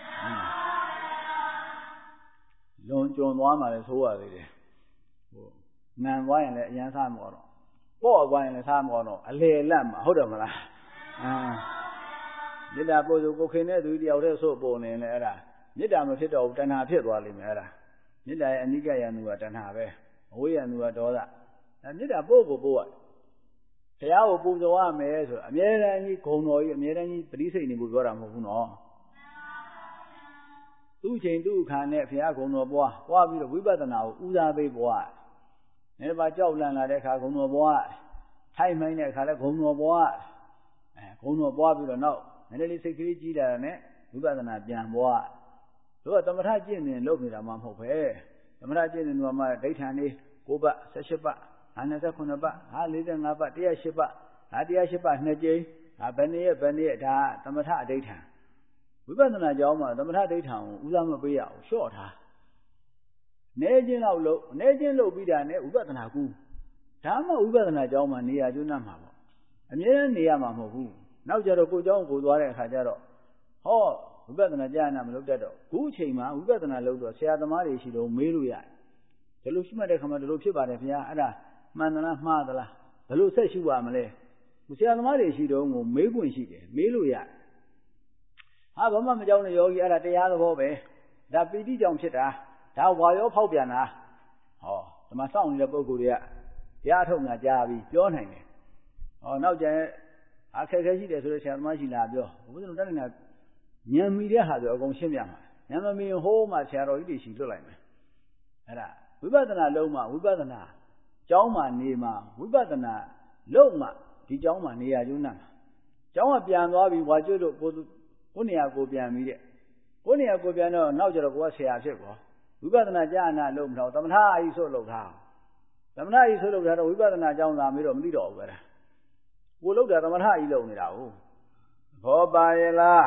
S1: လွန်ကျွံသွားမှလည်းသိုးရသေးတယ်ဟိုငံသွားရင်လည်းအရန်စားမလို့တော့ပေါ့သွားရင်လည်းစားမလို့တော့အလေလက်မှာဟုတ်တယ်မလားအာမေတ္တာပို့ဆိုကိုခင်တဲ့သူတယောက်တည်းဆို့ပုံနေလေအဲ့ဒါမေတ္တာမဖြစ်တော့ဘူးတဏှာဖြစ်သွားလိမ့်မယ်အဲ့ဒါမေတ္တာရဲ့အနိကယံသူကတဏှာပဲအဝိယံသူကဒေါသအဲမေတ္တာပို့ကိုပို့ရဘုရားကိုပူဇော်ရမယ်ဆိုအမြဲတမ်းကြီးဂုဏ်တော်ကြီးအမြဲတမ်းကြီးပရိစိတ်နေဖို့ပြောတာမဟုတ်ဘူးနော်သူ့ချိန်သူ့အခါနဲ့ဘုရားဂုဏ်တော်ပွားပွားပြီးတော့ဝိပဿနာကိုဦးစားပေးပွားနေပါကြောက်လန့်လာတဲ့အခါဂုဏ်တော်ပွားထိုက်မှိုင်းတဲ့အခါလည်းဂုဏ်တော်ပွားအဲဂုဏ်တော်ပွားပြီးတော့နောက်နည်းနည်းလေးစိတ်ကလေးကြီးလာတဲ့နဲ့ဝိပဿနာပြန်ပွားတို့ကသမထကျင့်နေလုပ်နေတာမှမဟုတ်ပဲသမထကျင့်နေမှာမှဒိဋ္ဌာန်လေး၉ပတ်၁၈ပတ်ဟာ၂၉ပတ်ဟာ၄၅ပတ်၁၀၈ပတ်ဟာ၁၀၈ပတ်နှစ်ကြိမ်ဟာဘယ်နည်းဘယ်နည်းဒါသမထအဋ္ဌာန်ဝိပဿနာကြောင်းမှာသမထအဋ္ဌာန်ကိုဦးစားမပေးရအောင်လျှော့ထားနေချင်းလောက်လို့နေချင်းလို့ပြီးတာနဲ့ဝိပဿနာကူဒါမှဝိပဿနာကြောင်းမှာနေရာကျွမ်းမှာပေါ့အမြဲတမ်းနေရမှာမဟုတ်ဘူးနောက်ကြတော့ကိုเจ้าကိုသွားတဲ့အခါကျတော့ဟောဝိပဿနာကြားနာမလုပ်တတ်တော့ခုအချိန်မှာဝိပဿနာလုပ်တော့ဆရာသမားတွေရှိတော့မေးလို့ရတယ်ဒီလိုရှိမှတဲ့ခါမှာဒီလိုဖြစ်ပါတယ်ခင်ဗျာအဲ့ဒါမှန်သလားမှားသလားဘယ်လိုဆက်ရှုပါမလဲဆရာသမားတွေရှိတော့ကိုမေးခွင့်ရှိတယ်မေးလို့ရတယ်ဟာဘာမှမကြောက်နဲ့ယောဂီအဲ့ဒါတရားသဘောပဲဒါပီတိကြောင့်ဖြစ်တာဒါဝါရောဖောက်ပြန်တာဟောဒီမှာစောင့်နေတဲ့ပုဂ္ဂိုလ်တွေကတရားထုတ်တာကြားပြီးပြောနိုင်တယ်ဟောနောက်ကျရင်အခက်အခဲရှိတယ်ဆိုတော့ဆရာသမားရှိလာပြောဘုရားတို့တန်းနေတာဉာဏ်မီတဲ့ဟာဆိုအကုန်ရှင်းပြမှာဉာဏ်မမီဟိုးမှဆရာတော်ကြီးတွေရှိလွတ်လိုက်မယ်အဲ့ဒါဝိပဿနာလုံးမှဝိပဿနာကျောင်းမှာနေမှဝိပဿနာလုံးမှဒီကျောင်းမှာနေရကျွန်းနာကျောင်းကပြန်သွားပြီးဝါကျွတ်လို့ကိုကိုနေရာကိုပြန်ပြီးတဲ့ကိုနေရာကိုပြန်တော့နောက်ကျတော့ကိုကဆရာဖြစ်ကောဝိပဿနာကြားနာလုံးမတော့သမထအကြီးဆို့လုပ်ထားသမထအကြီးဆို့လုပ်ထားတော့ဝိပဿနာကျောင်းလာပြီးတော့မသိတော့ဘူးပဲကိုလုပ်တာသမထအကြီးလုပ်နေတာဟုတ်ဘောပါရဲ့လား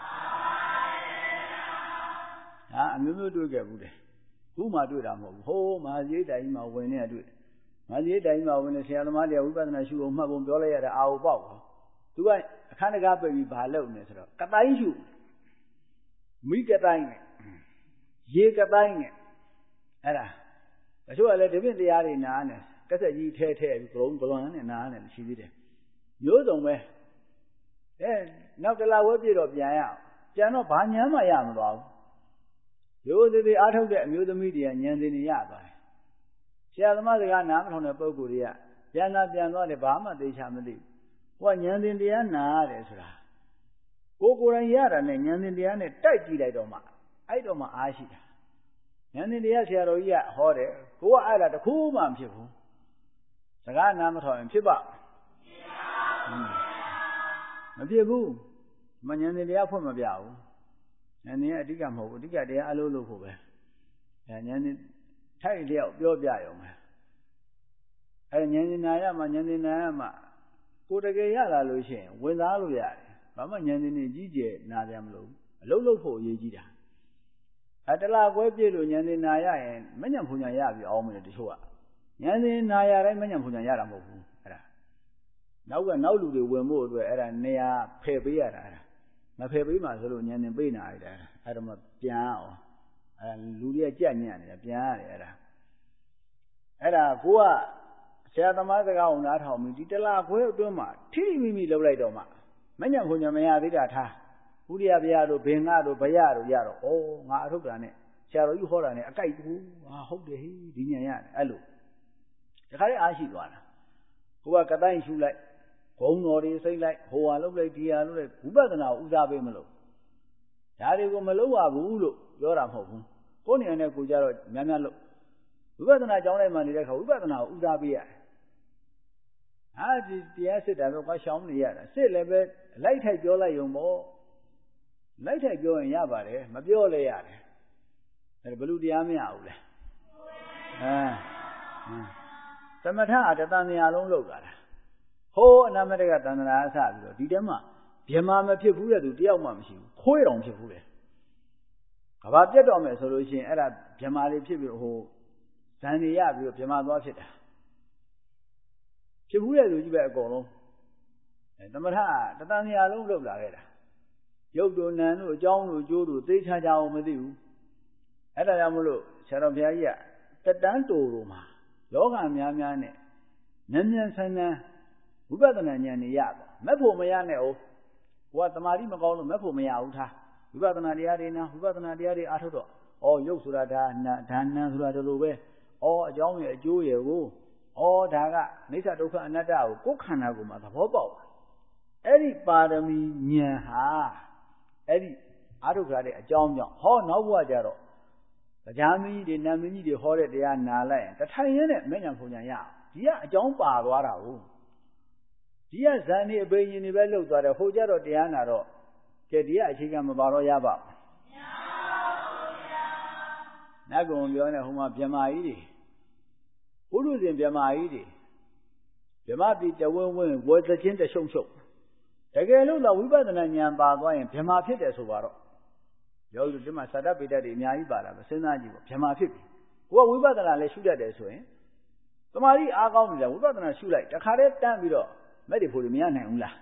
S1: ဟာအမျိုးမျိုးတွေ့ခဲ့ဘူးတယ်ခုမှတွေ့တာမဟုတ်ဘူးဟိုးမဟာကြီးတိုင်မှာဝင်နေတွေ့မဟာကြီးတိုင်မှာဝင်နေဆရာသမားတွေဝိပဿနာရှုအောင်မှတ်ပုံပြောလိုက်ရတာအာဟုပေါက်သူကအခန်းတကားပြပြီးဘာလုပ်နေဆိုတော့ကတိုင်းရှုမိကတိုင်းနဲ့ရေကတိုင်းနဲ့အဲ့ဒါတချို့ကလည်းဒီပြင်တရားတွေနားနေကက်ဆက်ကြီးထဲထဲပြီးကလုံးကလွန်နဲ့နားနေရှိသေးတယ်မျိုးစုံပဲအဲနောက်တလားဝဲပြတော့ပြန်ရအောင်ပြန်တော့ဘာညမ်းမှရမသွားဘူးရိုးသေးသေးအားထုတ်တဲ့အမျိုးသမီးတွေကဉာဏ်သိနေရသွားတယ်ဆရာသမားတွေကနားမထောင်တဲ့ပုဂ္ဂိုလ်တွေကပြန်လာပြန်သွားတယ်ဘာမှသိချမသိဘူးဟိုကဉာဏ်သိတရားနာရတယ်ဆိုတာကိုကိုယ်တိုင်ရတာနဲ့ဉာဏ်သိတရားနဲ့တိုက်ကြည့်လိုက်တော့မှအဲ့တော့မှအားရှိတာဉာဏ်သိတရားဆရာတော်ကြီးကဟောတယ်ကိုကအဲ့ဒါတခုမှမဖြစ်ဘူးစကားနားမထောင်ရင်ဖြစ်ပါမဖြစ်ဘူးမဉဏ်တွေတရားဖွင့်မပြဘူးဉာဏ်တွေအဓိကမဟုတ်ဘူးအဓိကတရားအလုံးလို့ဖို့ပဲအဲဉာဏ်တွေထိုက်လျောက်ပြောပြရုံပဲအဲဉာဏ်ဉာဏ်ရမှဉာဏ်ဉာဏ်ရမှကိုယ်တကယ်ရလာလို့ရှိရင်ဝင်စားလို့ရတယ်ဘာမှဉာဏ်ဉာဏ်ကြီးကျယ်နာကြမလို့အလုံးလို့ဖို့အရေးကြီးတာအဲတလားကွဲပြည့်လို့ဉာဏ်ဉာဏ်နာရရင်မဉဏ်ဖုန်ဉာဏ်ရပြီးအောင်မယ်တချို့ကဉာဏ်ဉာဏ်နာရတိုင်းမဉဏ်ဖုန်ဉာဏ်ရတာမဟုတ်ဘူးအဲ့ဒါနောက်ကနောက်လူတွေဝင်ဖို့အတွက်အဲ့ဒါနေရာဖယ်ပေးရတာအဲ့ဒါမဖယ်ပေးမှဆိုလို့ဉာဏ်ဉာဏ်ပေးနာရတယ်အဲ့ဒါမှပြန်အောင်အဲ့ဒါလူတွေကကြက်ညံ့နေတာပြန်ရတယ်အဲ့ဒါအဲ့ဒါကိုကဆရာသမားစကားကိုနားထောင်ပြီးဒီတလားခွဲအတွင်းမှာထိမိမိလှုပ်လိုက်တော့မှမဉဏ်ဖုန်ဉာဏ်မရသေးတာထားဘုရားဗျာတို့ဘင်္ဂတို့ဘရတို့ရတော့ဩငါအထုတ်တာနဲ့ဆရာတော်ကြီးဟောတာနဲ့အကြိုက်ဘူးဟာဟုတ်တယ်ဟေးဒီဉာဏ်ရတယ်အဲ့လိုတခါလေးအားရှိသွားတာကိုကကတိုင်းရှူလိုက်ဂုံတော်တွေစိတ်လိုက်ဟိုဟာလှုပ်လိုက်ဒီဟာလှုပ်လိုက်ဝိပဿနာကိုဥစားပေးမလို့ဒါတွေကိုမလုပ်ရဘူးလို့ပြောတာမဟုတ်ဘူးကိုယ်နေရာနဲ့ကိုကြတော့များများလို့ဝိပဿနာကြောင်းလိုက်မှနေတဲ့ခါဝိပဿနာကိုဥစားပေးရတယ်ဟာဒီတရားစစ်တာတော့ကရှောင်းနေရတာစစ်လည်းပဲလိုက်ထိုက်ပြောလိုက်ရုံပေါ့လိုက်ထိုက်ပြောရင်ရပါတယ်မပြောလဲရတယ်အဲဘယ်လိုတရားမရဘူးလဲအဲသမထအတတန်တရားလုံးလောက်လာတာဟိုးအနာမတကတန္တရာအစပြီးတော့ဒီတဲမှာဗြဟ္မာမဖြစ်ဘူးတဲ့သူတယောက်မှမရှိဘူးခွေးတော်ဖြစ်ဘူးလေကဘာပြတ်တော်မယ်ဆိုလို့ရှိရင်အဲ့ဒါဗြဟ္မာလေးဖြစ်ပြီးဟိုဇန်နေရပြီးတော့ဗြဟ္မာသွားဖြစ်တာဖြစ်ဘူးတဲ့သူကြီးပဲအကုန်လုံးအဲသမထတတန်တရားလုံးလောက်လာခဲ့တာရုပ်တို့နာမ်တို့အကြောင်းတို့ကျိုးတို့သိချာချာအောင်မသိဘူးအဲ့ဒါကြောင့်မလို့ဆရာတော်ဘုရားကြီးကတက်တန်းတူတို့မှာယောဂများများနဲ့ဉာဏ်ဉာဏ်ဆန်းဆန်းဝိပဿနာဉာဏ်နေရပါမက်ဖို့မရနဲ့ဟုတ်ဘုရားတမာတိမကောင်းလို့မက်ဖို့မရဘူးထားဝိပဿနာတရားတွေနာဝိပဿနာတရားတွေအားထုတ်တော့ဩရုပ်ဆိုတာဒါနာဒါနံဆိုတာဒီလိုပဲဩအကြောင်းရဲ့အကျိုးရဲ့ကိုဩဒါကအိဋ္ဌဒုက္ခအနတ္တကိုကိုယ်ခန္ဓာကိုယ်မှာသဘောပေါက်အဲ့ဒီပါရမီဉာဏ်ဟာအဲ့ဒီအာထုခရတဲ့အကြောင်းကြောင့်ဟောနောက်ဘဝကျတော့တရားမင်းကြီးတွေနာမင်းကြီးတွေဟောတဲ့တရားနာလိုက်ရင်တထိုင်ရင်းနဲ့မဉဏ်ဖုန်ဉဏ်ရဒီကအကြောင်းပါသွားတာဟုတ်ဒီကဇန်နေအဘိညာဉ်တွေပဲလှုပ်သွားတယ်ဟိုကြတော့တရားနာတော့ကဲဒီကအခြေခံမပါတော့ရပါဘူးမရပါဘူးဗျာနတ်ကုံပြောနေဟိုမှာဗြဟ္မာကြီးတွေဘုရုဇဉ်ဗြဟ္မာကြီးတွေဗြဟ္မာတိတဝင်းဝင်းဝေသချင်းတရှုံရှုံတကယ်လို့တော့ဝိပဿနာဉာဏ်ပါသွားရင်ဗြဟ္မာဖြစ်တယ်ဆိုပါတော့ယောဂီတို့ဒီမှာသတ္တပိတ္တတွေအများကြီးပါတာပဲစဉ်းစားကြည့်ပေါ့ဗြဟ္မာဖြစ်ပြီကိုကဝိပဿနာလည်းရှုတတ်တယ်ဆိုရင်တမာတိအားကောင်းနေတာဝိပဿနာရှုလိုက်တခါတည်းတန်းပြီးတော့မဲ့တွေဖို့လို့မရနိုင်ဘူးလား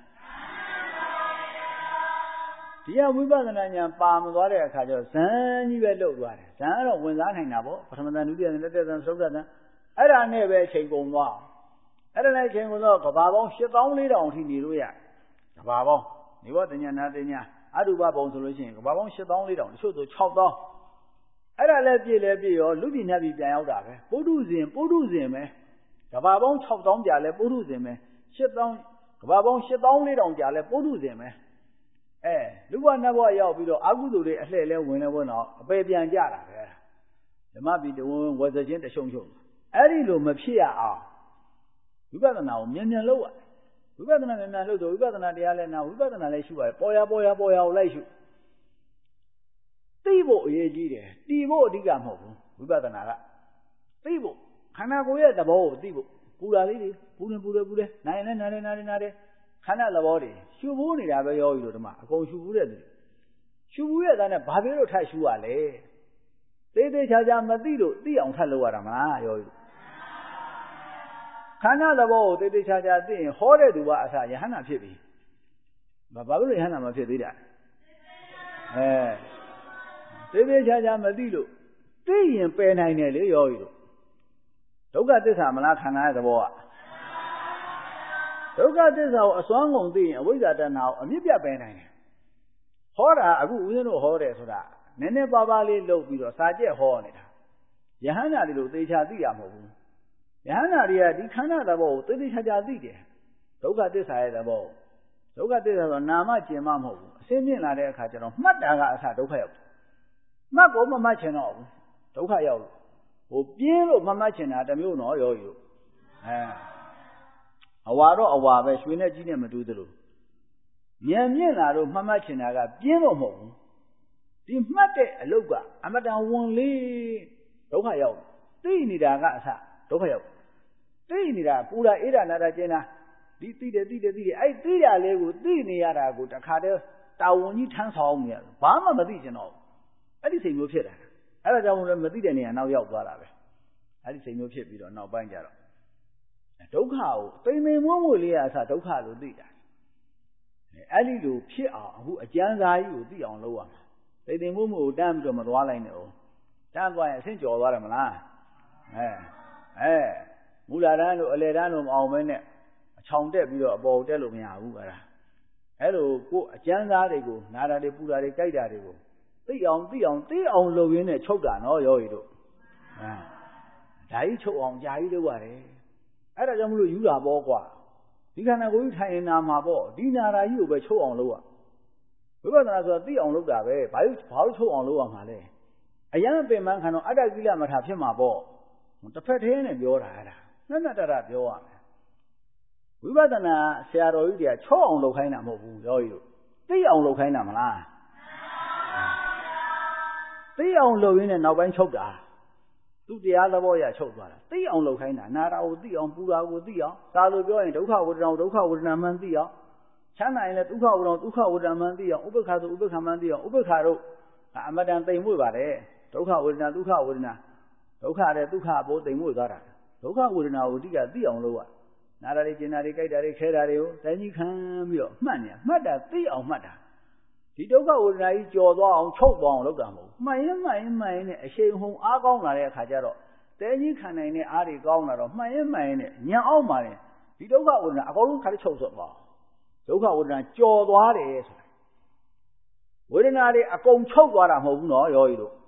S1: ဒီကဝိပဿနာဉာဏ်ပါမသွားတဲ့အခါကျတော့ဇန်ကြီးပဲလှုပ်သွားတယ်ဇန်ကတော့ဝင်စားနိုင်တာပေါ့ပထမဇန်ဒုတိယဇန်လက်သက်ဇန်သုဒ္ဓဇန်အဲ့ဒါနဲ့ပဲချိန်ကုန်သွားအဲ့ဒါနဲ့ချိန်ကုန်တော့ကဘာပေါင်းရှစ်သောင်းလေးတောင်အထိနေလို့ရကဘာပေါင်းနေဝတညာနာတညာအတုပပုံဆိုလို့ရှိရင်ကဘာပေါင်းရှစ်သောင်းလေးတောင်တချို့ဆိုခြောက်သောင်းအဲ့ဒါလည်းပြည့်လည်းပြည့်ရောလူပြည်နှက်ပြီးပြန်ရောက်တာပဲပုထုဇဉ်ပုထုဇဉ်ပဲကဘာပေါင်းခြောက်သောင်းကြာလဲပုထုဇဉ်ပဲရှစ်သောင်းကဘာပေါင်းရှစ်သောင်းလေးတောင်ကြာလဲပုထုဇဉ်ပဲအဲလူဘဝနတ်ဘဝရောက်ပြီးတော့အကုသိုလ်တွေအလှည့်လဲဝင်လဲဝင်တော့အပေပြန်ကြတာပဲဓမ္မပြည်တဝင်းဝဇချင်းတရှုံရှုံအဲ့ဒီလိုမဖြစ်ရအောင်ဝိပဿနာကိုမြန်မြန်လုပ်ရဝိပဿနာမြန်မြန်လုပ်တော့ဝိပဿနာတရားလဲနာဝိပဿနာလည်းရှုရတယ်ပေါ်ရပေါ်ရပေါ်ရကိုလိုက်ရှုသိဖို့အရေးကြီးတယ်တည်ဖို့အဓိကမဟုတ်ဘူးဝိပဿနာကသိဖို့ခန္ဓာကိုယ်ရဲ့သဘောကိုသိဖို့ပူတာလေးတွေပူနေပူတယ်ပူတယ်နာရင်လည်းနာတယ်နာတယ်နာတယ်ခန္ဓာသဘောတွေရှုဖို့နေတာပဲရောပြီးတော့ဒီမှာအကုန်ရှုဖို့တဲ့သူရှုဖို့ရဲ့သားနဲ့ဘာဖြစ်လို့ထပ်ရှုရလဲသေးသေးချာချာမသိလို့သိအောင်ထပ်လုပ်ရတာမလားရောပြီးခန္ဓာသဘောကိုသေးသေးချာချာသိရင်ဟောတဲ့သူကအစယဟန္တာဖြစ်ပြီဘာဘာလို့ယဟန္တာမဖြစ်သေးတာအဲသေးသေးချာချာမသိလို့သိရင်ပယ်နိုင်တယ်လေရောပြီးတော့ဒုက္ခသစ္စာမလားခန္ဓာရဲ့သဘောကဒုက္ခသစ္စာကိုအစွမ်းကုန်သိရင်အဝိဇ္ဇာတဏှာကိုအမြင့်ပြတ်ပယ်နိုင်တယ်ဟောတာအခုဦးဇင်းတို့ဟောတယ်ဆိုတာနည်းနည်းပါးပါးလေးလုပ်ပြီးတော့စာကျက်ဟောနေတာယဟန္တာတွေလို့သေချာသိရမဟုတ်ဘူးယဟန္တာတွေကဒီခန္ဓာသဘောကိုသေသေချာချာသိတယ်ဒုက္ခသစ္စာရဲ့သဘောဒုက္ခသစ္စာဆိုနာမကျင်မမဟုတ်ဘူးအစင်းမြင့်လာတဲ့အခါကျတော့မှတ်တာကအစဒုက္ခရောက်တယ်မှတ်ကိုမမှတ်ချင်တော့ဘူးဒုက္ခရောက်လို့ဟိုပြင်းလို့မမှတ်ချင်တာတစ်မျိုးနော်ရောယူအဲအဝါတော့အဝါပဲရွှေနဲ့ကြီးနဲ့မတူသလိုဉာဏ်မြင့်လာတော့မှတ်မှတ်ချင်တာကပြင်းလို့မဟုတ်ဘူးဒီမှတ်တဲ့အလုပ်ကအမတန်ဝန်လေးဒုက္ခရောက်သိနေတာကအစဒုက္ခရောက်သိနေတာပူတာအေးတာနာတာကျင်းတာဒီသိတယ်သိတယ်သိတယ်အဲ့သိတာလေးကိုသိနေရတာကိုတခါတည်းတာဝန်ကြီးထမ်းဆောင်နေရတယ်ဘာမှမသိချင်တော့အဲ့ဒီစိတ်မျိုးဖြစ်တာအဲ့ဒါကြောင့်မို့လို့မသိတဲ့နေရာနောက်ရောက်သွားတာပဲအဲ့ဒီစိတ်မျိုးဖြစ်ပြီးတော့နောက်ပိုင်းကျတော့ဒုက္ခကိုသိနေမွန်းမွလေးအစဒုက္ခလို့သိတာအဲ့ဒီလိုဖြစ်အောင်အခုအကျဉ်းစာကြီးကိုသိအောင်လုပ်ရမှာသိနေမွန်းမွကိုတန်းပြီးတော့မသွားလိုက်နဲ့ဦးတန်းသွားရင်အဆင့်ကျော်သွားတယ်မလားအဲအဲမူလာတန်းလို့အလေတန်းလို့မအောင်မဲနဲ့အချောင်တက်ပြီးတော့အပေါ်တက်လို့မရဘူးအဲ့ဒါအဲ့လိုကိုအကျဉ်းသားတွေကိုနာတာတွေပူတာတွေကြိုက်တာတွေကိုသိအောင်သိအောင်သိအောင်လုပ်ရင်းနဲ့ချုပ်တာနော်ယောဂီတို့အဲဒါကြီးချုပ်အောင်ကြာကြီးလုပ်ရတယ်အဲ့ဒါကြောင့်မလို့ယူတာပေါ့ကွာဒီခန္ဓာကိုယ်ကြီးထိုင်နေတာမှာပေါ့ဒီနာတာကြီးကိုပဲချုပ်အောင်လုပ်ရဝိပဿနာဆိုတာသိအောင်လုပ်တာပဲဘာလို့ဘာလို့ချုပ်အောင်လုပ်ရမှာလဲအယံပင်မခံတော့အတ္တကိလမထာဖြစ်မှာပေါ့တစ်ဖက်သေးနဲ့ပြောတာအဲ့ဒါနှစ်နှစ်တရပြောရမယ်ဝိပဿနာဆရာတော်ကြီးတွေကချော့အောင်လုပ်ခိုင်းတာမဟုတ်ဘူးယောဂီတို့သိအောင်လုပ်ခိုင်းတာမလားသိအောင်လုပ်ရင်းနဲ့နောက်ပိုင်းချုပ်တာသူတရားသဘောရချုပ်သွားတာသိအောင်လုပ်ခိုင်းတာနာတာကိုသိအောင်ပူတာကိုသိအောင်သာလို့ပြောရင်ဒုက္ခဝေဒနာဒုက္ခဝေဒနာမှန်သိအောင်ချမ်းသာရင်လည်းဒုက္ခဝေဒနာဒုက္ခဝေဒနာမှန်သိအောင်ဥပ္ပခါဆိုဥပ္ပခါမှန်သိအောင်ဥပ္ပခါတို့အမတန်သိမ်မွေ့ပါတယ်ဒုက္ခဝေဒနာဒုက္ခဝေဒနာဒုက္ခတဲ့ဒုက္ခဘိုးသိမ်မွေ့သွားတာဒုက္ခဝေဒနာကိုအတိကသိအောင်လုပ်ရနာတာတွေကျင်တာတွေကြိုက်တာတွေခဲတာတွေကိုတိုင်းကြီးခံပြီးတော့မှတ်နေမှတ်တာသိအောင်မှတ်တာဒီဒုက္ခဝေဒနာကြီးကြော်သွားအောင်ချုပ်သွားအောင်လုပ်တာမဟုတ်ဘူးမှန်ရင်မှန်ရင်မှန်ရင်နဲ့အရှိန်ဟုန်အားကောင်းလာတဲ့အခါကျတော့တိုင်းကြီးခံနိုင်တဲ့အားတွေကောင်းလာတော့မှန်ရင်မှန်ရင်နဲ့ညံအောင်ပါရင်ဒီဒုက္ခဝေဒနာအကုန်လုံးခါးချုပ်သွားအောင်ဒုက္ခဝေဒနာကြော်သွားတယ်ဆိုတာဝေဒနာတွေအကုန်ချုပ်သွားတာမဟုတ်ဘူးနော်ယောဂီတို့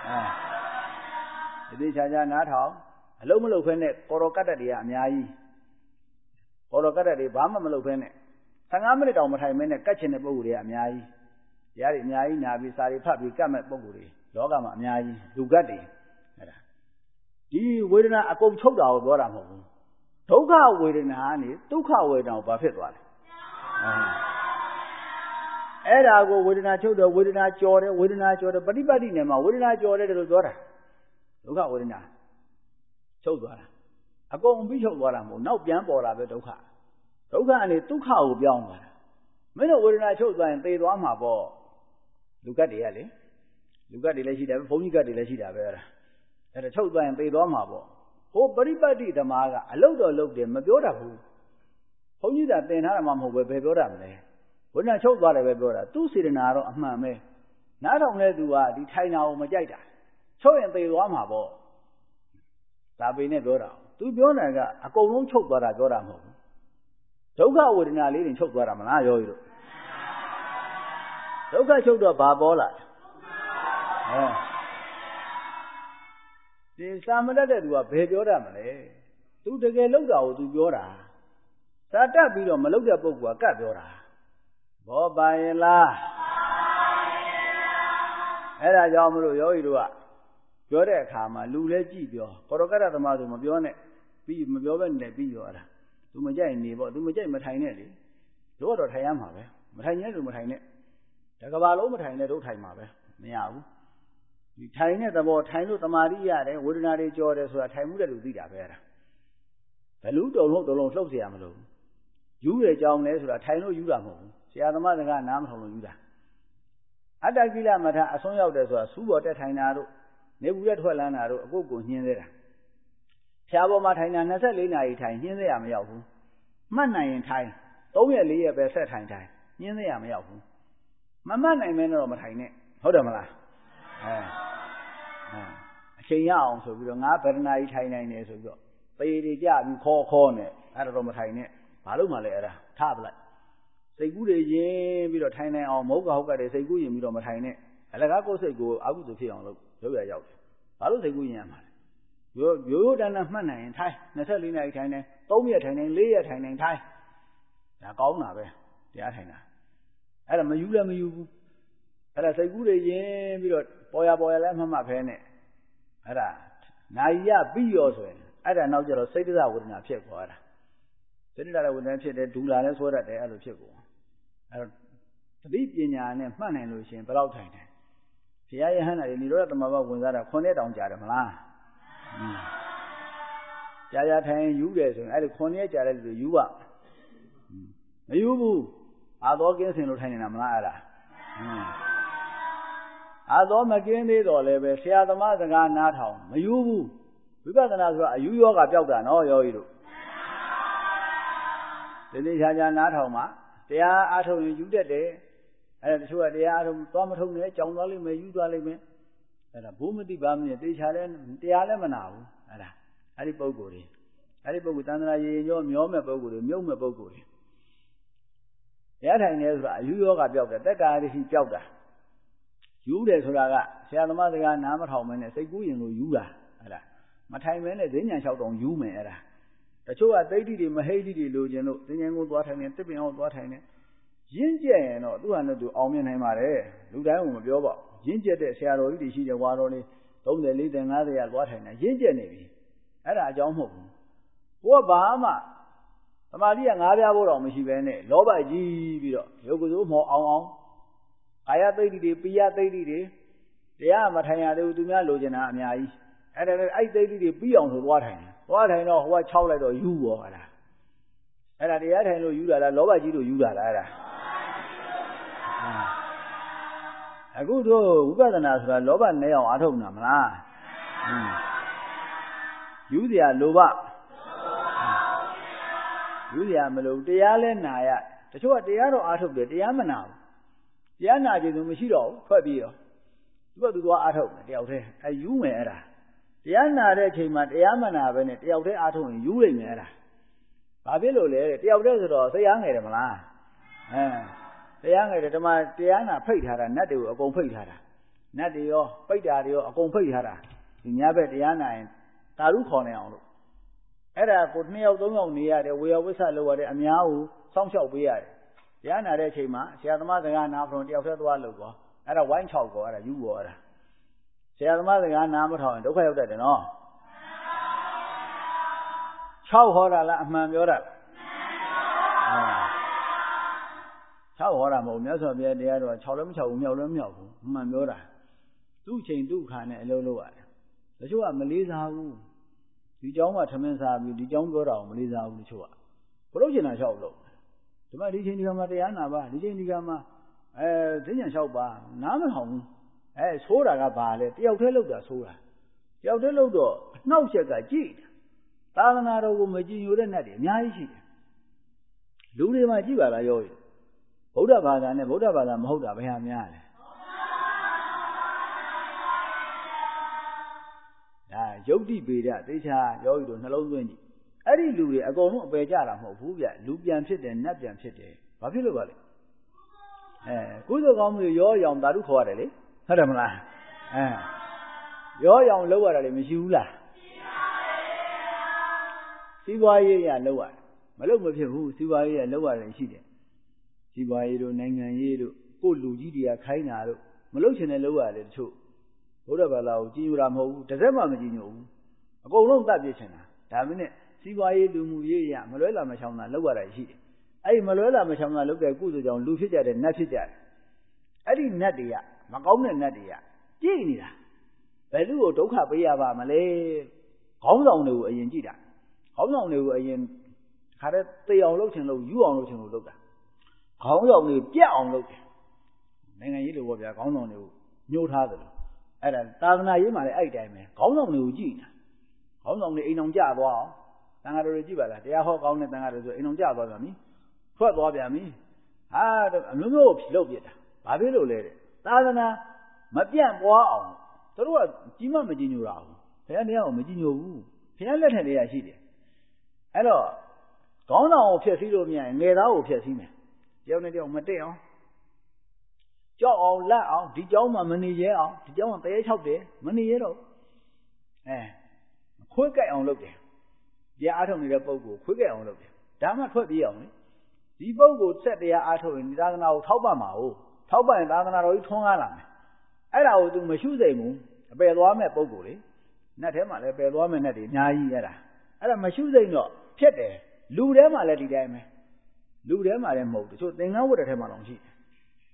S1: အဲဒီချာချာနားထောင်အလုံးမလုံးဖဲနဲ့ကောရောကတ္တတွေကအများကြီးကောရောကတ္တတွေဘာမှမလုပ်ဖဲနဲ့ဆယ်ငါးမိနစ်တောင်မထိုင်မဲနဲ့ကတ်ချင်တဲ့ပုံကိုယ်တွေကအများကြီးတရားတွေအများကြီးနာပြီးစာတွေဖတ်ပြီးကတ်မဲ့ပုံကိုယ်တွေလောကမှာအများကြီးလူကတ်တွေအဲ့ဒါဒီဝေဒနာအကုန်ချုပ်တာကိုပြောတာမဟုတ်ဘူးဒုက္ခဝေဒနာကနေဒုက္ခဝေဒနာကိုဘာဖြစ်သွားလဲအဲ့ဒါကိုဝေဒနာချုပ်တယ်ဝေဒနာကြော်တယ်ဝေဒနာကြော်တယ်ပฏิပတ်တိနယ်မှာဝေဒနာကြော်တယ်လို့ပြောတာဒုက္ခဝေဒနာချုပ်သွားတာအကုန်ပြီးချုပ်သွားတာမဟုတ်နောက်ပြန်ပေါ်လာပဲဒုက္ခဒုက္ခအနေဒုက္ခကိုပြောင်းသွားတာမင်းတို့ဝေဒနာချုပ်သွားရင်သေသွားမှာပေါ့လူကတ်တွေကလေလူကတ်တွေလည်းရှိတယ်ဘုန်းကြီးကတ်တွေလည်းရှိတာပဲအဲ့ဒါအဲ့ဒါချုပ်သွားရင်သေသွားမှာပေါ့ဟိုပရိပတ်တိဓမ္မကအလုတ်တော်လုတ်တယ်မပြောတတ်ဘူးဘုန်းကြီးကသင်ထားတာမှမဟုတ်ပဲဘယ်ပြောတတ်မလဲဝေဒနာချုပ်သွားတယ်ပဲပြောတာသူ့စေတနာတော့အမှန်ပဲနားထောင်တဲ့သူကဒီထိုင်တာကိုမကြိုက်တာချုပ်ရင်သေသွားမှာပေါ့ဒါပေနဲ့ပြောတာသူပြောတာကအကုန်လုံးချုပ်သွားတာပြောတာမဟုတ်ဘူးဒုက္ခဝေဒနာလေးတွေချုပ်သွားတာမလားယောဂီတို့ဒုက္ခချုပ်တော့ဘာပေါ်လာလဲဒီစာမတတ်တဲ့သူကဘယ်ပြောတတ်မလဲသူတကယ်လောက်တာကိုသူပြောတာစာတတ်ပြီးတော့မလောက်တဲ့ပုဂ္ဂိုလ်ကကတ်ပြောတာဘောပါရင်လားအဲ့ဒါကြောင့်မလို့ယောဂီတို့ကပြောတဲ့အခါမှာလူလည်းကြည့်ပြောကောရကတ္တသမားဆိုမပြောနဲ့ပြီးမပြောဘဲနဲ့ပြီးရောအဲ့ဒါသူမကြိုက်နေပေါ့သူမကြိုက်မထိုင်နဲ့လေတို့တော့ထိုင်ရမှာပဲမထိုင်နဲ့သူမထိုင်နဲ့တကဘာလုံးမထိုင်နဲ့တို့ထိုင်မှာပဲမရဘူးဒီထိုင်တဲ့သဘောထိုင်လို့တမာတိရတယ်ဝေဒနာတွေကြောတယ်ဆိုတာထိုင်မှုတဲ့လူသိတာပဲအဲ့ဒါဘယ်လူတုံလို့တုံလို့လှုပ်เสียရမလို့ယူရကြောင်းလဲဆိုတာထိုင်လို့ယူတာမဟုတ်ဘူးဆရာသမားစကားနားမထောင်လို့ယူတာအတ္တကိလမထအဆုံးရောက်တယ်ဆိုတာစူးပေါ်တက်ထိုင်တာတို့နေဘူးရက်ထွက်လန်းတာတို့အကုတ်ကိုညှင်းသေးတာဖျားပေါ်မှာထိုင်တာနှစ်ဆယ့်လေးနာရီထိုင်ညှင်းသေးရမရောက်ဘူးမှတ်နိုင်ရင်ထိုင်သုံးရက်လေးရက်ပဲဆက်ထိုင်ထိုင်ညှင်းသေးရမရောက်ဘူးမမှတ်နိုင်မဲတော့မထိုင်နဲ့ဟုတ်တယ်မလားအဲအချိန်ရအောင်ဆိုပြီးတော့ငါဗရဏာကြီးထိုင်နိုင်တယ်ဆိုပြီးတော့ပေတွေကြပြီးခေါ်ခေါ်နဲ့အဲ့ဒါတော့မထိုင်နဲ့ဘာလို့မှလဲအဲ့ဒါထားပလိုက်စိတ်ကူးတွေယင်ပြီးတော့ထိုင်နိုင်အောင်မဟုတ်ကဟုတ်ကတဲ့စိတ်ကူးယင်ပြီးတော့မထိုင်နဲ့အလကားကိုယ်စိတ်ကိုအကုသိုလ်ဖြစ်အောင်လုပ်လုပ်ရရောက်တယ်ဘာလို့စိတ်ကူးယင်ရမှာလဲရိုးရိုးတန်းတန်းမှတ်နိုင်ရင်ထိုင်နှစ်ဆယ့်လေးနာရီထိုင်နိုင်သုံးရက်ထိုင်နိုင်လေးရက်ထိုင်နိုင်ထိုင်ဒါကောင်းတာပဲတရားထိုင်တာအဲ့ဒါမယူလည်းမယူဘူးအဲ့ဒါစိတ်ကူးတွေယင်ပြီးတော့ပေါ်ရပေါ်ရလည်းမှတ်မှတ်ဖဲနဲ့အဲ့ဒါနာယီရပြီးရောဆိုရင်အဲ့ဒါနောက်ကျတော့စိတ်တဝေဒနာဖြစ်သွားတာစိတ်တဝေဒနာဖြစ်တယ်ဒူလာလည်းဆွဲတတ်တယ်အဲ့လိုဖြစ်ကုန်အဲ့တော့တိပညာနဲ့မှတ်နိုင်လို့ရှင်ဘယ်လောက်ထိုင်တယ်ဘုရားယဟန်တွေနိရောဓသမဘဝင်စားတာခုနှစ်တောင်ကြာတယ်မလားကြာကြာထိုင်ယူတယ်ဆိုရင်အဲ့ဒီခုနှစ်ကြာတဲ့လူယူပါမယူဘူးအာသောကင်းစင်လို့ထိုင်နေတာမလားအဲ့ဒါအာသောမကင်းသေးတော့လည်းပဲဆရာသမားစကားနားထောင်မယူဘူးဝိပဿနာဆိုတာအယူယောဂပျောက်တာနော်ယောဂီတို့ဒီနေ့ခြားခြားနားထောင်မှတရားအားထုတ်ရင်ယူတတ်တယ်အဲ့ဒါတချို့ကတရားအားထုတ်သွားမထုတ်နဲ့ကြောင်သွားလိမ့်မယ်ယူသွားလိမ့်မယ်အဲ့ဒါဘုမတိပါမင်းတေချာလဲတရားလည်းမနာဘူးအဲ့ဒါအဲ့ဒီပုဂ္ဂိုလ်တွေအဲ့ဒီပုဂ္ဂိုလ်တန်ត្រာရေညောမျောမဲ့ပုဂ္ဂိုလ်တွေမြုပ်မဲ့ပုဂ္ဂိုလ်တွေတရားထိုင်နေဆိုတာအယူယောဂပျောက်တယ်တက်တာရရှိပျောက်တာယူတယ်ဆိုတာကဆရာသမားစကားနားမထောင်မနဲ့စိတ်ကူးရင်လို့ယူတာအဲ့ဒါမထိုင်မဲနဲ့ဈဉ္ညာလျှောက်တော့ယူမယ်အဲ့ဒါတချို့ကသိတိတွေမဟိတိတွေလိုချင်လို့ဈဉ္ညာကိုသွားထိုင်နေတစ်ပင်အောင်သွားထိုင်နေရင်းကျက်ရင်တော့သူ့ဟာနဲ့သူအောင်မြင်နိုင်ပါတယ်လူတိုင်းကမပြောပါဘူးရင်းကျက်တဲ့ဆရာတော်ကြီးတွေရှိတယ်ဝါတော်လေးသုံးဆယ် လေးဆယ် ငါးဆယ်ရသွားထိုင်နေရင်းကျက်နေပြီအဲ့ဒါအကြောင်းမဟုတ်ဘူးကိုကဘာမှသမာဓိကငါးပြားဖို့တော့မရှိပဲနဲ့လောဘကြီးပြီးတော့ရုပ်ကစိုးမောအောင်အောင်ကာယသိတိတွေပိယသိတိတွေတရားမထိုင်ရသေးဘူးသူများလိုချင်တာအများကြီးအဲ့ဒါအဲ့သိတိတွေပြီးအောင်ဆိုသွားထိုင်တယ်သွားထိုင်တော့ဟိုကခြောက်လိုက်တော့ယူရောအဲ့ဒါအဲ့ဒါတရားထိုင်လို့ယူတာလားလောဘကြီးလို့ယူတာလားအဲ့ဒါအခုတို့ဝိပဿနာဆိုတာလောဘနဲ့အောင်အားထုတ်တာမလားယူเสียလောဘယူเสียမလို့တရားလဲနာရတချို့ကတရားတော့အားထုတ်တယ်တရားမနာဘူးတရားနာခြင်းဆိုမရှိတော့ဘူးထွက်ပြီးတော့သူကသူသွားအားထုတ်တယ်တယောက်တည်းအဲယူမယ်အဲ့ဒါတရားနာတဲ့အချိန်မှာတရားမနာပဲနဲ့တယောက်တည်းအားထုတ်ရင်ယူလိုက်မယ်အဲ့ဒါဘာဖြစ်လို့လဲတယောက်တည်းဆိုတော့စိတ်အားငယ်တယ်မလားအဲတရားငယ်တယ်ဓမ္မတရားနာဖိတ်ထားတာနတ်တွေကိုအကုန်ဖိတ်ထားတာနတ်တွေရောပိတ်တာတွေရောအကုန်ဖိတ်ထားတာဒီညဘက်တရားနာရင်တာရုခေါ်နေအောင်လို့အဲ့ဒါကိုနှစ်ယောက်သုံးယောက်နေရတယ်ဝေယဝိဆလုပ်ရတယ်အများကိုစောင့်ရှောက်ပေးရတယ်တရားနာတဲ့အချိန်မှာဆရာသမားစကားနာဖုံတယောက်တည်းသွားလို့ကောအဲ့ဒါဝိုင်းချောက်ကောအဲ့ဒါယူကောအဲ့ဒါဆရာသမားစကားနာမထောင်ရင်ဒုက္ခရောက်တတ်တယ်နော်ခြောက်ဟောတာလားအမှန်ပြောတာခြောက်ဟောတာမဟုတ်မြတ်စွာဘုရားတရားတော်ခြောက်လည်းမခြောက်ဘူးမြောက်လည်းမမြောက်ဘူးအမှန်ပြောတာသူ့ချိန်သူ့ခါနဲ့အလုံးလုံးရတယ်တချို့ကမလေးစားဘူးဒီเจ้าမှာထမင်းစားပြီးဒီเจ้าပြောတာကိုမလေးစားဘူးတချို့ကဘလို့ကျင်တာခြောက်လို့ဒီမှာဒီချိန်ဒီကမှာတရားနာပါဒီချိန်ဒီကမှာအဲဈဉ္ညာလျှောက်ပါနားမထောင်ဘူးအဲဆိုးတာကဘာလဲတယောက်တည်းလောက်တာဆိုးတာတယောက်တည်းလောက်တော့နှောက်ချက်ကကြည့်သာသနာတော်ကိုမကြည်ညိုတဲ့နတ်တွေအများကြီးရှိတယ်လူတွေမှာကြည့်ပါလားရောဗုဒ္ဓဘာသာနဲ့ဗုဒ္ဓဘာသာမဟုတ်တာဘယ်ဟာများလဲဒါယုတ်တိပေဒသေချာယောဂီတို့နှလုံးသွင်းကြည့်အဲ့ဒီလူတွေအကုန်လုံးအပယ်ကြတာမဟုတ်ဘူးဗျလူပြန်ဖြစ်တယ်နတ်ပြန်ဖြစ်တယ်ဘာဖြစ်လို့ပါလဲအဲကုသိုလ်ကောင်းမှုရောရောင်ဓာတုခေါ်ရတယ်လေဟုတ်တယ်မလားအဲရောရောင်လောက်ရတာလေမရှိဘူးလားစီးပွားရေးရလောက်ရတယ်မလောက်မဖြစ်ဘူးစီးပွားရေးရလောက်ရတယ်ရှိတယ်စီးပွားရေးတို့နိုင်ငံရေးတို့ကိုလူကြီးတွေကခိုင်းတာတို့မလောက်ချင်တဲ့လောက်ရတယ်တချို့ဘုရားဘာသာကိုကြည်ညိုတာမဟုတ်ဘူးတစ်စက်မှမကြည်ညိုဘူးအကုန်လုံးတတ်ပြစ်ချင်တာဒါမင်းနဲ့စီးပွားရေးလူမှုရေးရမလွဲလာမချောင်းတာလောက်ရတာရှိတယ်အဲ့ဒီမလွဲလာမချောင်းတာလောက်တဲ့ကုသိုလ်ကြောင့်လူဖြစ်ကြတယ်နတ်ဖြစ်ကြတယ်အဲ့ဒီနတ်တွေကမကောင်းတဲ့နတ်တွေကကြည့်နေတာဘယ်သူ့ကိုဒုက္ခပေးရပါမလဲခေါင်းဆောင်တွေကိုအရင်ကြည့်တာခေါင်းဆောင်တွေကိုအရင်ခါတဲ့သိအောင်လုပ်ချင်လို့ယူအောင်လုပ်ချင်လို့လုပ်တာခေါင်းဆောင်တွေပြက်အောင်လုပ်တယ်နိုင်ငံရေးလိုပေါ့ဗျာခေါင်းဆောင်တွေကိုညှို့ထားတယ်လို့အဲ့ဒါသာသနာရေးမှာလည်းအဲ့တိုင်းပဲခေါင်းဆောင်တွေကိုကြည့်နေတာခေါင်းဆောင်တွေအိမ်အောင်ကြသွားအောင်တန်ဃာတော်တွေကြည့်ပါလားတရားဟောကောင်းတဲ့တန်ဃာတော်ဆိုအိမ်အောင်ကြသွားပြန်ပြီထွက်သွားပြန်ပြီဟာအမျိုးမျိုးလုပ်ပြတာဘာဖြစ်လို့လဲတဲ့သာသနာမပြန့်ပွားအောင်သူတို့ကကြီးမမကြည်ညိုတာဘူးဘုရားတရားကိုမကြည်ညိုဘူးဘုရားလက်ထက်တွေကရှိတယ်အဲ့တော့ခေါင်းဆောင်ကိုဖျက်ဆီးလို့မရရင်ငယ်သားကိုဖျက်ဆီးမယ်တယောက်နဲ့တယောက်မတည့်အောင်ကြောက်အောင်လက်အောင်ဒီเจ้าမှမနေရဲအောင်ဒီเจ้าကတရေချောက်တယ်မနေရဲတော့အဲခွေးကြိုက်အောင်လုပ်တယ်တရားအားထုတ်နေတဲ့ပုဂ္ဂိုလ်ခွေးကြိုက်အောင်လုပ်တယ်ဒါမှထွက်ပြေးအောင်လေဒီပုဂ္ဂိုလ်ဆက်တရားအားထုတ်ရင်ဒီသာသနာကိုထောက်ပံ့မှာဟုတ်ထောက်ပံ့ရင်သာသနာတော်ကြီးထွန်းကားလာမယ်အဲ့ဒါကို तू မရှုစိမ်ဘူးအပယ်သွားမဲ့ပုဂ္ဂိုလ်လေနတ်ထဲမှာလည်းပယ်သွားမဲ့နတ်တွေအများကြီးအဲ့ဒါအဲ့ဒါမရှုစိမ်တော့ဖြစ်တယ်လူထဲမှာလည်းဒီတိုင်းပဲလူထဲမှာလည်းမဟုတ်တချို့သင်္ကန်းဝတ်တဲ့ထဲမှာတော့ရှိတယ်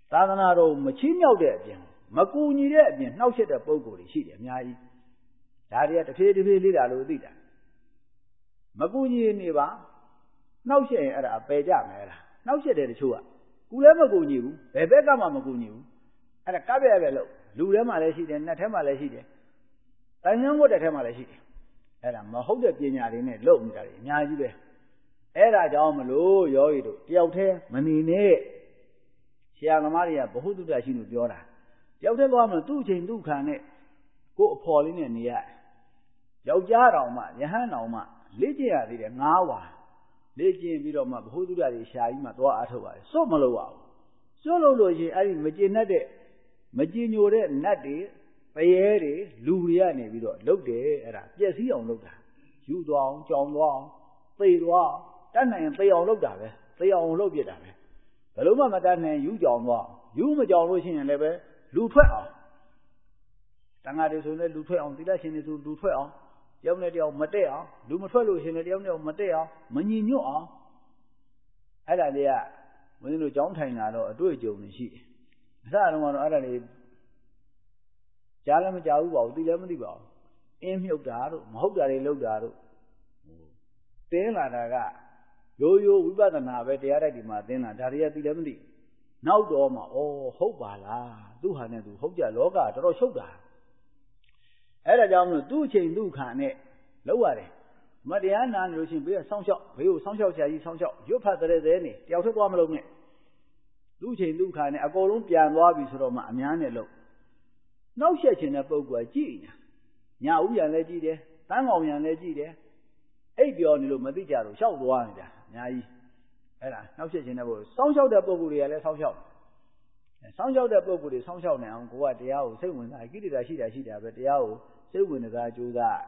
S1: သာသနာတော်မချင်းမြောက်တဲ့အပြင်မကူညီတဲ့အပြင်နှောက်ယှက်တဲ့ပုဂ္ဂိုလ်တွေရှိတယ်အများကြီးဒါတွေကတစ်ဖြည်းတစ်ဖြည်းလေးတာလို့သိတာမကူညီနေပါနှောက်ယှက်ရင်အဲ့ဒါပယ်ကြမယ်လားနှောက်ယှက်တယ်တချို့ကကူလည်းမကူညီဘူးဘယ်ဘက်ကမှမကူညီဘူးအဲ့ဒါကပ်ပြဲပဲလို့လူထဲမှာလည်းရှိတယ်နတ်ထဲမှာလည်းရှိတယ်တန်ရုံးဝတ်တဲ့ထဲမှာလည်းရှိတယ်အဲ့ဒါမဟုတ်တဲ့ပညာတွေနဲ့လုပ်နေတာတွေအများကြီးပဲအဲ့ဒါကြောင့်မလို့ယောဂီတို့တယောက်တည်းမနေနဲ့ဆရာသမားတွေကဘ ഹു တုတ္တရှိလို့ပြောတာတယောက်တည်းသွားမလို့သူ့ချိန်သူ့ခံနဲ့ကိုယ်အဖော်လေးနဲ့နေရယောက်ျားတော်မှယဟန်တော်မှလေ့ကျင့်ရသေးတယ်ငါးဝါလေ့ကျင့်ပြီးတော့မှဘ ഹു တုတ္တတွေရှာပြီးမှသွားအားထုတ်ရတယ်စွတ်မလို့ပါဘူးစွတ်လို့လို့ရှိရင်အဲ့ဒီမကျေနပ်တဲ့မကြည်ညိုတဲ့နတ်တွေပရဲတွေလူတွေကနေပြီးတော့လုတ်တယ်အဲ့ဒါပျက်စီးအောင်လုပ်တာယူသွားအောင်ကြောင်သွားအောင်သေသွားတတ်နိုင်ရင်သေအောင်လုပ်တာပဲသေအောင်လုပ်ပြစ်တာပဲဘယ်လိုမှမတတ်နိုင်ယူကြောင်သွားယူမကြောင်လို့ရှိရင်လည်းပဲလူထွက်အောင်တန်ဃာတွေဆိုရင်လူထွက်အောင်သီလရှင်တွေဆိုလူထွက်အောင်တယောက်နဲ့တယောက်မတည့်အောင်လူမထွက်လို့ရှိရင်တယောက်နဲ့တယောက်မတည့်အောင်မညီညွတ်အောင်အဲ့ဒါတွေကမင်းတို့ကြောင်းထိုင်တာတော့အတွေ့အကြုံတွေရှိတယ်အစတုန်းကတော့အဲ့ဒါတွေကြားလည်းမကြားဘူးပါဘူးသိလည်းမသိပါဘူးအင်းမြုပ်တာတို့မဟုတ်တာတွေလုပ်တာတို့တင်းလာတာကရိုးရိုးဝိပဿနာပဲတရားတိုက်ဒီမှာတင်းလာဒါတွေကသိလည်းမသိနောက်တော့မှဩဟုတ်ပါလားသူ့ဟာနဲ့သူဟုတ်ကြလောကတော်တော်ရှုပ်တာအဲ့ဒါကြောင့်မလို့သူ့အချိန်သူ့ခံနဲ့လောက်ရတယ်မတရားနာနေလို့ရှိရင်ဘေးကစောင်းလျှောက်ဘေးကိုစောင်းလျှောက်ဆရာကြီးစောင်းလျှောက်ရွတ်ဖတ်တဲ့တဲ့နေတယောက်ထက်သွားမလို့နဲ့သူ့အချိန်သူ့ခံနဲ့အကုန်လုံးပြန်သွားပြီဆိုတော့မှအများနဲ့လို့နောက်ဆက်ခြင်းတဲ့ပုဂ္ဂိုလ်ကကြည်ညာဥပြန်လည်းကြည်တယ်တန်းကောင်ပြန်လည်းကြည်တယ်အိပ်ပျော်နေလို့မသိကြတော့ရှောက်သွားနေတာအများကြီးအဲ့ဒါနောက်ဆက်ခြင်းတဲ့ပုဂ္ဂိုလ်စောင်းလျှောက်တဲ့ပုဂ္ဂိုလ်တွေကလည်းစောင်းလျှောက်စောင်းလျှောက်တဲ့ပုဂ္ဂိုလ်တွေစောင်းလျှောက်နေအောင်ကိုကတရားကိုစိတ်ဝင်စားကိလေသာရှိတာရှိတာပဲတရားကိုစိတ်ဝင်စားကြိုးစား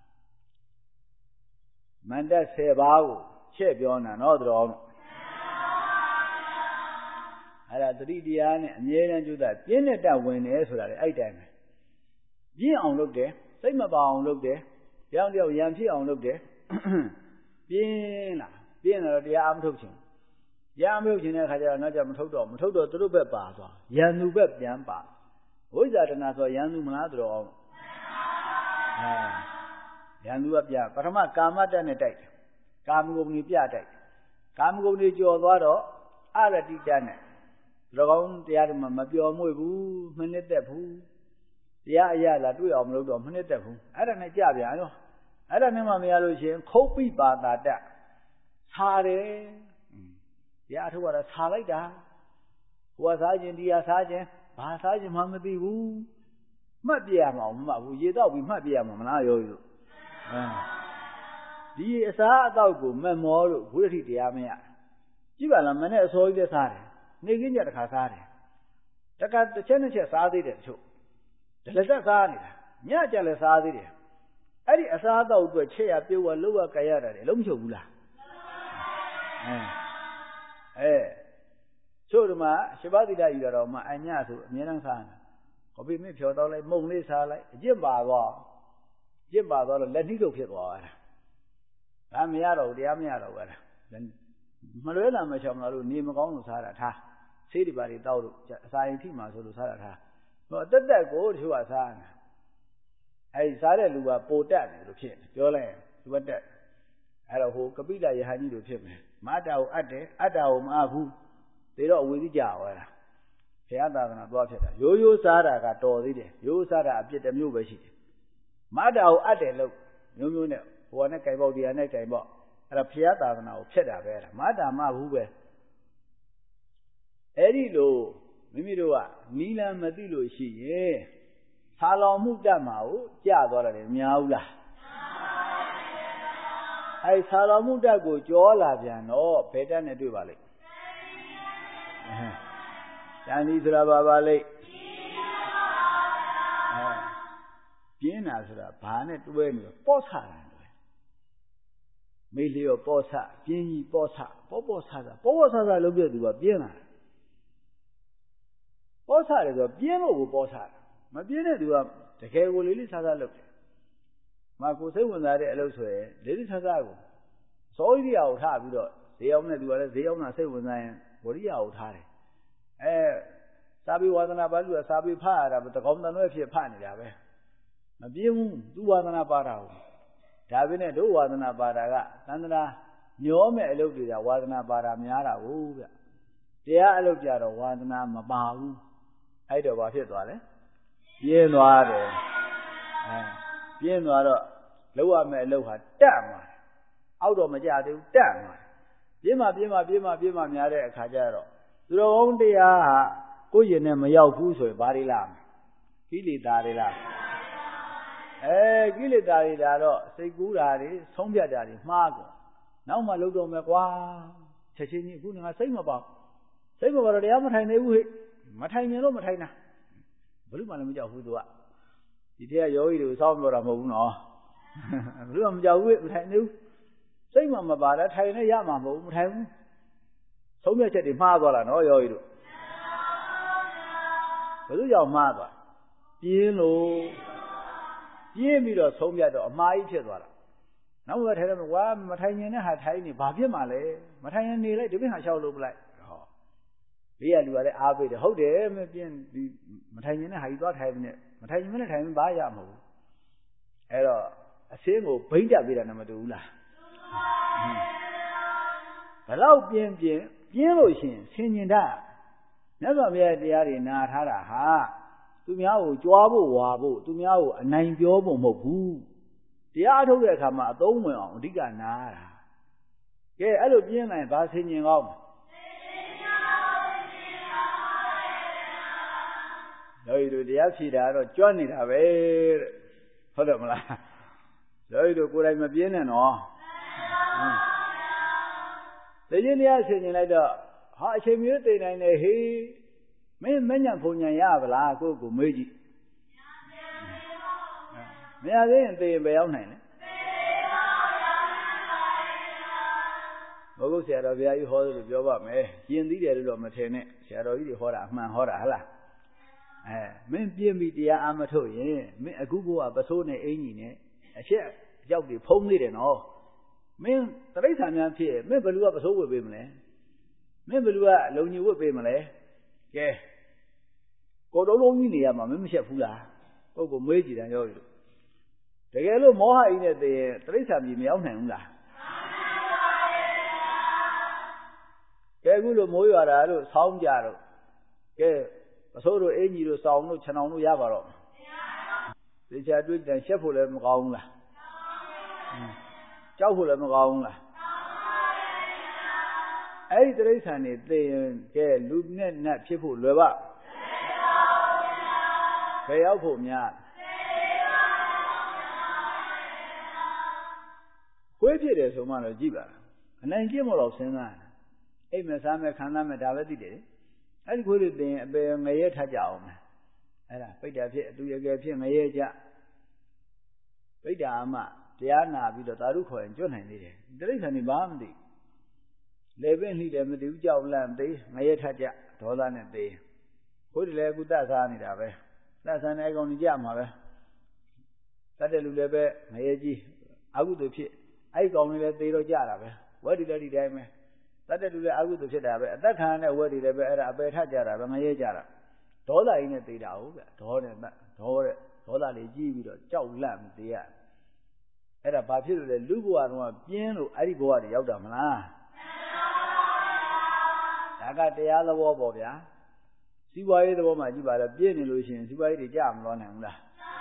S1: မန္တဆယ်ပါးကိုချက်ပြောနေတာနော်တော်အဲ့ဒါတတိတရားနဲ့အမြဲတမ်းကြိုးစားပြင်းတဲ့တက်ဝင်တယ်ဆိုတာလေအဲ့တိုင်းပဲပြင်းအောင်လုပ်တယ်စိတ်မပါအောင်လုပ်တယ်ကြောင်တယောက်ရံဖြစ်အောင်လုပ်တယ်ပြင်းလာပြင်းလာတော့တရားအမထုတ်ချင်ရံမထုတ်ချင်တဲ့အခါကျတော့နောက်ကျမထုတ်တော့မထုတ်တော့သူတို့ဘက်ပါသွားရံသူဘက်ပြန်ပါဝိဇ္ဇာတဏဆိုရံသူမလားတော်အောင်အဲရံသူကပြပထမကာမတ္တနဲ့တိုက်တယ်ကာမဂုဏ်ကြီးပြတိုက်ကာမဂုဏ်ကြီးကြော်သွားတော့အရတိတ္တနဲ့၎င်းတရားတွေမှာမပျော်မွေ့ဘူးမနစ်သက်ဘူးတရားအရလာတွေ့အောင်မလုပ်တော့မနစ်သက်ဘူးအဲ့ဒါနဲ့ကြပြန်ရောအဲ့ဒါနဲ့မှမရလို့ရှိရင်ခုတ်ပိပါတာတဆာတယ်တရားအထုတ်ရတာဆာလိုက်တာဟိုကစားခြင်းတရားစားခြင်းဘာစားခြင်းမှမသိဘူးမှတ်ပြရမှာမမှတ်ဘူးရေတော့ပြီးမှတ်ပြရမှာမလားရောလို့အဲဒီအစားအသောက်ကိုမမောလို့ဘုရားတိတရားမရကြည့်ပါလားမနဲ့အစောကြီးလည်းစားတယ်နေကင်းကြတစ်ခါစားတယ်တခါတစ်ချက်နှစ်ချက်စားသေးတယ်တချို့ဒလသက်စားနေတာညကြလည်းစားသေးတယ်အဲ့ဒီအစားအသောက်အတွက်ချက်ရပြုတ်ရလှုပ်ရကြရတာလေလုံးမချုပ်ဘူးလားအဲအဲချို့ဒီမှာရှစ်ပါးသီလယူတာတော့မှအညဆိုအမြဲတမ်းစားနေတာကော်ဖီမင်းဖြော်တော့လိုက်မုံလေးစားလိုက်အကျင့်ပါသွားအကျင့်ပါသွားတော့လက်နှီးထုတ်ဖြစ်သွားတာဒါမရတော့တရားမရတော့ဘူးအဲ့ဒါမလွဲလာမချောင်လာလို့နေမကောင်းလို့စားတာထားဆေးတွေပါတွေတောက်လို့အစာရင်ထိမှဆိုလို့စားတာထားဟောတက်တက်ကိုတချို့ကစားနေတာအဲဒီစားတဲ့လူကပိုတက်တယ်လို့ဖြစ်နေပြောလိုက်ရင်သူကတက်အဲ့တော့ဟိုကပိလယဟန်ကြီးတို့ဖြစ်မယ်မာတာကိုအပ်တယ်အတ္တကိုမအပ်ဘူးသေတော့အဝေသိကြဟောတာဘုရားသာသနာသွားဖြစ်တာရိုးရိုးစားတာကတော်သေးတယ်ရိုးစားတာအပြစ်တစ်မျိုးပဲရှိတယ်မာတာကိုအပ်တယ်လို့မျိုးမျိုးနဲ့ဟိုကနဲ့ကြိုင်ပေါက်တရားနဲ့ကြိုင်ပေါက်အဲ့ဒါဘုရားသာသနာကိုဖျက်တာပဲအဲ့ဒါမာတာမဘူးပဲအဲ့ဒီလိုမိမိတို့ကနီလန်မသိလို့ရှိရင်ဆာလောင်မှုတတ်မှာကိုကြာသွားတယ်မများဘူးလားအဲ့ဆာလောင်မှုတတ်ကိုကြောလာပြန်တော့ဘယ်တတ်နဲ့တွေ့ပါလိမ့်တန်ဒီဆိုတာဘာပါလိမ့်အဲပြင်းတာဆိုတာဘာနဲ့တွဲနေတော့ပော့ဆတာမေးလျောပောဆပြင်းကြီးပောဆပောပောဆတာပောပောဆတာလုပ်ပြသူကပြင်းလာပောဆတယ်ဆိုပြင်းလို့ကိုပောဆတာမပြင်းတဲ့သူကတကယ်ကိုလေးလေးဆာဆာလုပ်တယ်မကိုစိတ်ဝင်စားတဲ့အလုပ်ဆိုရင်လေးလေးဆာဆာကိုစောရိယာကိုထားပြီးတော့ဈေးအောင်တဲ့သူကလည်းဈေးအောင်တာစိတ်ဝင်စားရင်ဝရိယကိုထားတယ်အဲ Sabi Wadana Balu, Sabi Para, but the Gondan if you pan it away. A beam, do Wadana Para. Davine do Wadana Para, Sandra, Yome Elubia, Wadana Para Miara, Uga. They are Elubia, Wadana Mabahu. I don't want it, Wale. Bien noir. Bien noir. Lower me lower. Damn. Out of my yard, damn. Bima, Bima, Bima, Bima, Miare, Cajaro. The only ah, go you name a yaw goose or body lamb. Gilly daddy lamb. Eh, Gilly daddy dado, say good daddy, Sombia daddy, Margo. Now my logo McGua, Chachini, good and same about. Same about the Amatai, Matana, no Matana. Blue Manamja who do it. Did you hear you saw me a moon or Blue Amja, I knew. Same on my body, China Yama, home. So much at the marble and all you do. But do your mother? You know, you meet us home yet or my children. Now what had one Matana had tiny Babi Male, Matana nearly doing a show look like. We are the Abbey, the whole day, Matana, how you got having it. Matana minute having by Yamo. Error, a single paint up with an Amadula. Hello, bien, bien, bien, ocean, singing that. Never be at the area, not had a ha. To me, I will jobble wobble, to me, I will a nine job or mobu. The art of the come out, don't well, Diga Nara. Yeah, I don't bien like that singing off. No, you do the actually that or Johnny away. Hold on, so you do good, I'm a bien and all. The Julia singing like the hot muted and a he may mention Punya Yavla go go Muji. May I then say by own hand? Ogo said of you hold the job up, me. He indeed a little matene, said already Hora, man Hora. Men be me dear amateur, me a Google a basone ain't a share, job the pony and all. Men, the race I am here, member who was over women. Member who are lonely with women. Yeah. Go to Lomini, my membership hula. Go go Meji and you. The yellow moha in the Teresa be me on him. Gagulo Moyaro, Sound Yaro. Yeah. A sort of any sound no channel Yavaro. They shall do it and shuffle them wrong. Cháu phụ làm ngon là, ấy cái đấy sản này cái lúc nên nè phía phụ lừa bạ, cái áo phụ nhà, quê phía đấy số mà nó gì vậy, anh ấy chỉ một lộc sinh à, ấy mà sao mà khán giả mà đào cái gì đấy, ấy quê đấy về ngày thay giàu mà, ấy là bây giờ phía tôi cái phía ngày giờ, bây giờ mà Diana be the Taruko and John Henry. There is any balm day. Levin he them the Jow Lamb day, Mayetaja, Tolan and day. Put the leg with that on it away. That's an egg on the jam, however. That will be Mayaji. I would have hit. I go only let the Rojara. What did I damn? That will be I would have said at that time. I would have a bed Hajara, Mayajara. Tola in a day out, Tola, Tola, Tola, the G with a Jow Lamb there. Era papiro le lugo a bien lo arigo a yauda mana. Daga te ala wo bo bia. Siwa ye de bo ma ji ba le bien ni lo shin siwa ye de ja ma lo nai mu la.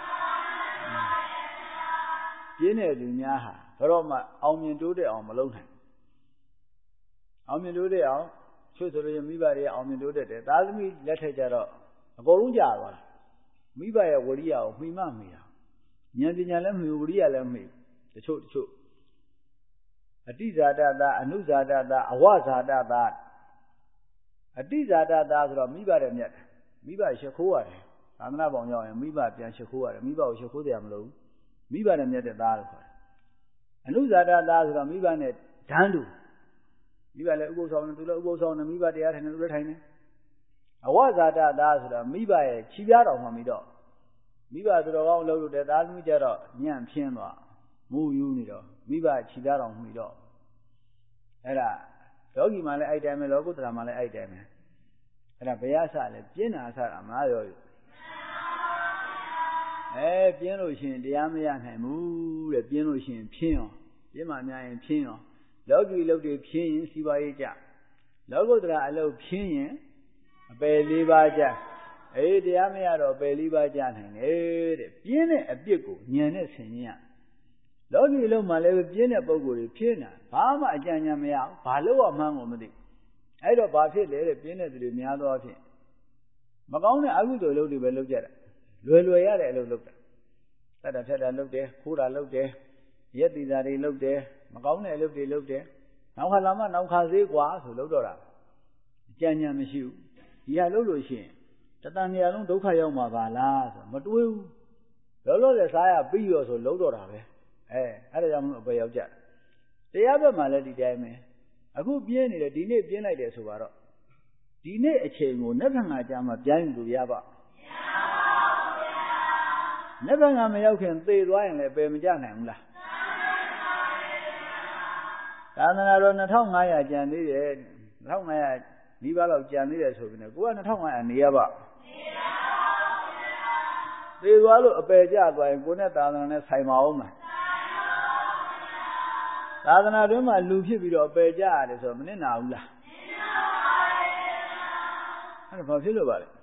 S1: Bien ne lu nya ha baro ma aung myin toh tet aung ma long nai. Aung myin toh tet aung chwe so lo yin mi ba de aung myin toh tet de da thami let thai ja do a kou long ja twa. Mi ba ye woriya ko hmi ma hmi ya. Nyan panya le hmi woriya le hmi. The two, two. A desada, a nuzada, a wazada, a desada, that's me by them yet. Me by Shakua. I'm not on your and me by Shakua, me by Shakuam low. Me by them yet at that. A nuzada, that's me by it. Tandu. Me by the goes on to the goes on and me by the other and retain. A wazada, that's me by Chiviaro on me dog. Me by the wrong load that I'll meet at Yan Piano. Move unit, me by Chidar on me dog. Era doggy male item, a logo dramale item. အဲ့ဒါဘယ်ရစလဲပြင်းတာစတာမလားရောအဲပြင်းလို့ရှိရင်တရားမရနိုင်ဘူးတဲ့ပြင်းလို့ရှိရင်ဖြင်းရောပြင်းမှများရင်ဖြင်းရောလောကီလုပ်တွေဖြင်းရင်စီးပွားရေးကြလောကုတ္တရာအလုပ်ဖြင်းရင်အပယ်လေးပါးကြအေးတရားမရတော့အပယ်လေးပါးကြနိုင်တယ်တဲ့ပြင်းတဲ့အပြစ်ကိုဉာဏ်နဲ့ဆင်ញင်ရလောကီအလုပ်မှာလည်းပြင်းတဲ့ပုံကိုယ်တွေဖြင်းတာဘာမှအကြံဉာဏ်မရဘူးဘာလို့အမှန်းကိုမသိအဲ့တော့ဘာဖြစ်လဲတဲ့ပြင်းတဲ့သူတွေများသောအားဖြင့်မကောင်းတဲ့အကုသိုလ်လုပ်တွေပဲလုပ်ကြတာလွယ်လွယ်ရတဲ့အလုပ်လုပ်တာတတ်တာဖြတ်တာလုပ်တယ်ခိုးတာလုပ်တယ်ရက်တီတာတွေလုပ်တယ်မကောင်းတဲ့အလုပ်တွေလုပ်တယ်နောက်ခါလာမှနောက်ခါသေးกว่าဆိုလုပ်တော့တာအကြံဉာဏ်မရှိဘူးဒီဟာလုပ်လို့ရှိရင်တတန်မြာလုံးဒုက္ခရောက်မှာပါလားဆိုမတွေးဘူးလောလောဆယ်စားရပြီးရောဆိုလုပ်တော့တာပဲအဲအဲ့ဒါကြောင့်မလို့အပယ်ရောက်ကြတရားဘက်မှာလည်းဒီတိုင်းပဲအခုပြင်းနေတယ်ဒီနေ့ပြင်းလိုက်တယ်ဆိုတော့ဒီနေ့အချိန်ကိုနှစ်ဖန်ကကြာမှပြိုင်းလို့ရပါမရပါဘူးဗျာနှစ်ဖန်ကမရောက်ခင်သေသွားရင်လည်းပယ်မကြနိုင်ဘူးလားသာသနာတော်နှစ်ထောင်ငါးရာကျန်သေးတယ်နှစ်ထောင်ငါးရာနီးပါးလောက်ကျန်သေးတယ်ဆိုပြီးတော့ကိုကနှစ်ထောင်ငါးရာနေရပါသေသွားလို့အပယ်ကျသွားရင်ကိုနဲ့သာသနာနဲ့ဆိုင်မအောင်မလားသာသနာတွင်မှာလူဖြစ်ပြီးတော့အပယ်ကျရတယ်ဆိုတော့မနစ်နာဘူးလားအဲ့ဒါဘာဖြစ်လို့ပါလဲ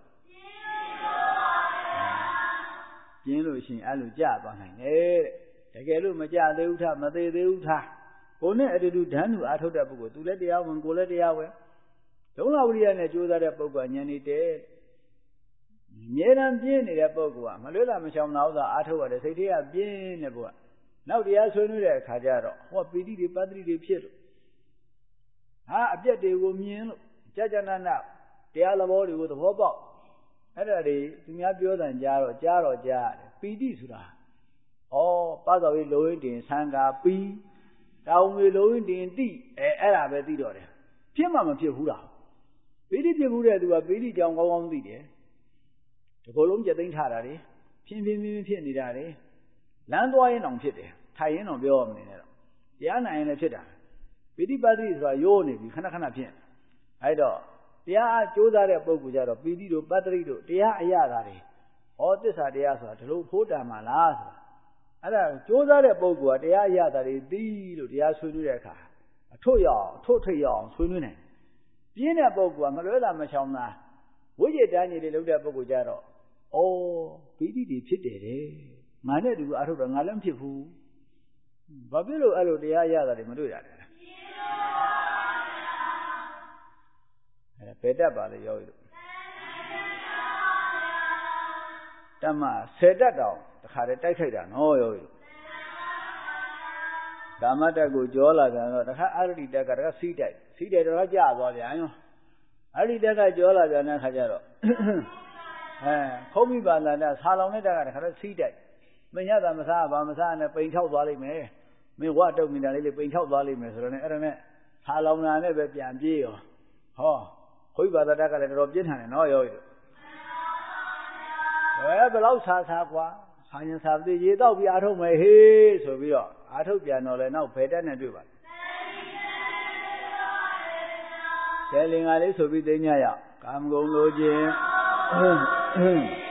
S1: ပြင်းလို့ရှိရင်အဲ့လိုကျသွားနိုင်တယ်တဲ့တကယ်လို့မကျသေးဘူးထားမသေးသေးဘူးထားကိုနဲ့အတူတူဓာတ်လူအားထုတ်တဲ့ပုဂ္ဂိုလ်သူလည်းတရားဝင်ကိုလည်းတရားဝင်ဒုံလဝိရိယနဲ့ကြိုးစားတဲ့ပုဂ္ဂိုလ်ကဉာဏ်နေတဲ့အမြဲတမ်းပြင်းနေတဲ့ပုဂ္ဂိုလ်ကမလွဲတာမရှောင်တာဥစ္စာအားထုတ်ရတယ်စိတ်ထဲကပြင်းနေပုဂ္ဂိုလ်ကနောက်တရားဆွေးနွေးတဲ့အခါကျတော့ဟောပီတိတွေပတ္တိတွေဖြစ်လို့ဟာအပြက်တွေကိုမြင်လို့ကြာကြာနာနာတရားသဘောတွေကိုသဘောပေါက်အဲ့ဒါတွေသူများပြောတဲ့ကြားတော့ကြားတော့ကြားရတယ်ပီတိဆိုတာဩပသဝေလိုရင်းတင်သံဃာပီတောင်ဝေလိုရင်းတင်တိအဲအဲ့ဒါပဲသိတော့တယ်ဖြစ်မှမဖြစ်ဘူးလားပီတိဖြစ်ဘူးတဲ့သူကပီတိကြောင်ကောင်းကောင်းသိတယ်ဒီကိုယ်လုံးကြက်သိမ်းထားတာတွေဖြင်းဖြင်းဖြင်းဖြစ်နေတာတွေလမ်းသွားရင်တောင်ဖြစ်တယ်ထိုင်ရင်တော့ပြောရမနေနဲ့တော့တရားနိုင်ရင်လည်းဖြစ်တာပီတိပတ္တိဆိုတာရိုးနေပြီခဏခဏဖြစ်အဲ့တော့တရားအားကြိုးစားတဲ့ပုဂ္ဂိုလ်ကြတော့ပီတိတို့ပတ္တိတို့တရားအရသာတွေဩသစ္စာတရားဆိုတာဒီလိုဖိုးတန်မှာလားဆိုတာအဲ့ဒါကြိုးစားတဲ့ပုဂ္ဂိုလ်ကတရားအရသာတွေသိလို့တရားဆွေးနွေးတဲ့အခါအထွတ်ရအောင်အထွတ်ထိပ်ရအောင်ဆွေးနွေးနိုင်ပြင်းတဲ့ပုဂ္ဂိုလ်ကမလွဲတာမချောင်တာဝိจิตတန်းကြီးတွေလုပ်တဲ့ပုဂ္ဂိုလ်ကြတော့ဩပီတိတွေဖြစ်တယ်တဲ့ငါနဲ့တူအထုတ်တော့ငါလည်းမဖြစ်ဘူးဘာဖြစ်လို့အဲ့လိုတရားရတာတွေမတွေ့တာလဲအဲ့ဘယ်တတ်ပါလဲယောဂီတို့တမဆယ်တက်တောင်တခါတည်းတိုက်ခိုက်တာနော်ယောဂီတို့ကာမတက်ကိုကြောလာပြန်တော့တခါအရတိတက်ကတခါစီးတိုက်စီးတိုက်တော့ကြာသွားပြန်ရောအရတိတက်ကကြောလာပြန်တဲ့ခါကျတော့အဲခုံးမိပါလာတဲ့ဆာလောင်တဲ့တက်ကတခါတည်းစီးတိုက်မညတာမစားဘာမစားနဲ့ပိန်ထောက်သွားလိမ့်မယ်မင်းဝတုတ်နေတာလေးလေးပိန်ထောက်သွားလိမ့်မယ်ဆိုတော့ねအဲ့ဒါနဲ့ဆာလောင်တာနဲ့ပဲပြန်ပြေးရောဟောခွိဘာသာတက်ကလည်းတော်တော်ပြင်းထန်တယ်နော်ယောဂီတို့ဘယ်ဘလောက်ဆာဆာကွာဆာရင်ဆာသေးရေတော့ပြီးအားထုတ်မယ်ဟေးဆိုပြီးတော့အားထုတ်ပြန်တော့လဲနောက်ဘယ်တက်နဲ့တွေ့ပါလဲလင်္ကာလေးဆိုပြီးသိညရအောင်ကာမဂုဏ်လိုခြင်း